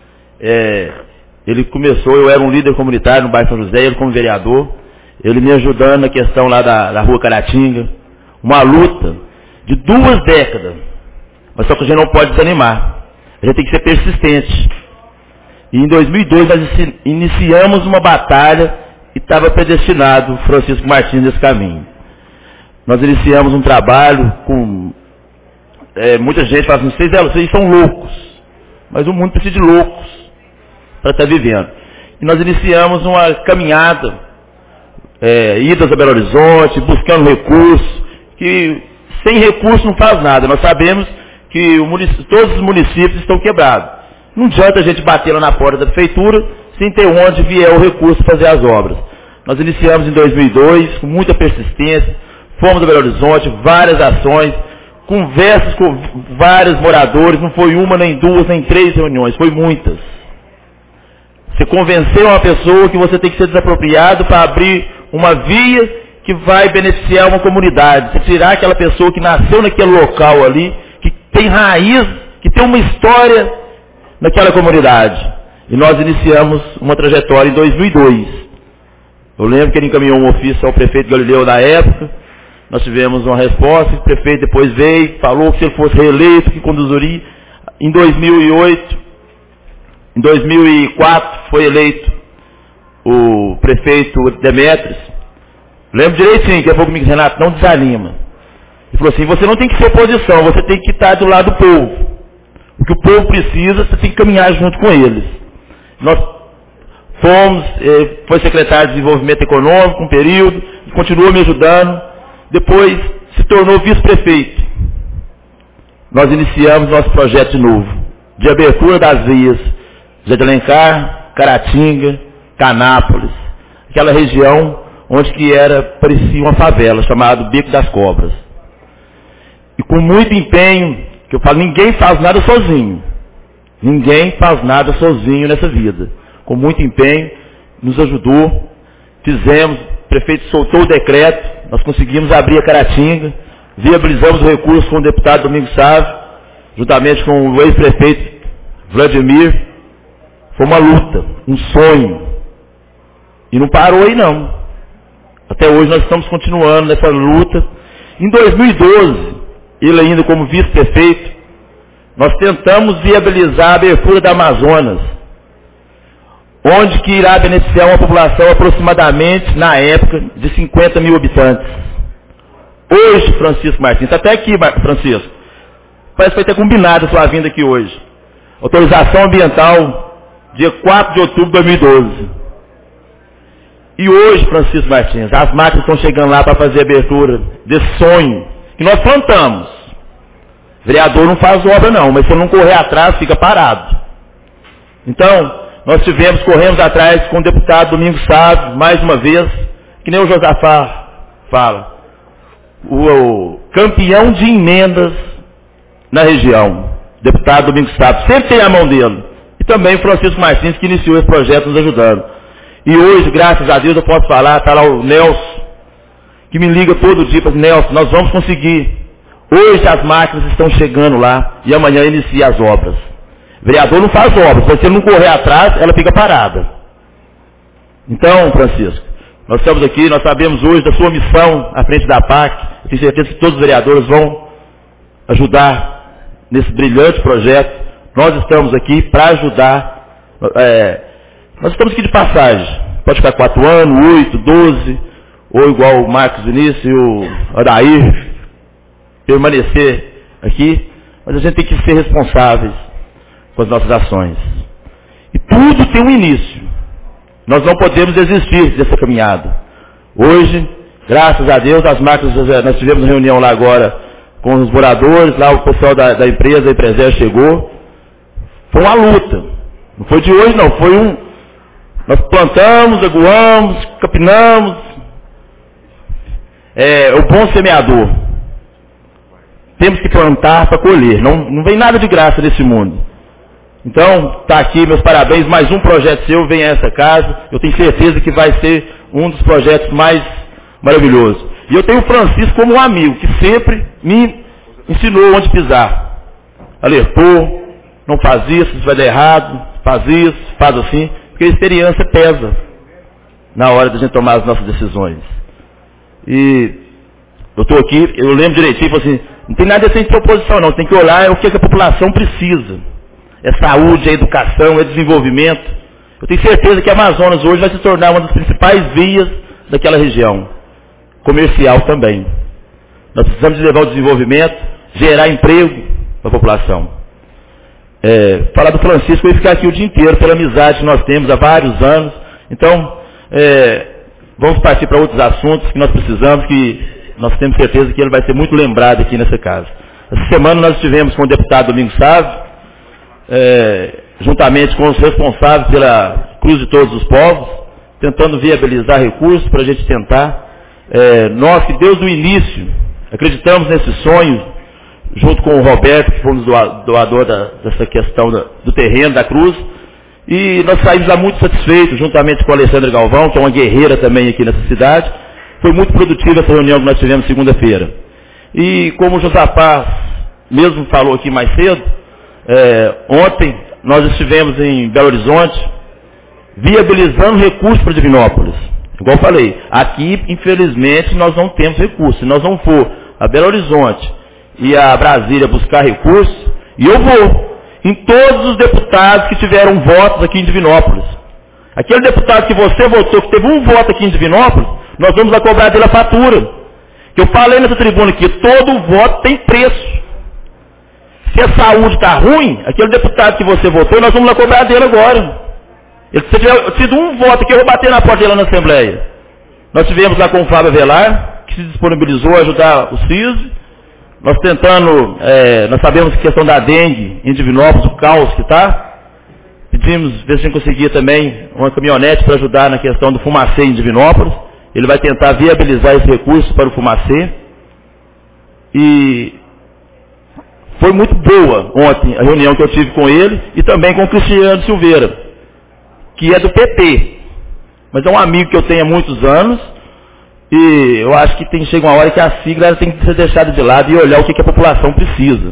ele começou, eu era um líder comunitário no bairro São José, ele como vereador, ele me ajudando na questão lá da rua Caratinga, uma luta de 2 décadas, mas só que a gente não pode desanimar, a gente tem que ser persistente. E em 2002 nós iniciamos uma batalha e estava predestinado Francisco Martins nesse caminho. Nós iniciamos um trabalho com muita gente fala assim, vocês são loucos. Mas o mundo precisa de loucos para estar vivendo. E nós iniciamos uma caminhada, idas a Belo Horizonte, buscando recursos, que sem recurso não faz nada. Nós sabemos que todos os municípios estão quebrados. Não adianta a gente bater lá na porta da prefeitura sem ter onde vier o recurso para fazer as obras. Nós iniciamos em 2002, com muita persistência, fomos a Belo Horizonte, várias ações, conversas com vários moradores, não foi uma, nem 2, nem 3 reuniões, foi muitas. Você convenceu uma pessoa que você tem que ser desapropriado para abrir uma via que vai beneficiar uma comunidade. Você tirar aquela pessoa que nasceu naquele local ali, que tem raiz, que tem uma história naquela comunidade. E nós iniciamos uma trajetória em 2002. Eu lembro que ele encaminhou um ofício ao prefeito Galileu na época, nós tivemos uma resposta, o prefeito depois veio, falou que se ele fosse reeleito, que conduziria. Em 2004 foi eleito o prefeito Demetrios. Lembro direitinho, que é pouco comigo, Renato, não desanima. Ele falou assim, você não tem que ser oposição, você tem que estar do lado do povo. O que o povo precisa, você tem que caminhar junto com eles. Nós fomos, foi secretário de Desenvolvimento Econômico, um período, continuou me ajudando, depois se tornou vice-prefeito. Nós iniciamos nosso projeto de novo, de abertura das vias, José de Alencar, Caratinga, Canápolis, aquela região onde que parecia uma favela, chamada Beco das Cobras. E com muito empenho, que eu falo, ninguém faz nada sozinho. Ninguém faz nada sozinho nessa vida. Com muito empenho, nos ajudou, fizemos, o prefeito soltou o decreto, nós conseguimos abrir a Caratinga, viabilizamos o recurso com o deputado Domingos Sávio, juntamente com o ex-prefeito Vladimir. Foi uma luta, um sonho. E não parou aí não. Até hoje nós estamos continuando nessa luta. Em 2012, ele ainda como vice-prefeito, nós tentamos viabilizar a abertura da Amazonas, onde que irá beneficiar uma população aproximadamente, na época, de 50 mil habitantes. Hoje, Francisco Martins, está até aqui, Francisco, parece que vai ter combinado a sua vinda aqui hoje. Autorização ambiental, dia 4 de outubro de 2012. E hoje, Francisco Martins, as máquinas estão chegando lá para fazer a abertura desse sonho que nós plantamos. O vereador não faz obra não, mas se ele não correr atrás, fica parado. Então, nós corremos atrás com o deputado Domingos Sávio, mais uma vez, que nem o Josafá fala, o campeão de emendas na região, deputado Domingos Sávio, sempre tem a mão dele. E também o Francisco Martins, que iniciou esse projeto nos ajudando. E hoje, graças a Deus, eu posso falar, está lá o Nelson, que me liga todo dia, para Nelson, nós vamos conseguir. Hoje as máquinas estão chegando lá e amanhã inicia as obras. O vereador não faz obras, mas se ele não correr atrás, ela fica parada. Então, Francisco, nós estamos aqui, nós sabemos hoje da sua missão à frente da PAC, eu tenho certeza que todos os vereadores vão ajudar nesse brilhante projeto. Nós estamos aqui para ajudar. Nós estamos aqui de passagem. Pode ficar 4 anos, 8, 12, ou igual o Marcos Vinícius e o Adair, permanecer aqui, mas a gente tem que ser responsáveis com as nossas ações. E tudo tem um início. Nós não podemos desistir dessa caminhada. Hoje, graças a Deus, as máquinas, nós tivemos uma reunião lá agora com os moradores, lá o pessoal da empresa, a empresária chegou. Foi uma luta. Não foi de hoje não, nós plantamos, aguamos, capinamos. O bom semeador. Temos que plantar para colher. Não vem nada de graça nesse mundo. Então, está aqui, meus parabéns. Mais um projeto seu vem a essa casa. Eu tenho certeza que vai ser um dos projetos mais maravilhosos. E eu tenho o Francisco como um amigo, que sempre me ensinou onde pisar. Alertou, não faz isso, isso vai dar errado, faz isso, faz assim. Porque a experiência pesa na hora de a gente tomar as nossas decisões. E eu estou aqui, eu lembro direitinho, assim, não tem nada de oposição não, tem que olhar o que a população precisa. É saúde, é educação, é desenvolvimento. Eu tenho certeza que a Amazonas hoje vai se tornar uma das principais vias daquela região. Comercial também. Nós precisamos de levar o desenvolvimento, gerar emprego para a população. Falar do Francisco, eu ia ficar aqui o dia inteiro, pela amizade que nós temos há vários anos. Então, vamos partir para outros assuntos que nós precisamos, que nós temos certeza que ele vai ser muito lembrado aqui nessa casa. Essa semana nós estivemos com o deputado Domingos Sávio, juntamente com os responsáveis pela Cruz de Todos os Povos, tentando viabilizar recursos para a gente tentar. Nós que desde o início acreditamos nesse sonho, junto com o Roberto, que foi um doador dessa questão do terreno da Cruz, e nós saímos lá muito satisfeitos, juntamente com a Alessandra Galvão, que é uma guerreira também aqui nessa cidade. Foi muito produtiva essa reunião que nós tivemos segunda-feira. E como o Josafá mesmo falou aqui mais cedo, ontem nós estivemos em Belo Horizonte, viabilizando recursos para Divinópolis. Igual eu falei, aqui, infelizmente, nós não temos recursos. Se nós não for a Belo Horizonte e a Brasília buscar recursos, e eu vou em todos os deputados que tiveram votos aqui em Divinópolis. Aquele deputado que você votou, que teve um voto aqui em Divinópolis, nós vamos lá cobrar dele a fatura. Que eu falei nessa tribuna aqui, todo voto tem preço. Se a saúde está ruim, aquele deputado que você votou, nós vamos lá cobrar dele agora. Se tiver tido um voto aqui, eu vou bater na porta dele lá na Assembleia. Nós tivemos lá com o Fábio Avelar, que se disponibilizou a ajudar o CIS. Nós tentando, nós sabemos que a questão da dengue em Divinópolis, o caos que está. Pedimos, ver se a gente conseguia também uma caminhonete para ajudar na questão do Fumacê em Divinópolis. Ele vai tentar viabilizar esse recurso para o Fumacê. E foi muito boa ontem a reunião que eu tive com ele e também com o Cristiano Silveira, que é do PT. Mas é um amigo que eu tenho há muitos anos. E eu acho que chega uma hora que a sigla tem que ser deixada de lado e olhar o que a população precisa.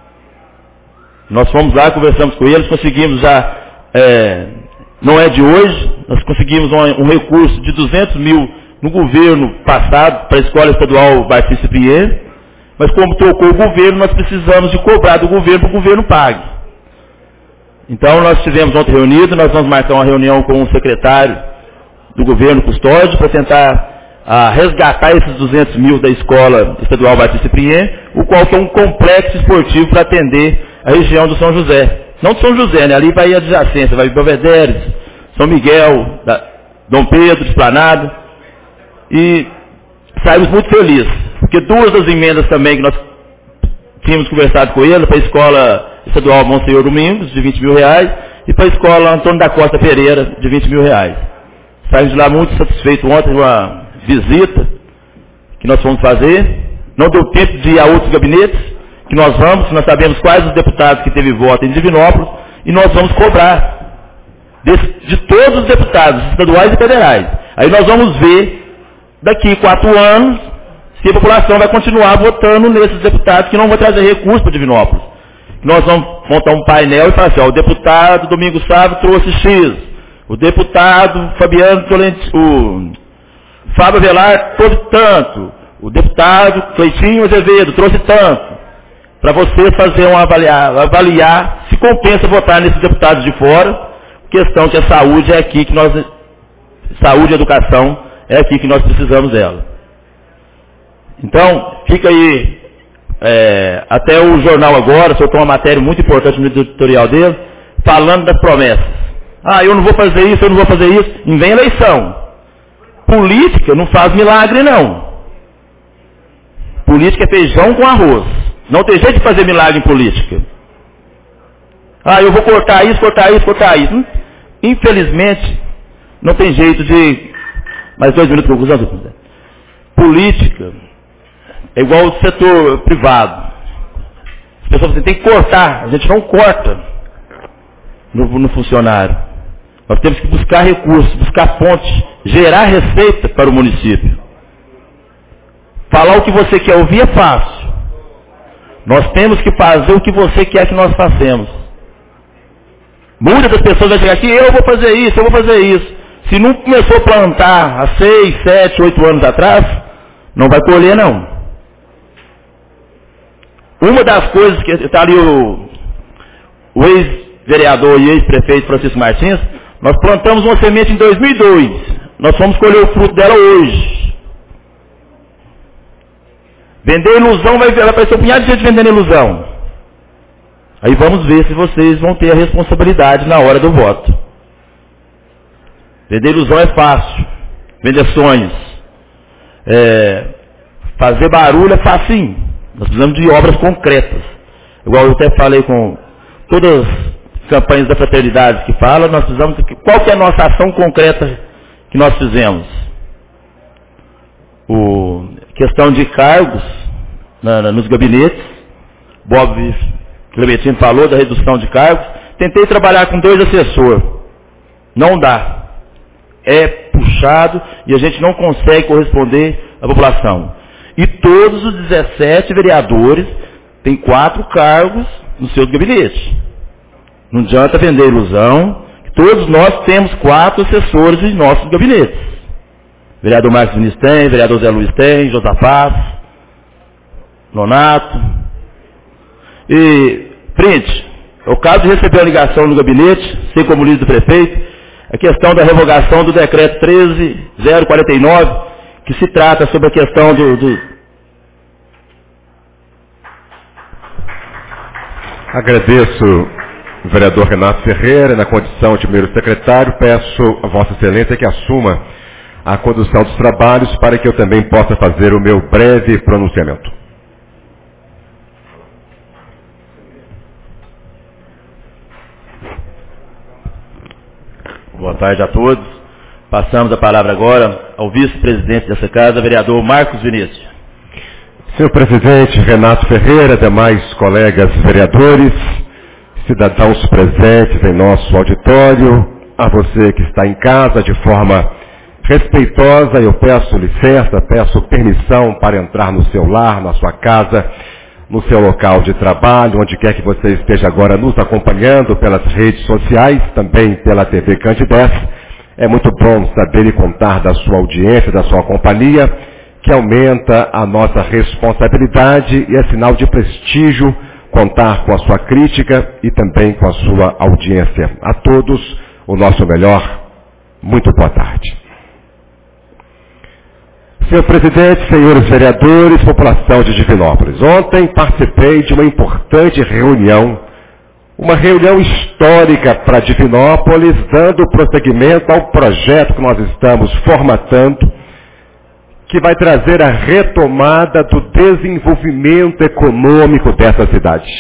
Nós fomos lá, conversamos com eles, conseguimos já, não é de hoje, nós conseguimos um recurso de 200 mil no governo passado para a Escola Estadual Batista Pinheiro, mas como trocou o governo, nós precisamos de cobrar do governo para o governo pague. Então nós estivemos ontem reunidos, nós vamos marcar uma reunião com o secretário do governo Custódio para tentar resgatar esses 200 mil da Escola Estadual Batista Pinheiro, o qual que é um complexo esportivo para atender a região do São José. Não de São José, né? Ali vai a adjacência, vai Belvedere, São Miguel, Dom Pedro, Esplanada. E saímos muito felizes, porque duas das emendas também que nós tínhamos conversado com ele, para a Escola Estadual Monsenhor Domingos, de 20 mil reais, e para a Escola Antônio da Costa Pereira, de 20 mil reais. Saímos de lá muito satisfeitos ontem, uma visita que nós fomos fazer. Não deu tempo de ir a outros gabinetes, que nós sabemos quais os deputados que teve voto em Divinópolis, e nós vamos cobrar de todos os deputados, estaduais e federais. Aí nós vamos ver, daqui 4 anos, se a população vai continuar votando nesses deputados que não vão trazer recursos para Divinópolis. Nós vamos montar um painel e falar assim, o deputado Domingos Sávio trouxe X, o deputado Fabiano Tolentino, o Fábio Avelar trouxe tanto, o deputado Cleitinho Azevedo trouxe tanto, para você fazer avaliar se compensa votar nesses deputados de fora, questão que a saúde é aqui que saúde e educação é aqui que nós precisamos dela. Então, fica aí, até o jornal agora, soltou uma matéria muito importante no editorial dele, falando das promessas. Eu não vou fazer isso, eu não vou fazer isso, e vem eleição. Política não faz milagre, não. Política é feijão com arroz. Não tem jeito de fazer milagre em política. Eu vou cortar isso, cortar isso, cortar isso. Infelizmente, não tem jeito de... Mais 2 minutos para conclusão. Política é igual ao setor privado. As pessoas têm que cortar. A gente não corta no funcionário. Nós temos que buscar recursos, buscar fontes, gerar receita para o município. Falar o que você quer ouvir é fácil. Nós temos que fazer o que você quer que nós façamos. Muitas das pessoas vão chegar aqui, eu vou fazer isso, eu vou fazer isso. Se não começou a plantar há 6, 7, 8 anos atrás, não vai colher não. Uma das coisas que está ali o ex-vereador e ex-prefeito Francisco Martins, nós plantamos uma semente em 2002. Nós fomos colher o fruto dela hoje. Vender ilusão vai aparecer um punhado de gente vendendo ilusão. Aí vamos ver se vocês vão ter a responsabilidade na hora do voto. Vender ilusão é fácil. Vender sonhos. Fazer barulho é facinho. Nós precisamos de obras concretas. Igual eu até falei com todas as campanhas da fraternidade que falam, nós precisamos... Qual que é a nossa ação concreta que nós fizemos? Questão de cargos nos gabinetes. Bob Clementino falou da redução de cargos. Tentei trabalhar com 2 assessores. Não dá. É puxado e a gente não consegue corresponder à população. E todos os 17 vereadores têm 4 cargos nos seus gabinetes. Não adianta vender ilusão. Todos nós temos 4 assessores em nossos gabinetes. Vereador Marcos Vinícius tem, vereador Zé Luiz tem, Josafás, Nonato. E, print, o caso de receber a ligação no gabinete, sem como líder do prefeito, a questão da revogação do decreto 13.049, que se trata sobre a questão Agradeço o vereador Renato Ferreira, na condição de primeiro secretário, peço a Vossa Excelência que assuma a condução dos trabalhos para que eu também possa fazer o meu breve pronunciamento. Boa tarde a todos. Passamos a palavra agora ao vice-presidente dessa casa, vereador Marcos Vinícius. Senhor presidente Renato Ferreira, demais colegas vereadores, cidadãos presentes em nosso auditório, a você que está em casa de forma respeitosa, eu peço licença, peço permissão para entrar no seu lar, na sua casa, no seu local de trabalho, onde quer que você esteja agora nos acompanhando pelas redes sociais, também pela TV Candidez. É muito bom saber e contar da sua audiência, da sua companhia, que aumenta a nossa responsabilidade e é sinal de prestígio contar com a sua crítica e também com a sua audiência. A todos, o nosso melhor. Muito boa tarde. Senhor presidente, senhores vereadores, população de Divinópolis. Ontem participei de uma importante reunião, uma reunião histórica para Divinópolis, dando prosseguimento ao projeto que nós estamos formatando, que vai trazer a retomada do desenvolvimento econômico dessa cidade.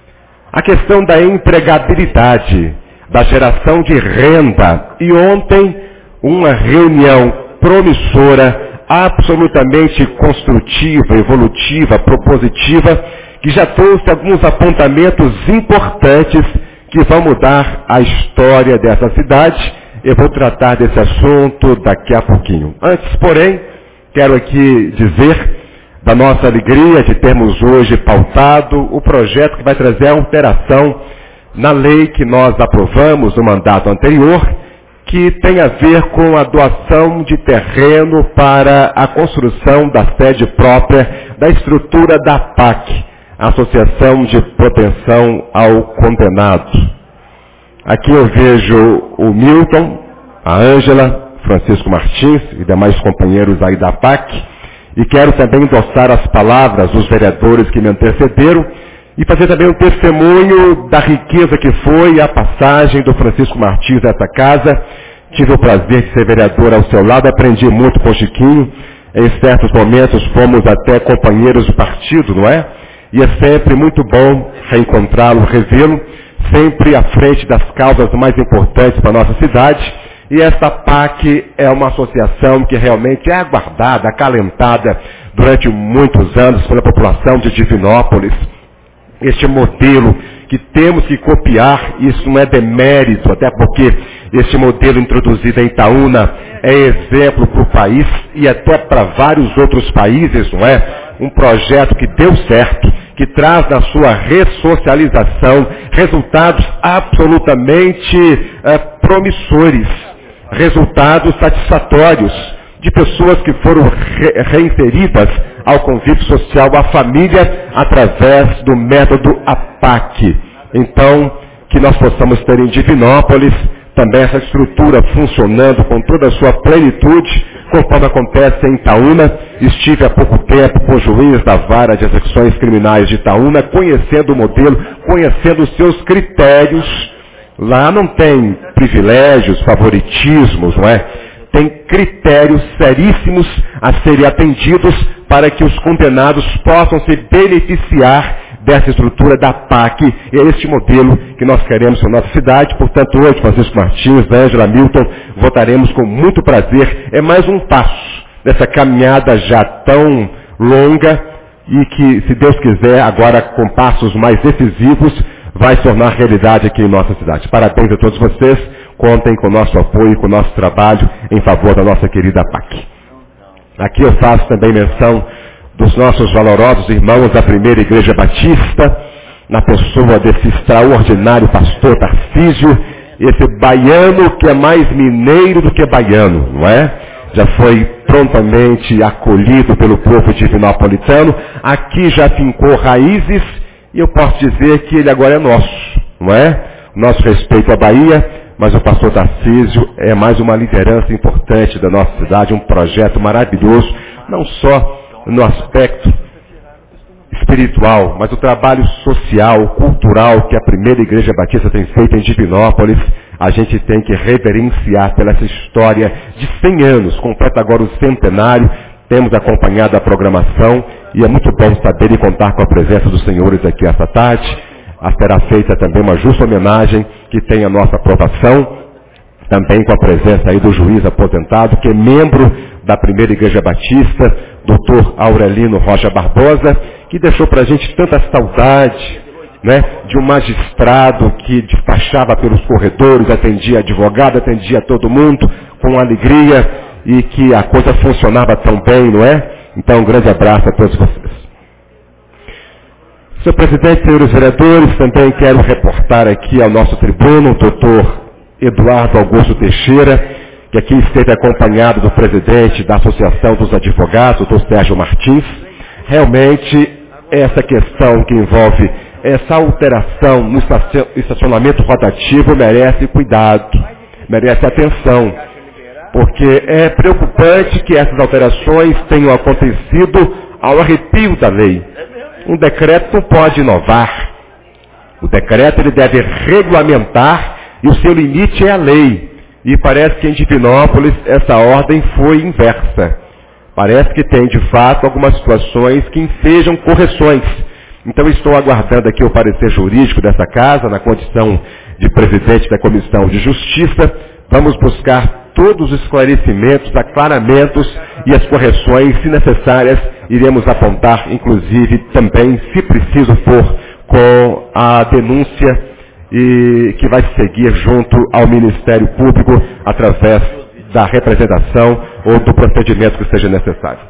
A questão da empregabilidade, da geração de renda. E ontem, uma reunião promissora, absolutamente construtiva, evolutiva, propositiva, que já trouxe alguns apontamentos importantes que vão mudar a história dessa cidade. Eu vou tratar desse assunto daqui a pouquinho. Antes, porém, quero aqui dizer da nossa alegria de termos hoje pautado o projeto que vai trazer a alteração na lei que nós aprovamos no mandato anterior, que tem a ver com a doação de terreno para a construção da sede própria da estrutura da APAC, Associação de Proteção ao Condenado. Aqui eu vejo o Milton, a Ângela, Francisco Martins e demais companheiros aí da APAC, e quero também endossar as palavras dos vereadores que me antecederam e fazer também um testemunho da riqueza que foi a passagem do Francisco Martins nessa casa. Tive o prazer de ser vereador ao seu lado, aprendi muito com o Chiquinho, em certos momentos fomos até companheiros do partido, não é? E é sempre muito bom reencontrá-lo, revê-lo, sempre à frente das causas mais importantes para a nossa cidade. E esta PAC é uma associação que realmente é aguardada, acalentada durante muitos anos pela população de Divinópolis. Este modelo que temos que copiar, isso não é demérito, até porque este modelo introduzido em Itaúna é exemplo para o país e até para vários outros países, não é? Um projeto que deu certo, que traz na sua ressocialização resultados absolutamente promissores, resultados satisfatórios de pessoas que foram reinseridas ao convívio social, à família, através do método APAC. Então, que nós possamos ter em Divinópolis também essa estrutura funcionando com toda a sua plenitude, conforme acontece em Itaúna. Estive há pouco tempo com o juiz da Vara de Execuções Criminais de Itaúna, conhecendo o modelo, conhecendo os seus critérios. Lá não tem privilégios, favoritismos, não é? Tem critérios seríssimos a serem atendidos para que os condenados possam se beneficiar dessa estrutura da PAC. E é este modelo que nós queremos para a nossa cidade. Portanto, hoje, Francisco Martins, Ângela, Milton, votaremos com muito prazer. É mais um passo dessa caminhada já tão longa e que, se Deus quiser, agora com passos mais decisivos, vai se tornar realidade aqui em nossa cidade. Parabéns a todos vocês. Contem com o nosso apoio, com o nosso trabalho em favor da nossa querida PAC. Aqui eu faço também menção dos nossos valorosos irmãos da Primeira Igreja Batista, na pessoa desse extraordinário pastor Tarcísio, esse baiano que é mais mineiro do que baiano, não é? Já foi prontamente acolhido pelo povo divinopolitano, aqui já fincou raízes, e eu posso dizer que ele agora é nosso, não é? Nosso respeito à Bahia, mas o pastor Tarcísio é mais uma liderança importante da nossa cidade, um projeto maravilhoso, não só no aspecto espiritual, mas o trabalho social, cultural que a primeira Igreja Batista tem feito em Divinópolis, a gente tem que reverenciar pela essa história de 100 anos, completa agora o centenário, temos acompanhado a programação e é muito bom saber e contar com a presença dos senhores aqui esta tarde. Será feita também uma justa homenagem que tem a nossa aprovação, também com a presença aí do juiz aposentado, que é membro da primeira Igreja Batista, Dr. Aurelino Rocha Barbosa, que deixou para a gente tanta saudade, né, de um magistrado que despachava pelos corredores, atendia advogado, atendia todo mundo com alegria e que a coisa funcionava tão bem, não é? Então, um grande abraço a todos vocês. Senhor presidente, senhores vereadores, também quero reportar aqui ao nosso tribuno, o doutor Eduardo Augusto Teixeira, que aqui esteve acompanhado do presidente da Associação dos Advogados, doutor Sérgio Martins. Realmente, essa questão que envolve essa alteração no estacionamento rotativo merece cuidado, merece atenção, porque é preocupante que essas alterações tenham acontecido ao arrepio da lei. Um decreto não pode inovar. O decreto ele deve regulamentar e o seu limite é a lei. E parece que em Divinópolis essa ordem foi inversa. Parece que tem de fato algumas situações que ensejam correções. Então estou aguardando aqui o parecer jurídico dessa casa, na condição de presidente da Comissão de Justiça. Vamos buscar todos os esclarecimentos, aclaramentos e as correções, se necessárias, iremos apontar, inclusive, também, se preciso for, com a denúncia e que vai seguir junto ao Ministério Público através da representação ou do procedimento que seja necessário.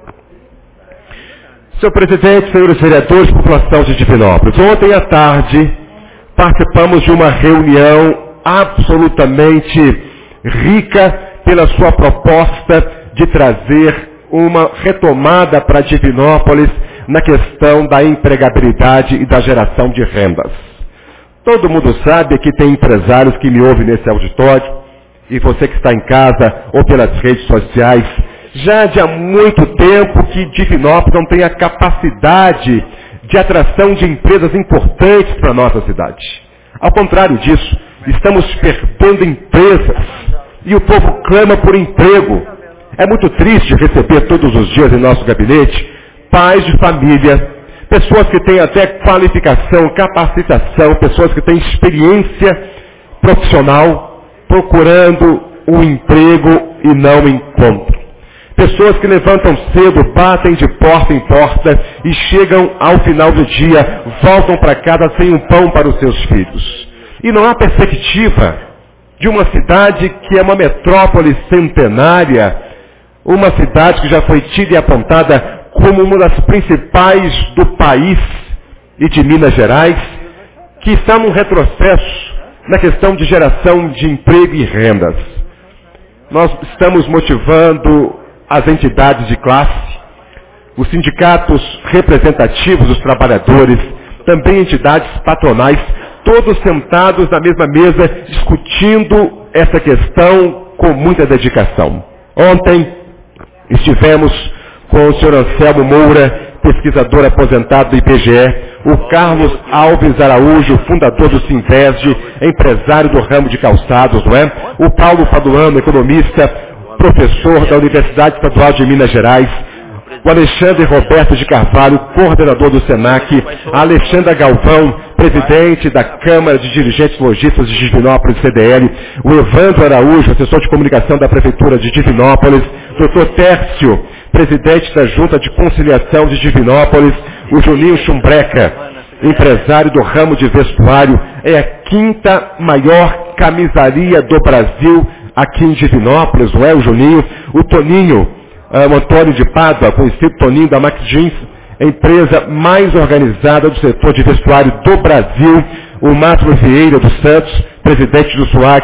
Senhor presidente, senhores vereadores, população de Divinópolis, ontem à tarde participamos de uma reunião absolutamente rica pela sua proposta de trazer uma retomada para Divinópolis na questão da empregabilidade e da geração de rendas. Todo mundo sabe que tem empresários que me ouvem nesse auditório, e você que está em casa ou pelas redes sociais, já de há muito tempo que Divinópolis não tem a capacidade de atração de empresas importantes para a nossa cidade. Ao contrário disso, estamos perdendo empresas e o povo clama por emprego. É muito triste receber todos os dias em nosso gabinete pais de família, pessoas que têm até qualificação, capacitação, pessoas que têm experiência profissional, procurando um emprego e não encontram. Pessoas que levantam cedo, batem de porta em porta e chegam ao final do dia, voltam para casa sem um pão para os seus filhos. E não há perspectiva de uma cidade que é uma metrópole centenária, uma cidade que já foi tida e apontada como uma das principais do país e de Minas Gerais, que está num retrocesso na questão de geração de emprego e rendas. Nós estamos motivando as entidades de classe, os sindicatos representativos dos trabalhadores, também entidades patronais, todos sentados na mesma mesa, discutindo essa questão com muita dedicação. Ontem estivemos com o senhor Anselmo Moura, pesquisador aposentado do IBGE, o Carlos Alves Araújo, fundador do Sinvesg, empresário do ramo de calçados, não é? O Paulo Paduano, economista, professor da Universidade Estadual de Minas Gerais, o Alexandre Roberto de Carvalho, coordenador do SENAC, a Alexandra Galvão, presidente da Câmara de Dirigentes Lojistas de Divinópolis, CDL, o Evandro Araújo, assessor de comunicação da Prefeitura de Divinópolis, Dr. Tércio, presidente da Junta de Conciliação de Divinópolis, o Juninho Chumbreca, empresário do ramo de vestuário, é a 5ª maior camisaria do Brasil aqui em Divinópolis, não é o Juninho? O Toninho, o Antônio de Pádua, conhecido Toninho da Max Jeans, a empresa mais organizada do setor de vestuário do Brasil, o Márcio Vieira dos Santos, presidente do SUAC,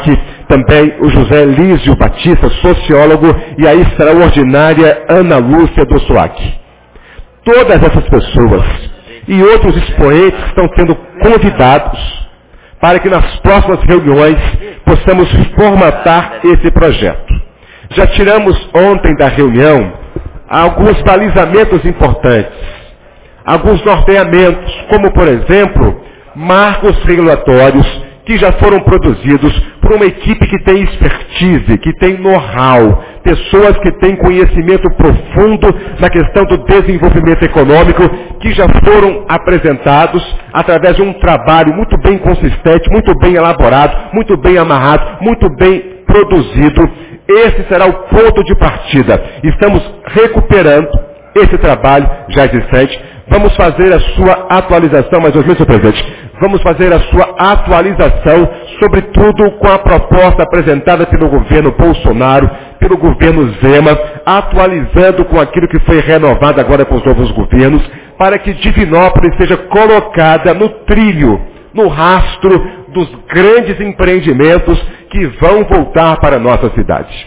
também o José Lísio Batista, sociólogo, e a extraordinária Ana Lúcia Dossuac. Todas essas pessoas e outros expoentes estão sendo convidados para que nas próximas reuniões possamos formatar esse projeto. Já tiramos ontem da reunião alguns balizamentos importantes, alguns norteamentos, como por exemplo, marcos regulatórios que já foram produzidos por uma equipe que tem expertise, que tem know-how, pessoas que têm conhecimento profundo na questão do desenvolvimento econômico, que já foram apresentados através de um trabalho muito bem consistente, muito bem elaborado, muito bem amarrado, muito bem produzido. Esse será o ponto de partida. Estamos recuperando esse trabalho já existente. Vamos fazer a sua atualização, mais ou menos, senhor presidente. Vamos fazer a sua atualização, sobretudo com a proposta apresentada pelo governo Bolsonaro, pelo governo Zema, atualizando com aquilo que foi renovado agora com os novos governos, para que Divinópolis seja colocada no trilho, no rastro dos grandes empreendimentos que vão voltar para a nossa cidade.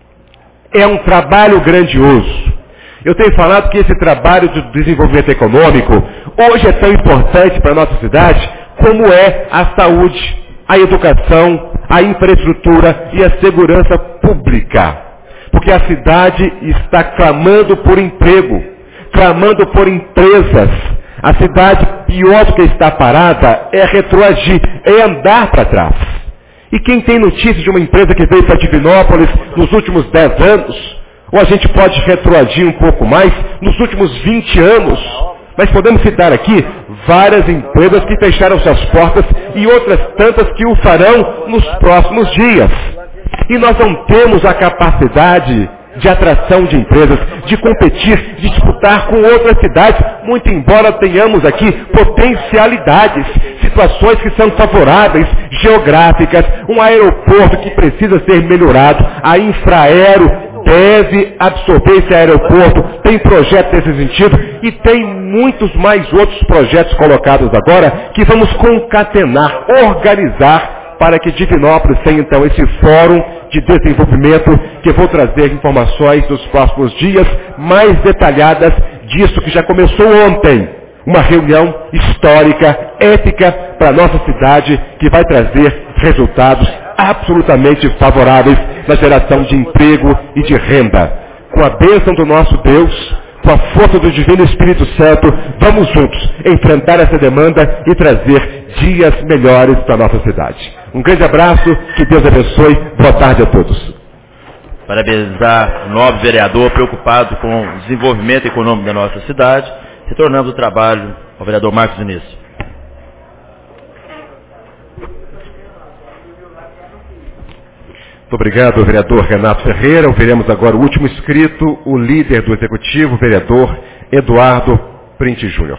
É um trabalho grandioso. Eu tenho falado que esse trabalho de desenvolvimento econômico hoje é tão importante para a nossa cidade como é a saúde, a educação, a infraestrutura e a segurança pública. Porque a cidade está clamando por emprego, clamando por empresas. A cidade, pior do que estar parada, é retroagir, é andar para trás. E quem tem notícia de uma empresa que veio para Divinópolis nos últimos 10 anos, ou a gente pode retroagir um pouco mais, nos últimos 20 anos, mas podemos citar aqui várias empresas que fecharam suas portas e outras tantas que o farão nos próximos dias. E nós não temos a capacidade de atração de empresas, de competir, de disputar com outras cidades, muito embora tenhamos aqui potencialidades, situações que são favoráveis, geográficas, um aeroporto que precisa ser melhorado, a Infraero deve absorver esse aeroporto, tem projetos nesse sentido e tem muitos mais outros projetos colocados agora que vamos concatenar, organizar para que Divinópolis tenha então esse fórum de desenvolvimento que eu vou trazer informações nos próximos dias mais detalhadas disso que já começou ontem. Uma reunião histórica, épica para a nossa cidade que vai trazer resultados absolutamente favoráveis na geração de emprego e de renda. Com a bênção do nosso Deus, com a força do Divino Espírito Santo, vamos juntos enfrentar essa demanda e trazer dias melhores para a nossa cidade. Um grande abraço, que Deus abençoe, boa tarde a todos. Parabenizar o nobre vereador preocupado com o desenvolvimento econômico da nossa cidade. Retornamos o trabalho ao vereador Marcos Vinícius. Muito obrigado, vereador Renato Ferreira. Ouviremos agora o último inscrito, o líder do Executivo, vereador Eduardo Printe Júnior.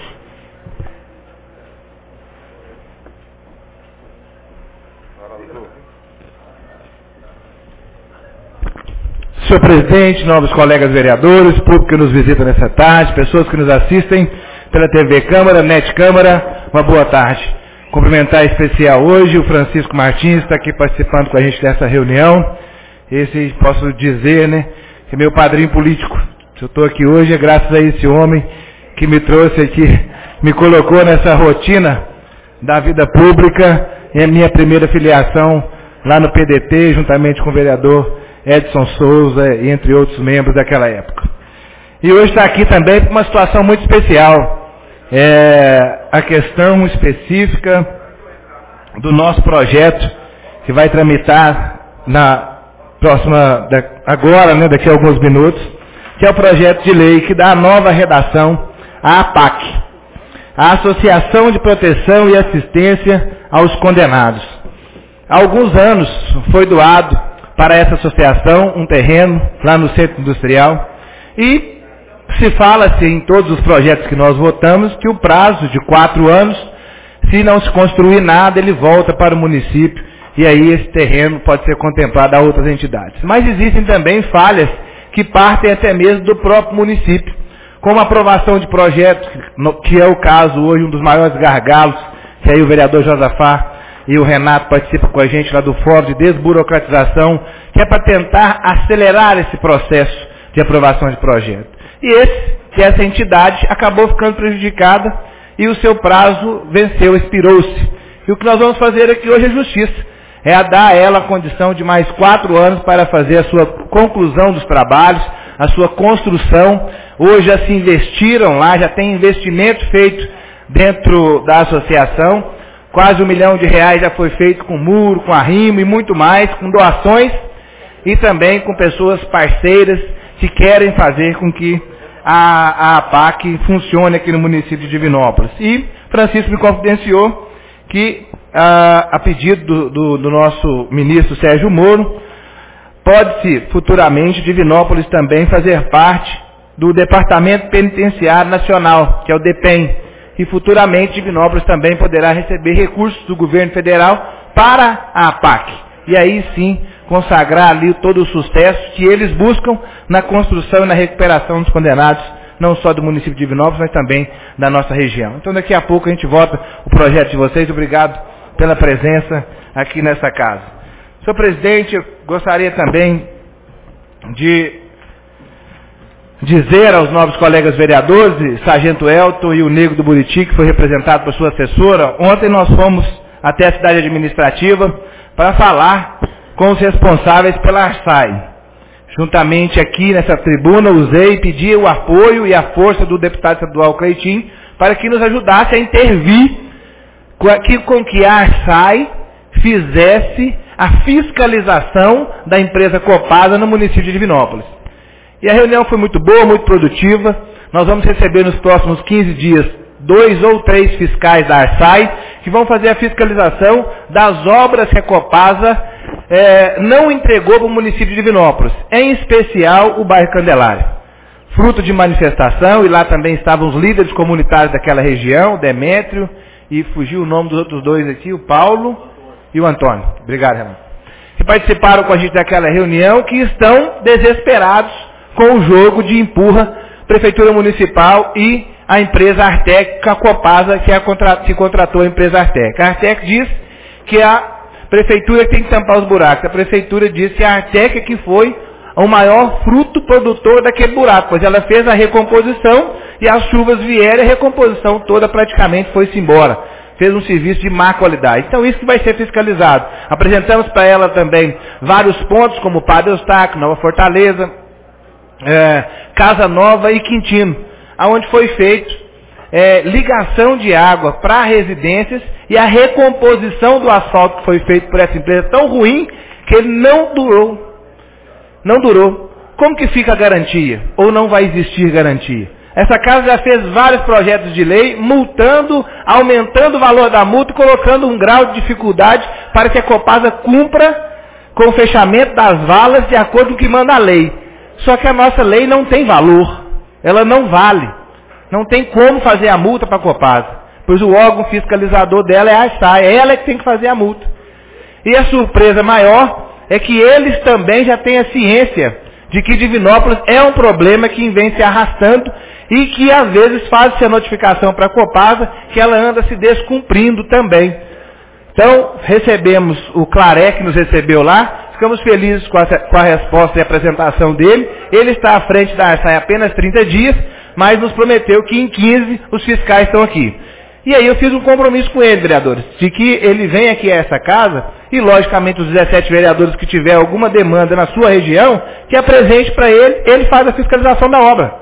Senhor presidente, nobres colegas vereadores, público que nos visita nessa tarde, pessoas que nos assistem pela TV Câmara, Net Câmara, uma boa tarde. Cumprimentar em especial hoje o Francisco Martins, que está aqui participando com a gente dessa reunião. Esse, posso dizer, né, que é meu padrinho político. Se eu estou aqui hoje é graças a esse homem que me trouxe aqui, me colocou nessa rotina da vida pública, e a minha primeira filiação lá no PDT, juntamente com o vereador Edson Souza, entre outros membros daquela época. E hoje está aqui também por uma situação muito especial. A questão específica do nosso projeto, que vai tramitar na próxima, agora, né, daqui a alguns minutos, que é o projeto de lei que dá a nova redação à APAC, a Associação de Proteção e Assistência aos Condenados. Há alguns anos foi doado para essa associação um terreno lá no Centro Industrial e se fala-se em todos os projetos que nós votamos que o prazo de 4 anos, se não se construir nada, ele volta para o município e aí esse terreno pode ser contemplado a outras entidades. Mas existem também falhas que partem até mesmo do próprio município, como a aprovação de projetos, que é o caso hoje, um dos maiores gargalos, que aí o vereador Josafá e o Renato participa com a gente lá do Fórum de Desburocratização, que é para tentar acelerar esse processo de aprovação de projeto. E essa entidade acabou ficando prejudicada e o seu prazo venceu, expirou-se. E o que nós vamos fazer aqui hoje é justiça. É dar a ela a condição de mais 4 anos para fazer a sua conclusão dos trabalhos, a sua construção. Hoje já se investiram lá, já tem investimento feito dentro da associação. Quase R$1 milhão já foi feito com muro, com arrimo e muito mais, com doações e também com pessoas parceiras que querem fazer com que a APAC funcione aqui no município de Divinópolis. E Francisco me confidenciou que, a pedido do nosso ministro Sérgio Moro, pode-se futuramente Divinópolis também fazer parte do Departamento Penitenciário Nacional, que é o DEPEN, e futuramente Divinópolis também poderá receber recursos do governo federal para a APAC. E aí sim consagrar ali todo o sucesso que eles buscam na construção e na recuperação dos condenados, não só do município de Divinópolis, mas também da nossa região. Então daqui a pouco a gente vota o projeto de vocês. Obrigado pela presença aqui nessa casa. Senhor presidente, eu gostaria também de dizer aos novos colegas vereadores, Sargento Elton e o Negro do Buriti, que foi representado por sua assessora, ontem nós fomos até a cidade administrativa para falar com os responsáveis pela ARSAI. Juntamente aqui nessa tribuna, usei e pedi o apoio e a força do deputado estadual Cleitinho para que nos ajudasse a intervir com que a ARSAI fizesse a fiscalização da empresa Copasa no município de Divinópolis. E a reunião foi muito boa, muito produtiva. Nós vamos receber nos próximos 15 dias 2 ou 3 fiscais da ARSAI que vão fazer a fiscalização das obras que a Copasa não entregou para o município de Divinópolis, em especial o bairro Candelária. Fruto de manifestação, e lá também estavam os líderes comunitários daquela região, Demétrio, e fugiu o nome dos outros 2 aqui, o Paulo e o Antônio. Obrigado, Renato. Que participaram com a gente daquela reunião, que estão desesperados com o jogo de empurra Prefeitura Municipal e a empresa Artec, a Copasa, que contratou a empresa Artec. A Artec diz que a Prefeitura tem que tampar os buracos. A Prefeitura diz que a Artec é que foi o maior fruto produtor daquele buraco, pois ela fez a recomposição e as chuvas vieram e a recomposição toda praticamente foi-se embora. Fez um serviço de má qualidade. Então isso que vai ser fiscalizado. Apresentamos para ela também vários pontos, como Padre Eustáquio, Nova Fortaleza, Casa Nova e Quintino, onde foi feito ligação de água para residências e a recomposição do asfalto que foi feito por essa empresa tão ruim que ele não durou. Não durou. Como que fica a garantia? Ou não vai existir garantia? Essa casa já fez vários projetos de lei, multando, aumentando o valor da multa e colocando um grau de dificuldade para que a Copasa cumpra com o fechamento das valas de acordo com o que manda a lei. Só que a nossa lei não tem valor. Ela não vale. Não tem como fazer a multa para a Copasa. Pois o órgão fiscalizador dela é a ARSAI. É ela que tem que fazer a multa. E a surpresa maior é que eles também já têm a ciência de que Divinópolis é um problema que vem se arrastando e que às vezes faz-se a notificação para a Copasa que ela anda se descumprindo também. Então, recebemos o Claré que nos recebeu lá, ficamos felizes com a resposta e a apresentação dele. Ele está à frente da ARSAI há apenas 30 dias, mas nos prometeu que em 15 os fiscais estão aqui. E aí eu fiz um compromisso com ele, vereadores, de que ele vem aqui a essa casa e, logicamente, os 17 vereadores que tiver alguma demanda na sua região, que apresente para ele, ele faz a fiscalização da obra.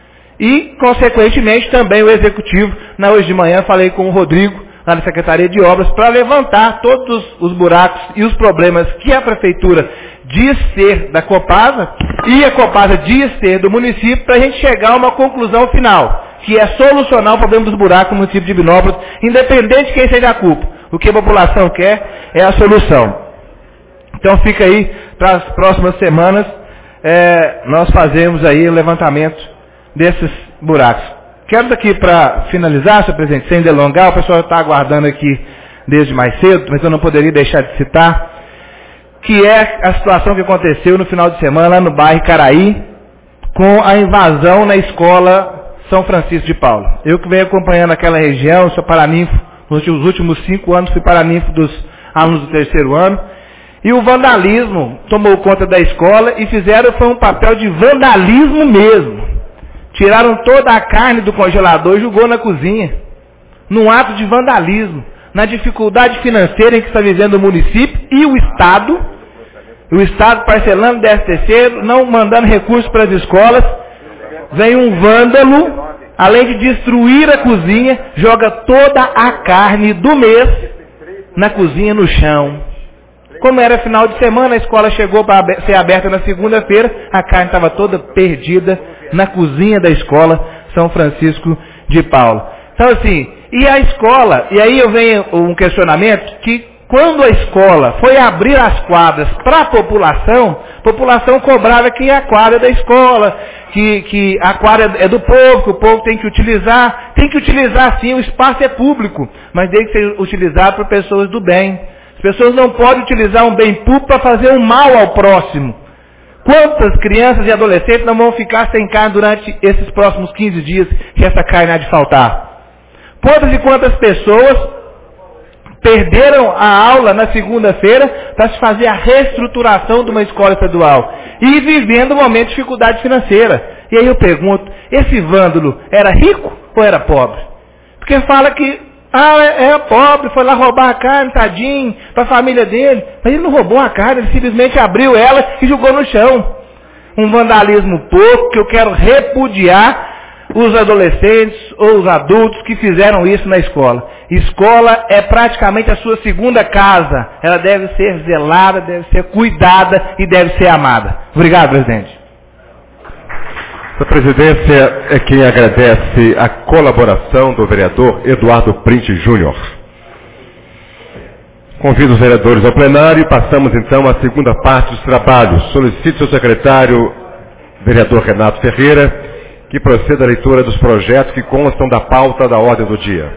E, consequentemente, também o Executivo, hoje de manhã, falei com o Rodrigo, lá na Secretaria de Obras, para levantar todos os buracos e os problemas que a Prefeitura diz ser da Copasa e a Copasa diz ser do município, para a gente chegar a uma conclusão final, que é solucionar o problema dos buracos no município de Divinópolis, independente de quem seja a culpa. O que a população quer é a solução. Então fica aí, para as próximas semanas, nós fazemos aí o levantamento desses buracos. Quero daqui para finalizar, senhor presidente, sem delongar, o pessoal está aguardando aqui desde mais cedo, mas eu não poderia deixar de citar, que é a situação que aconteceu no final de semana lá no bairro Caraí, com a invasão na escola São Francisco de Paula. Eu que venho acompanhando aquela região, sou paraninfo, nos últimos 5 anos fui paraninfo alunos do terceiro ano, e o vandalismo tomou conta da escola e foi um papel de vandalismo mesmo. Tiraram toda a carne do congelador e jogou na cozinha, num ato de vandalismo, na dificuldade financeira em que está vivendo o município e o Estado parcelando 13º, não mandando recursos para as escolas. Vem um vândalo, além de destruir a cozinha, joga toda a carne do mês na cozinha, no chão. Como era final de semana, a escola chegou para ser aberta na segunda-feira, a carne estava toda perdida na cozinha da escola São Francisco de Paula. Então assim, e a escola, e aí vem um questionamento que quando a escola foi abrir as quadras para a população cobrava que a quadra é da escola, que a quadra é do povo, que o povo tem que utilizar sim, o espaço é público, mas tem que ser utilizado por pessoas do bem. As pessoas não podem utilizar um bem público para fazer um mal ao próximo. Quantas crianças e adolescentes não vão ficar sem carne durante esses próximos 15 dias que essa carne há de faltar? Quantas e quantas pessoas perderam a aula na segunda-feira para se fazer a reestruturação de uma escola estadual e vivendo um momento de dificuldade financeira? E aí eu pergunto, esse vândalo era rico ou era pobre? Porque fala que é pobre, foi lá roubar a carne, tadinho, para a família dele. Mas ele não roubou a carne, ele simplesmente abriu ela e jogou no chão. Um vandalismo pouco que eu quero repudiar os adolescentes ou os adultos que fizeram isso na escola. Escola é praticamente a sua segunda casa. Ela deve ser zelada, deve ser cuidada e deve ser amada. Obrigado, presidente. A presidência é quem agradece a colaboração do vereador Eduardo Printe Júnior. Convido os vereadores ao plenário e passamos então à segunda parte dos trabalhos. Solicito ao secretário, vereador Renato Ferreira, que proceda à leitura dos projetos que constam da pauta da ordem do dia.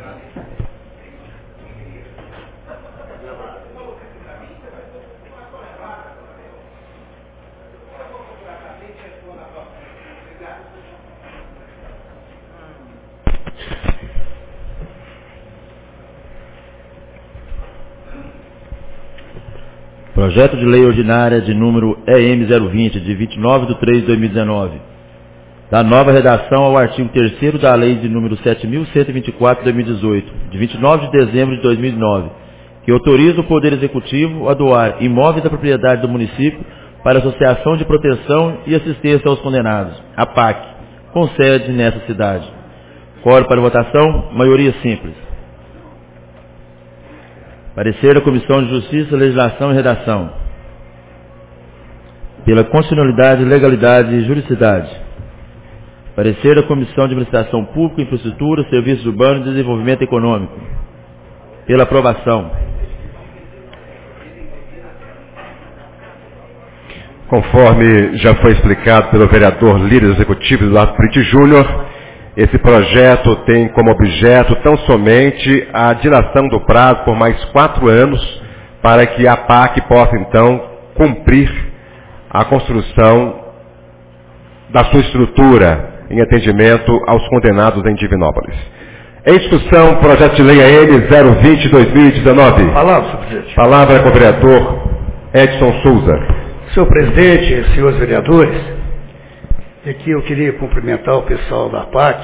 Projeto de Lei Ordinária de número EM 020, de 29/3/2019. Da nova redação ao artigo 3º da Lei de número 7.124 de 2018, de 29 de dezembro de 2009, que autoriza o Poder Executivo a doar imóveis da propriedade do município para a Associação de Proteção e Assistência aos Condenados, a PAC, com sede nessa cidade. Quórum para votação, maioria simples. Parecer da Comissão de Justiça, Legislação e Redação. Pela constitucionalidade, legalidade e juridicidade. Parecer da Comissão de Administração Pública, Infraestrutura, Serviços Urbanos e Desenvolvimento Econômico. Pela aprovação. Conforme já foi explicado pelo vereador líder executivo Eduardo Printe Júnior, esse projeto tem como objeto tão somente a dilação do prazo por mais 4 anos para que a PAC possa então cumprir a construção da sua estrutura em atendimento aos condenados em Divinópolis. Em discussão, projeto de lei AM 020/2019. Palavra, senhor presidente. Palavra com o vereador Edson Souza. Senhor presidente, senhores vereadores, aqui eu queria cumprimentar o pessoal da PAC,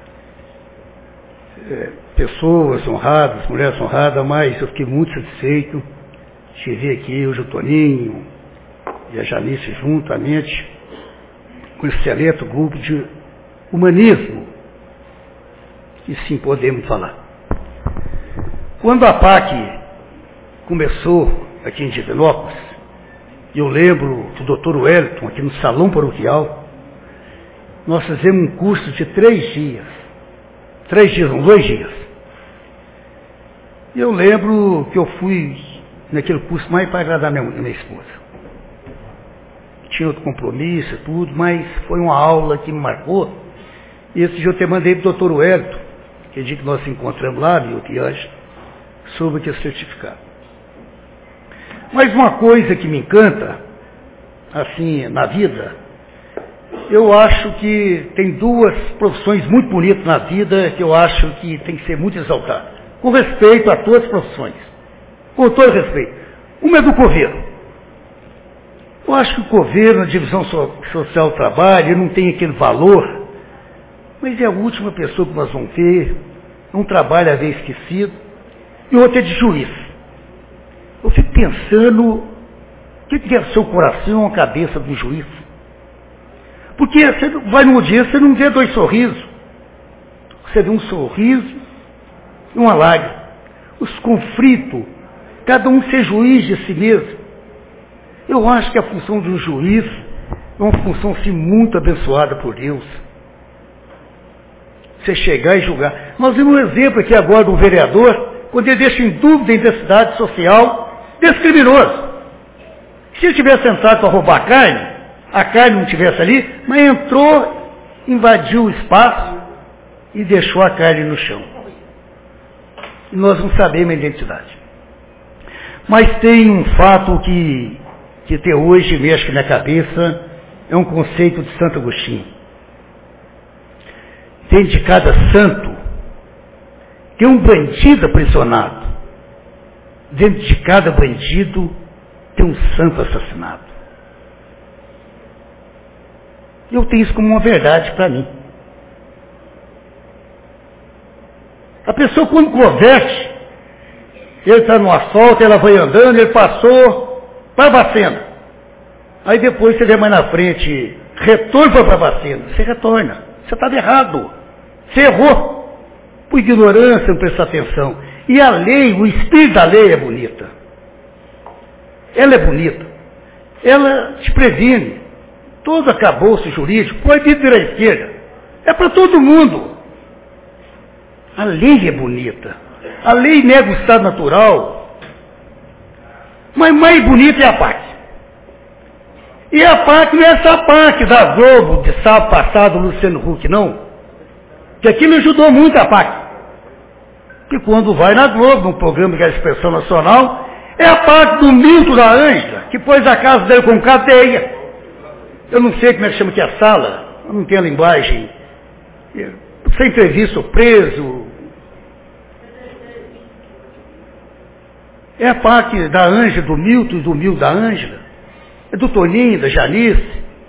pessoas honradas, mulheres honradas, mas eu fiquei muito satisfeito de ver aqui hoje o Toninho e a Janice juntamente com esse seleto grupo de humanismo, que sim podemos falar. Quando a PAC começou aqui em Divinópolis, eu lembro do Dr. Wellington, aqui no Salão Paroquial, nós fizemos um curso de 3 dias. 2 dias. E eu lembro que eu fui naquele curso mais para agradar minha esposa. Tinha outro compromisso e tudo, mas foi uma aula que me marcou. E esse dia eu até mandei para o Dr. Wellington, que é o dia que nós nos encontramos lá, viu, Tiange, sobre aquele certificado. Mas uma coisa que me encanta, assim, na vida, eu acho que tem 2 profissões muito bonitas na vida que eu acho que tem que ser muito exaltadas, com respeito a todas as profissões. Com todo respeito. Uma é do coveiro. Eu acho que o coveiro, na divisão social do trabalho, ele não tem aquele valor, mas é a última pessoa que nós vamos ter, um trabalho a ver esquecido, e o outro é de juiz. Eu fico pensando, o que deve ser o coração ou a cabeça de um juiz? Porque você vai num dia, você não vê dois sorrisos, você vê um sorriso e uma lágrima. Os conflitos, cada um ser juiz de si mesmo. Eu acho que a função de um juiz é uma função assim, muito abençoada por Deus. Você chegar e julgar. Nós vimos um exemplo aqui agora de um vereador, quando ele deixa em dúvida a identidade social desse criminoso. Se ele tivesse entrado para roubar a carne não estivesse ali, mas entrou, invadiu o espaço e deixou a carne no chão. E nós não sabemos a identidade. Mas tem um fato que até hoje mexe na minha cabeça, é um conceito de Santo Agostinho. Dentro de cada santo, tem um bandido aprisionado. Dentro de cada bandido, tem um santo assassinado. Eu tenho isso como uma verdade para mim. A pessoa quando converte, ele está no asfalto, ela vai andando, ele passou para Barbacena. Aí depois você vê mais na frente, retorno para Barbacena. Você retorna. Você estava errado. Você errou. Por ignorância, não prestar atenção. E a lei, o espírito da lei é bonita. Ela é bonita. Ela te previne. Todo acabouço jurídico, proibido virar à esquerda. É para todo mundo. A lei é bonita. A lei nega o estado natural. Mas mais bonita é a PAC. E a PAC não é essa PAC da Globo de sábado passado, Luciano Huck, não. Que aquilo ajudou muito a PAC. Que quando vai na Globo, num programa que é a Expressão Nacional, é a PAC do Milton da Ângela, que pôs a casa dele com cadeia. Eu não sei como é que chama aqui a sala, eu não tenho a linguagem. Sem entrevista, preso. É a PAC da Ângela, do Milton e do Milton da Ângela. É do Toninho, da Janice.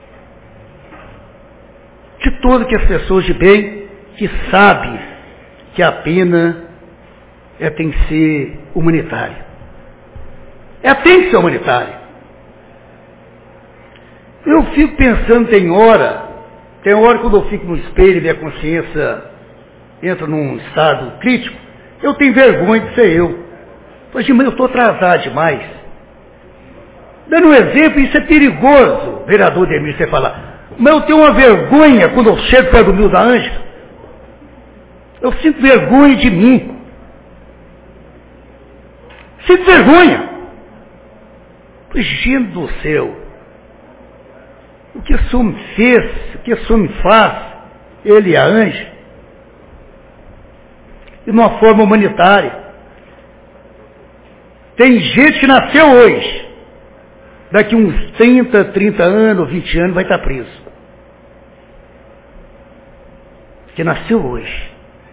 De todas as pessoas de bem que sabem que a pena tem que ser humanitária. Tem que ser humanitária. Eu fico pensando, tem hora quando eu fico no espelho e minha consciência entra num estado crítico, eu tenho vergonha de ser eu. Mas eu estou atrasado demais. Dando um exemplo, isso é perigoso, vereador Demir, você falar. Mas eu tenho uma vergonha quando eu chego perto do Milton da Ângela. Eu sinto vergonha de mim. Sinto vergonha. Gente do céu. O que o senhor me fez, o que o senhor me faz, ele e a Ângela, de uma forma humanitária. Tem gente que nasceu hoje, daqui uns 30 anos, 20 anos, vai estar preso. Que nasceu hoje.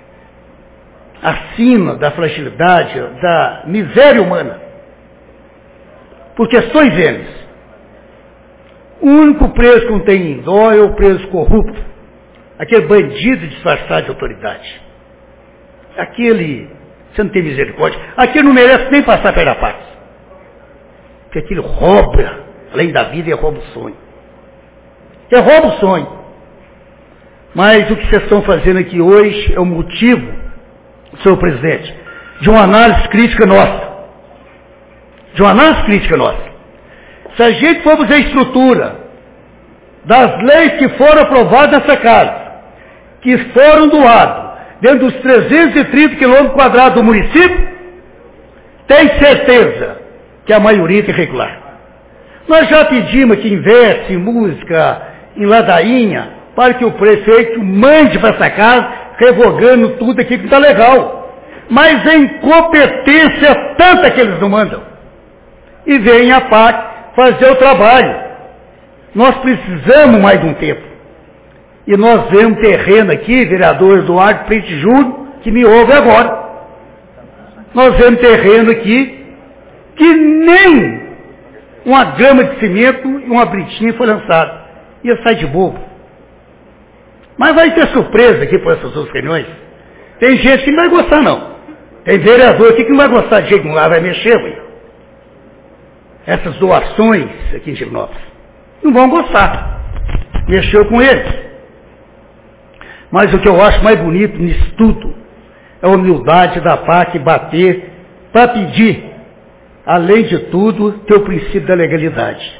Acima da fragilidade, da miséria humana. Por questões deles. O único preso que não tem dó é o preso corrupto. Aquele bandido disfarçado de autoridade. Aquele, você não tem misericórdia. Aquele não merece nem passar pela paz. Porque aquele rouba, além da vida, rouba o sonho. Rouba o sonho. Mas o que vocês estão fazendo aqui hoje é o motivo, senhor presidente, de uma análise crítica nossa. De uma análise crítica nossa. Se a gente for fazer a estrutura das leis que foram aprovadas nessa casa, que foram doadas dentro dos 330 quilômetros quadrados do município, tem certeza que a maioria é irregular. Nós já pedimos que investe em música, em ladainha, para que o prefeito mande para essa casa, revogando tudo aqui que está legal. Mas a incompetência é tanta que eles não mandam. E vem a PAC fazer o trabalho. Nós precisamos mais de um tempo. E nós vemos terreno aqui, vereador Eduardo Prete Júnior, que me ouve agora. Nós vemos terreno aqui, que nem uma grama de cimento e uma britinha foi lançada. Ia sair de bobo. Mas vai ter surpresa aqui por essas duas reuniões. Tem gente que não vai gostar, não. Tem vereador aqui que não vai gostar de jeito nenhum, vai mexer, ué. Essas doações aqui em Divinópolis. Não vão gostar. Mexeu com eles. Mas o que eu acho mais bonito nisso tudo é a humildade da PAC bater para pedir, além de tudo, ter o princípio da legalidade.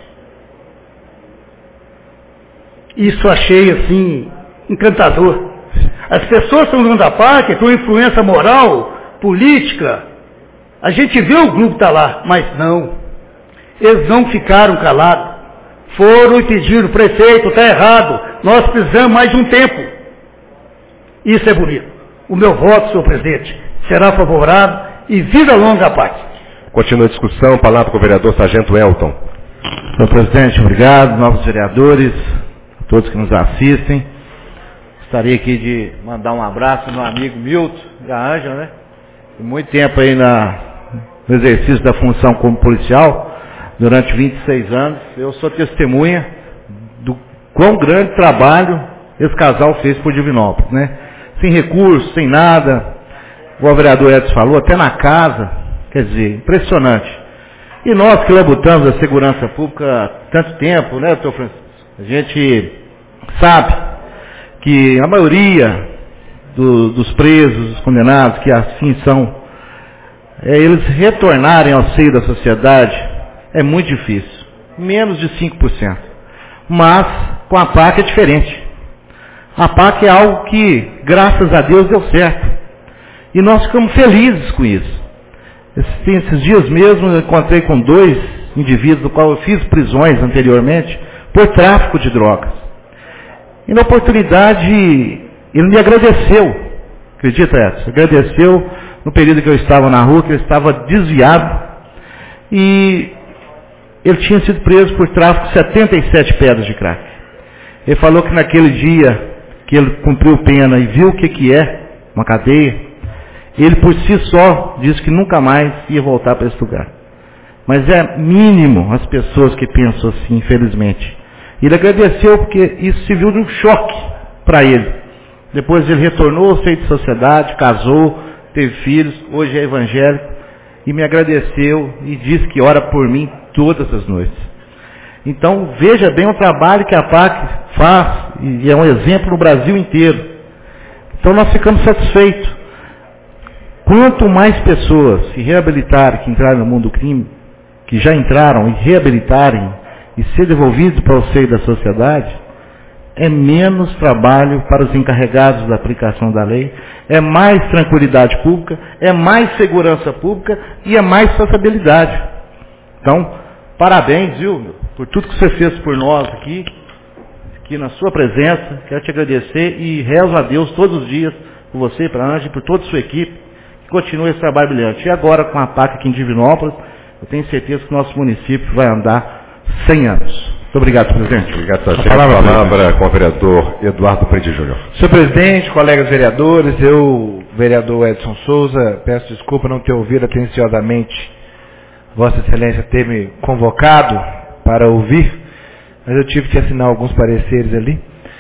Isso achei, assim, encantador. As pessoas estão dando da PAC com influência moral, política. A gente vê o grupo estar lá, mas não. Eles não ficaram calados. Foram e pediram, prefeito, está errado. Nós precisamos mais de um tempo. Isso é bonito. O meu voto, senhor presidente, será favorável e vida longa a PAC. Continua a discussão, palavra com o vereador Sargento Elton. Senhor presidente, obrigado, novos vereadores, todos que nos assistem. Gostaria aqui de mandar um abraço ao meu amigo Milton e a Ângela, né? Muito tempo aí no exercício da função como policial, durante 26 anos. Eu sou testemunha do quão grande trabalho esse casal fez por Divinópolis, né? Sem recursos, sem nada. O vereador Edson falou, até na casa. Quer dizer, impressionante. E nós que labutamos a segurança pública há tanto tempo, né, doutor Francisco? A gente sabe que a maioria dos presos, dos condenados, que assim são, eles retornarem ao seio da sociedade é muito difícil. Menos de 5%. Mas com a PAC é diferente. A PAC é algo que, graças a Deus, deu certo. E nós ficamos felizes com isso. Esses dias mesmo eu encontrei com 2 indivíduos, do qual eu fiz prisões anteriormente, por tráfico de drogas. E na oportunidade, ele me agradeceu. Acredita, Edson? Agradeceu no período que eu estava na rua, que eu estava desviado. E ele tinha sido preso por tráfico de 77 pedras de crack. Ele falou que naquele dia que ele cumpriu pena e viu o que é uma cadeia, ele por si só disse que nunca mais ia voltar para esse lugar. Mas é mínimo as pessoas que pensam assim, infelizmente. Ele agradeceu porque isso se viu de um choque para ele. Depois ele retornou ao seio de sociedade, casou, teve filhos, hoje é evangélico, e me agradeceu e disse que ora por mim todas as noites. Então veja bem o trabalho que a PAC faz, e é um exemplo no Brasil inteiro. Então nós ficamos satisfeitos. Quanto mais pessoas se reabilitarem, que entraram no mundo do crime, que já entraram e reabilitarem e ser devolvidos para o seio da sociedade, é menos trabalho para os encarregados da aplicação da lei, é mais tranquilidade pública, é mais segurança pública e é mais sociabilidade. Então, parabéns, viu, por tudo que você fez por nós aqui na sua presença. Quero te agradecer e rezo a Deus todos os dias por você, para a Ângela e por toda a sua equipe, que continue esse trabalho brilhante. E agora com a PAC aqui em Divinópolis, eu tenho certeza que o nosso município vai andar 100 anos. Muito obrigado, presidente. Obrigado, Sargento. A palavra com o vereador Eduardo Preide Júnior. Senhor presidente, colegas vereadores, eu, vereador Edson Souza, peço desculpa não ter ouvido atenciosamente Vossa Excelência ter me convocado para ouvir, mas eu tive que assinar alguns pareceres ali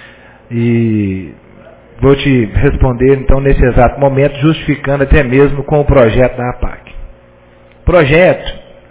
e vou te responder então nesse exato momento, justificando até mesmo com o projeto da APAC. Projeto,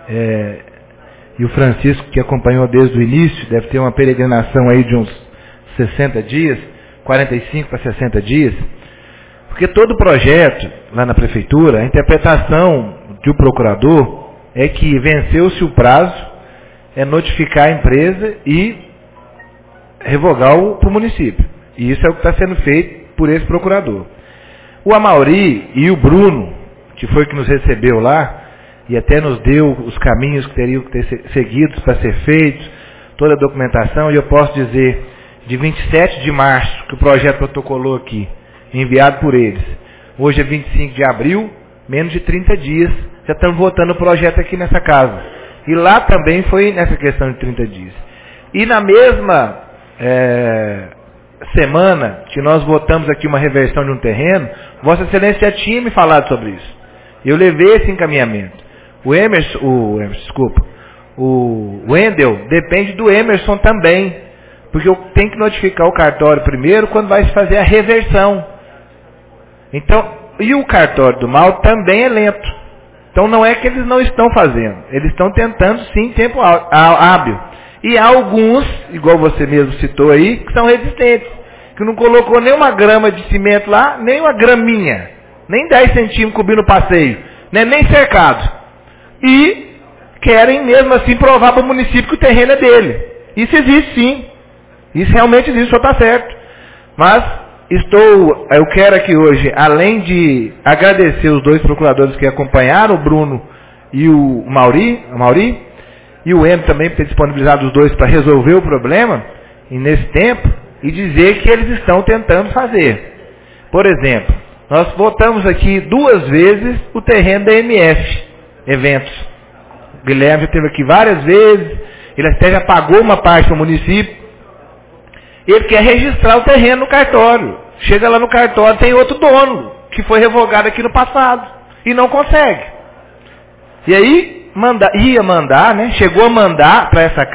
e o Francisco que acompanhou desde o início, deve ter uma peregrinação aí de uns 60 dias, 45 para 60 dias, porque todo projeto lá na prefeitura, a interpretação do procurador é que venceu-se o prazo, é notificar a empresa e revogar para o município. E isso é o que está sendo feito por esse procurador. O Amauri e o Bruno, que foi que nos recebeu lá, e até nos deu os caminhos que teriam que ter seguidos para ser feitos, toda a documentação, e eu posso dizer, de 27 de março, que o projeto protocolou aqui, enviado por eles, hoje é 25 de abril, menos de 30 dias, já estamos votando o projeto aqui nessa casa. E lá também foi nessa questão de 30 dias. E na mesma semana que nós votamos aqui uma reversão de um terreno, Vossa Excelência já tinha me falado sobre isso. Eu levei esse encaminhamento. o Wendel depende do Emerson também, porque eu tenho que notificar o cartório primeiro quando vai se fazer a reversão. Então, e o cartório do mal também é lento. Então não é que eles não estão fazendo, eles estão tentando sim em tempo hábil. E há alguns, igual você mesmo citou aí, que são resistentes, que não colocou nem uma grama de cimento lá, nem uma graminha, nem 10 centímetros cobrindo o passeio, né, nem cercado. E querem mesmo assim provar para o município que o terreno é dele. Isso existe sim, isso realmente existe, só está certo. Mas eu quero aqui hoje, além de agradecer os 2 procuradores que acompanharam, o Bruno e o Mauri, e o Endo também por ter disponibilizado os 2 para resolver o problema, e nesse tempo, e dizer que eles estão tentando fazer. Por exemplo, nós votamos aqui 2 vezes o terreno da MF Eventos. O Guilherme já esteve aqui várias vezes, ele até já pagou uma parte para o município. Ele quer registrar o terreno no cartório. Chega lá no cartório, tem outro dono, que foi revogado aqui no passado, e não consegue. E aí, chegou a mandar para essa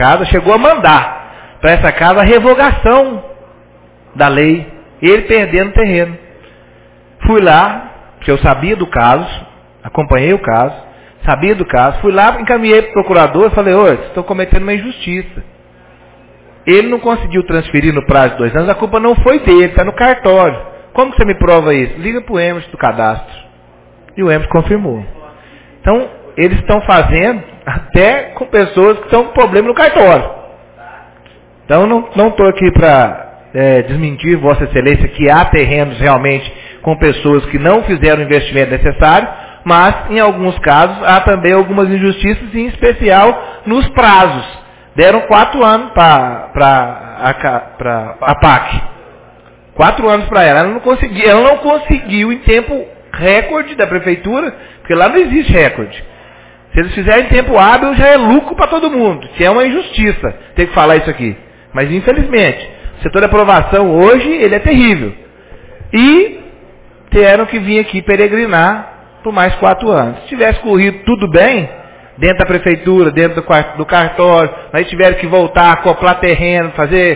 casa a revogação da lei, ele perdendo o terreno. Fui lá, porque eu sabia do caso, acompanhei o caso, fui lá, encaminhei para o procurador e falei, vocês estão cometendo uma injustiça. Ele não conseguiu transferir no prazo de 2 anos, a culpa não foi dele, está no cartório. Como que você me prova isso? Liga para o Emerson do cadastro. E o Emerson confirmou. Então, eles estão fazendo até com pessoas que estão com problema no cartório. Então, não estou aqui para desmentir Vossa Excelência que há terrenos realmente com pessoas que não fizeram o investimento necessário, mas em alguns casos há também algumas injustiças, em especial nos prazos. Deram 4 anos para a PAC. 4 anos para ela. Ela não conseguiu em tempo recorde da prefeitura, porque lá não existe recorde. Se eles fizerem em tempo hábil, já é lucro para todo mundo, que é uma injustiça ter que falar isso aqui. Mas infelizmente, o setor de aprovação hoje, ele é terrível. E tiveram que vir aqui peregrinar por mais 4 anos. Se tivesse corrido tudo bem, dentro da prefeitura, dentro do cartório, aí tiveram que voltar a acoplar terreno, fazer,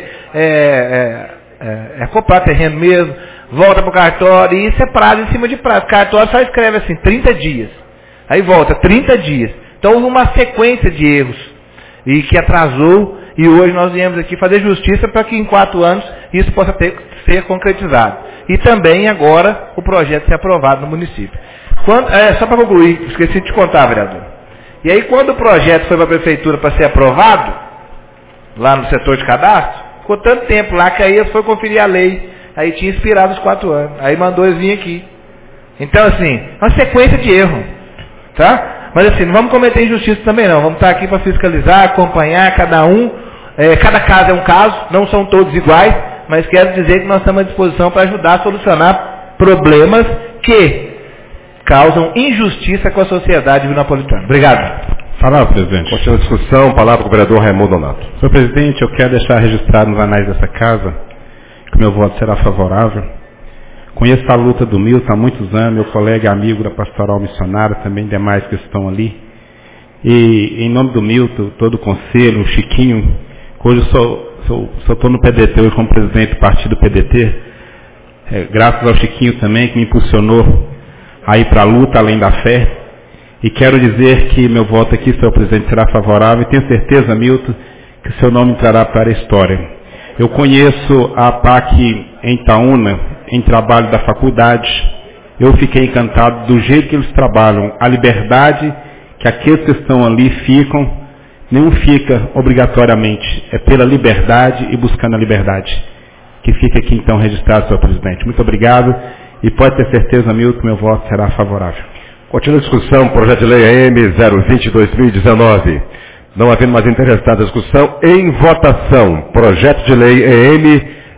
acoplar terreno mesmo, volta para o cartório, e isso é prazo em cima de prazo. O cartório só escreve assim, 30 dias. Aí volta, 30 dias. Então houve uma sequência de erros, e que atrasou, e hoje nós viemos aqui fazer justiça para que em 4 anos isso possa ser concretizado. E também agora o projeto ser aprovado no município. Só para concluir, esqueci de te contar, vereador. E aí quando o projeto foi para a prefeitura para ser aprovado, lá no setor de cadastro, ficou tanto tempo lá que aí foi conferir a lei, aí tinha expirado os 4 anos, aí mandou eles vir aqui. Então assim, uma sequência de erro, tá? Mas assim, não vamos cometer injustiça também não, vamos estar aqui para fiscalizar, acompanhar cada um, cada caso é um caso, não são todos iguais, mas quero dizer que nós estamos à disposição para ajudar a solucionar problemas que causam injustiça com a sociedade divinopolitana. Obrigado. Palavra, presidente. Continua a discussão, palavra com o vereador Raimundo Donato. Senhor presidente, eu quero deixar registrado nos anais dessa casa que o meu voto será favorável. Conheço a luta do Milton há muitos anos, meu colega e amigo da Pastoral Missionária, também demais que estão ali. E em nome do Milton, todo o conselho, o Chiquinho, hoje eu estou no PDT, hoje como presidente do partido PDT, graças ao Chiquinho também, que me impulsionou a ir para a luta além da fé. E quero dizer que meu voto aqui, senhor presidente, será favorável e tenho certeza, Milton, que seu nome entrará para a história. Eu conheço a PAC em Itaúna, em trabalho da faculdade. Eu fiquei encantado do jeito que eles trabalham, a liberdade que aqueles que estão ali ficam, nenhum fica obrigatoriamente, é pela liberdade e buscando a liberdade. Que fica aqui então registrado, senhor presidente. Muito obrigado e pode ter certeza, Milton, que meu voto será favorável. Continua a discussão, projeto de lei AM 020/2019. Não havendo mais interessado na discussão, em votação, projeto de lei AM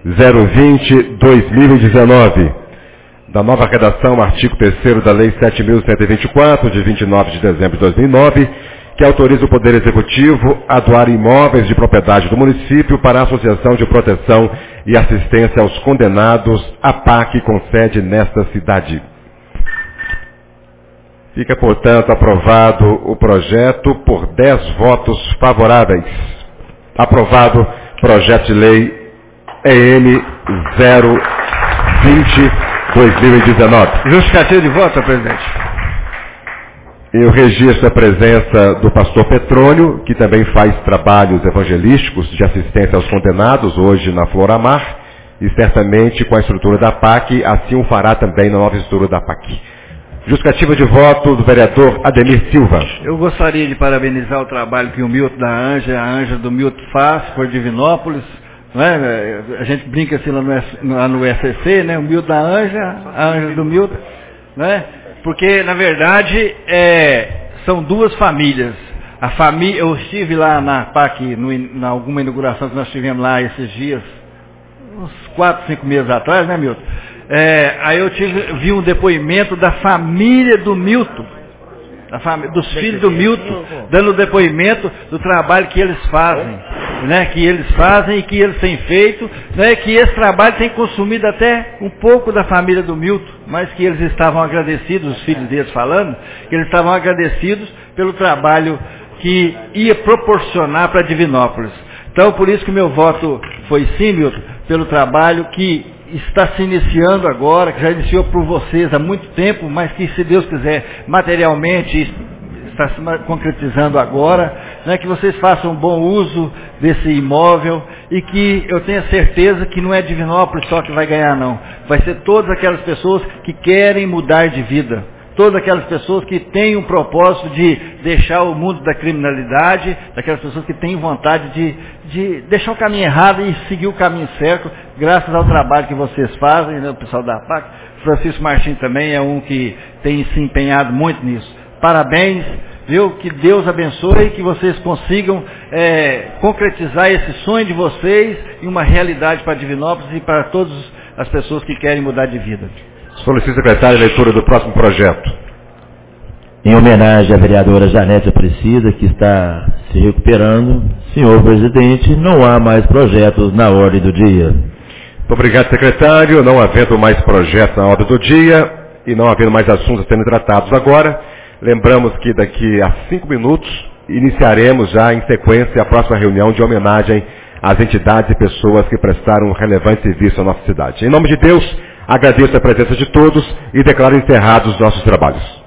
020/2019. Da nova redação, artigo 3º da Lei 7.124, de 29 de dezembro de 2009, que autoriza o Poder Executivo a doar imóveis de propriedade do município para a Associação de Proteção e Assistência aos Condenados, a PAC, com sede nesta cidade. Fica, portanto, aprovado o projeto por 10 votos favoráveis. Aprovado projeto de lei EN 020/2019. Justificativa de voto, presidente. Eu registro a presença do pastor Petrônio, que também faz trabalhos evangelísticos de assistência aos condenados, hoje na Floramar, e certamente com a estrutura da PAC, assim o fará também na nova estrutura da PAC. Justificativa de voto do vereador Ademir Silva. Eu gostaria de parabenizar o trabalho que o Milton da Anja, a Anja do Milton faz por Divinópolis. Né? A gente brinca assim lá no SCC, né? O Milton da Anja, a Anja do Milton. Né? Porque, na verdade, são duas famílias. A família, eu estive lá na PAC, na alguma inauguração que nós tivemos lá esses dias, uns 4, 5 meses atrás, né, Milton? Aí eu vi um depoimento da família do Milton, dos filhos do Milton, dando depoimento do trabalho que eles fazem, né? Que eles fazem e que eles têm feito, né? Que esse trabalho tem consumido até um pouco da família do Milton, mas que eles estavam agradecidos, os filhos deles falando, que eles estavam agradecidos pelo trabalho que ia proporcionar para Divinópolis. Então, por isso que meu voto foi sim, Milton, pelo trabalho que está se iniciando agora, que já iniciou por vocês há muito tempo, mas que, se Deus quiser, materialmente está se concretizando agora, né, que vocês façam um bom uso desse imóvel e que eu tenho certeza que não é Divinópolis só que vai ganhar, não. Vai ser todas aquelas pessoas que querem mudar de vida. Todas aquelas pessoas que têm um propósito de deixar o mundo da criminalidade, daquelas pessoas que têm vontade de deixar o caminho errado e seguir o caminho certo, graças ao trabalho que vocês fazem, né, o pessoal da PAC. Francisco Martins também é um que tem se empenhado muito nisso. Parabéns, viu? Que Deus abençoe e que vocês consigam concretizar esse sonho de vocês em uma realidade para Divinópolis e para todas as pessoas que querem mudar de vida. Solicito, secretário, a leitura do próximo projeto. Em homenagem à vereadora Janete Aparecida, que está se recuperando, senhor presidente, não há mais projetos na ordem do dia. Muito obrigado, secretário. Não havendo mais projetos na ordem do dia e não havendo mais assuntos a serem tratados agora, lembramos que daqui a 5 minutos iniciaremos já em sequência a próxima reunião de homenagem às entidades e pessoas que prestaram um relevante serviço à nossa cidade. Em nome de Deus, agradeço a presença de todos e declaro encerrados os nossos trabalhos.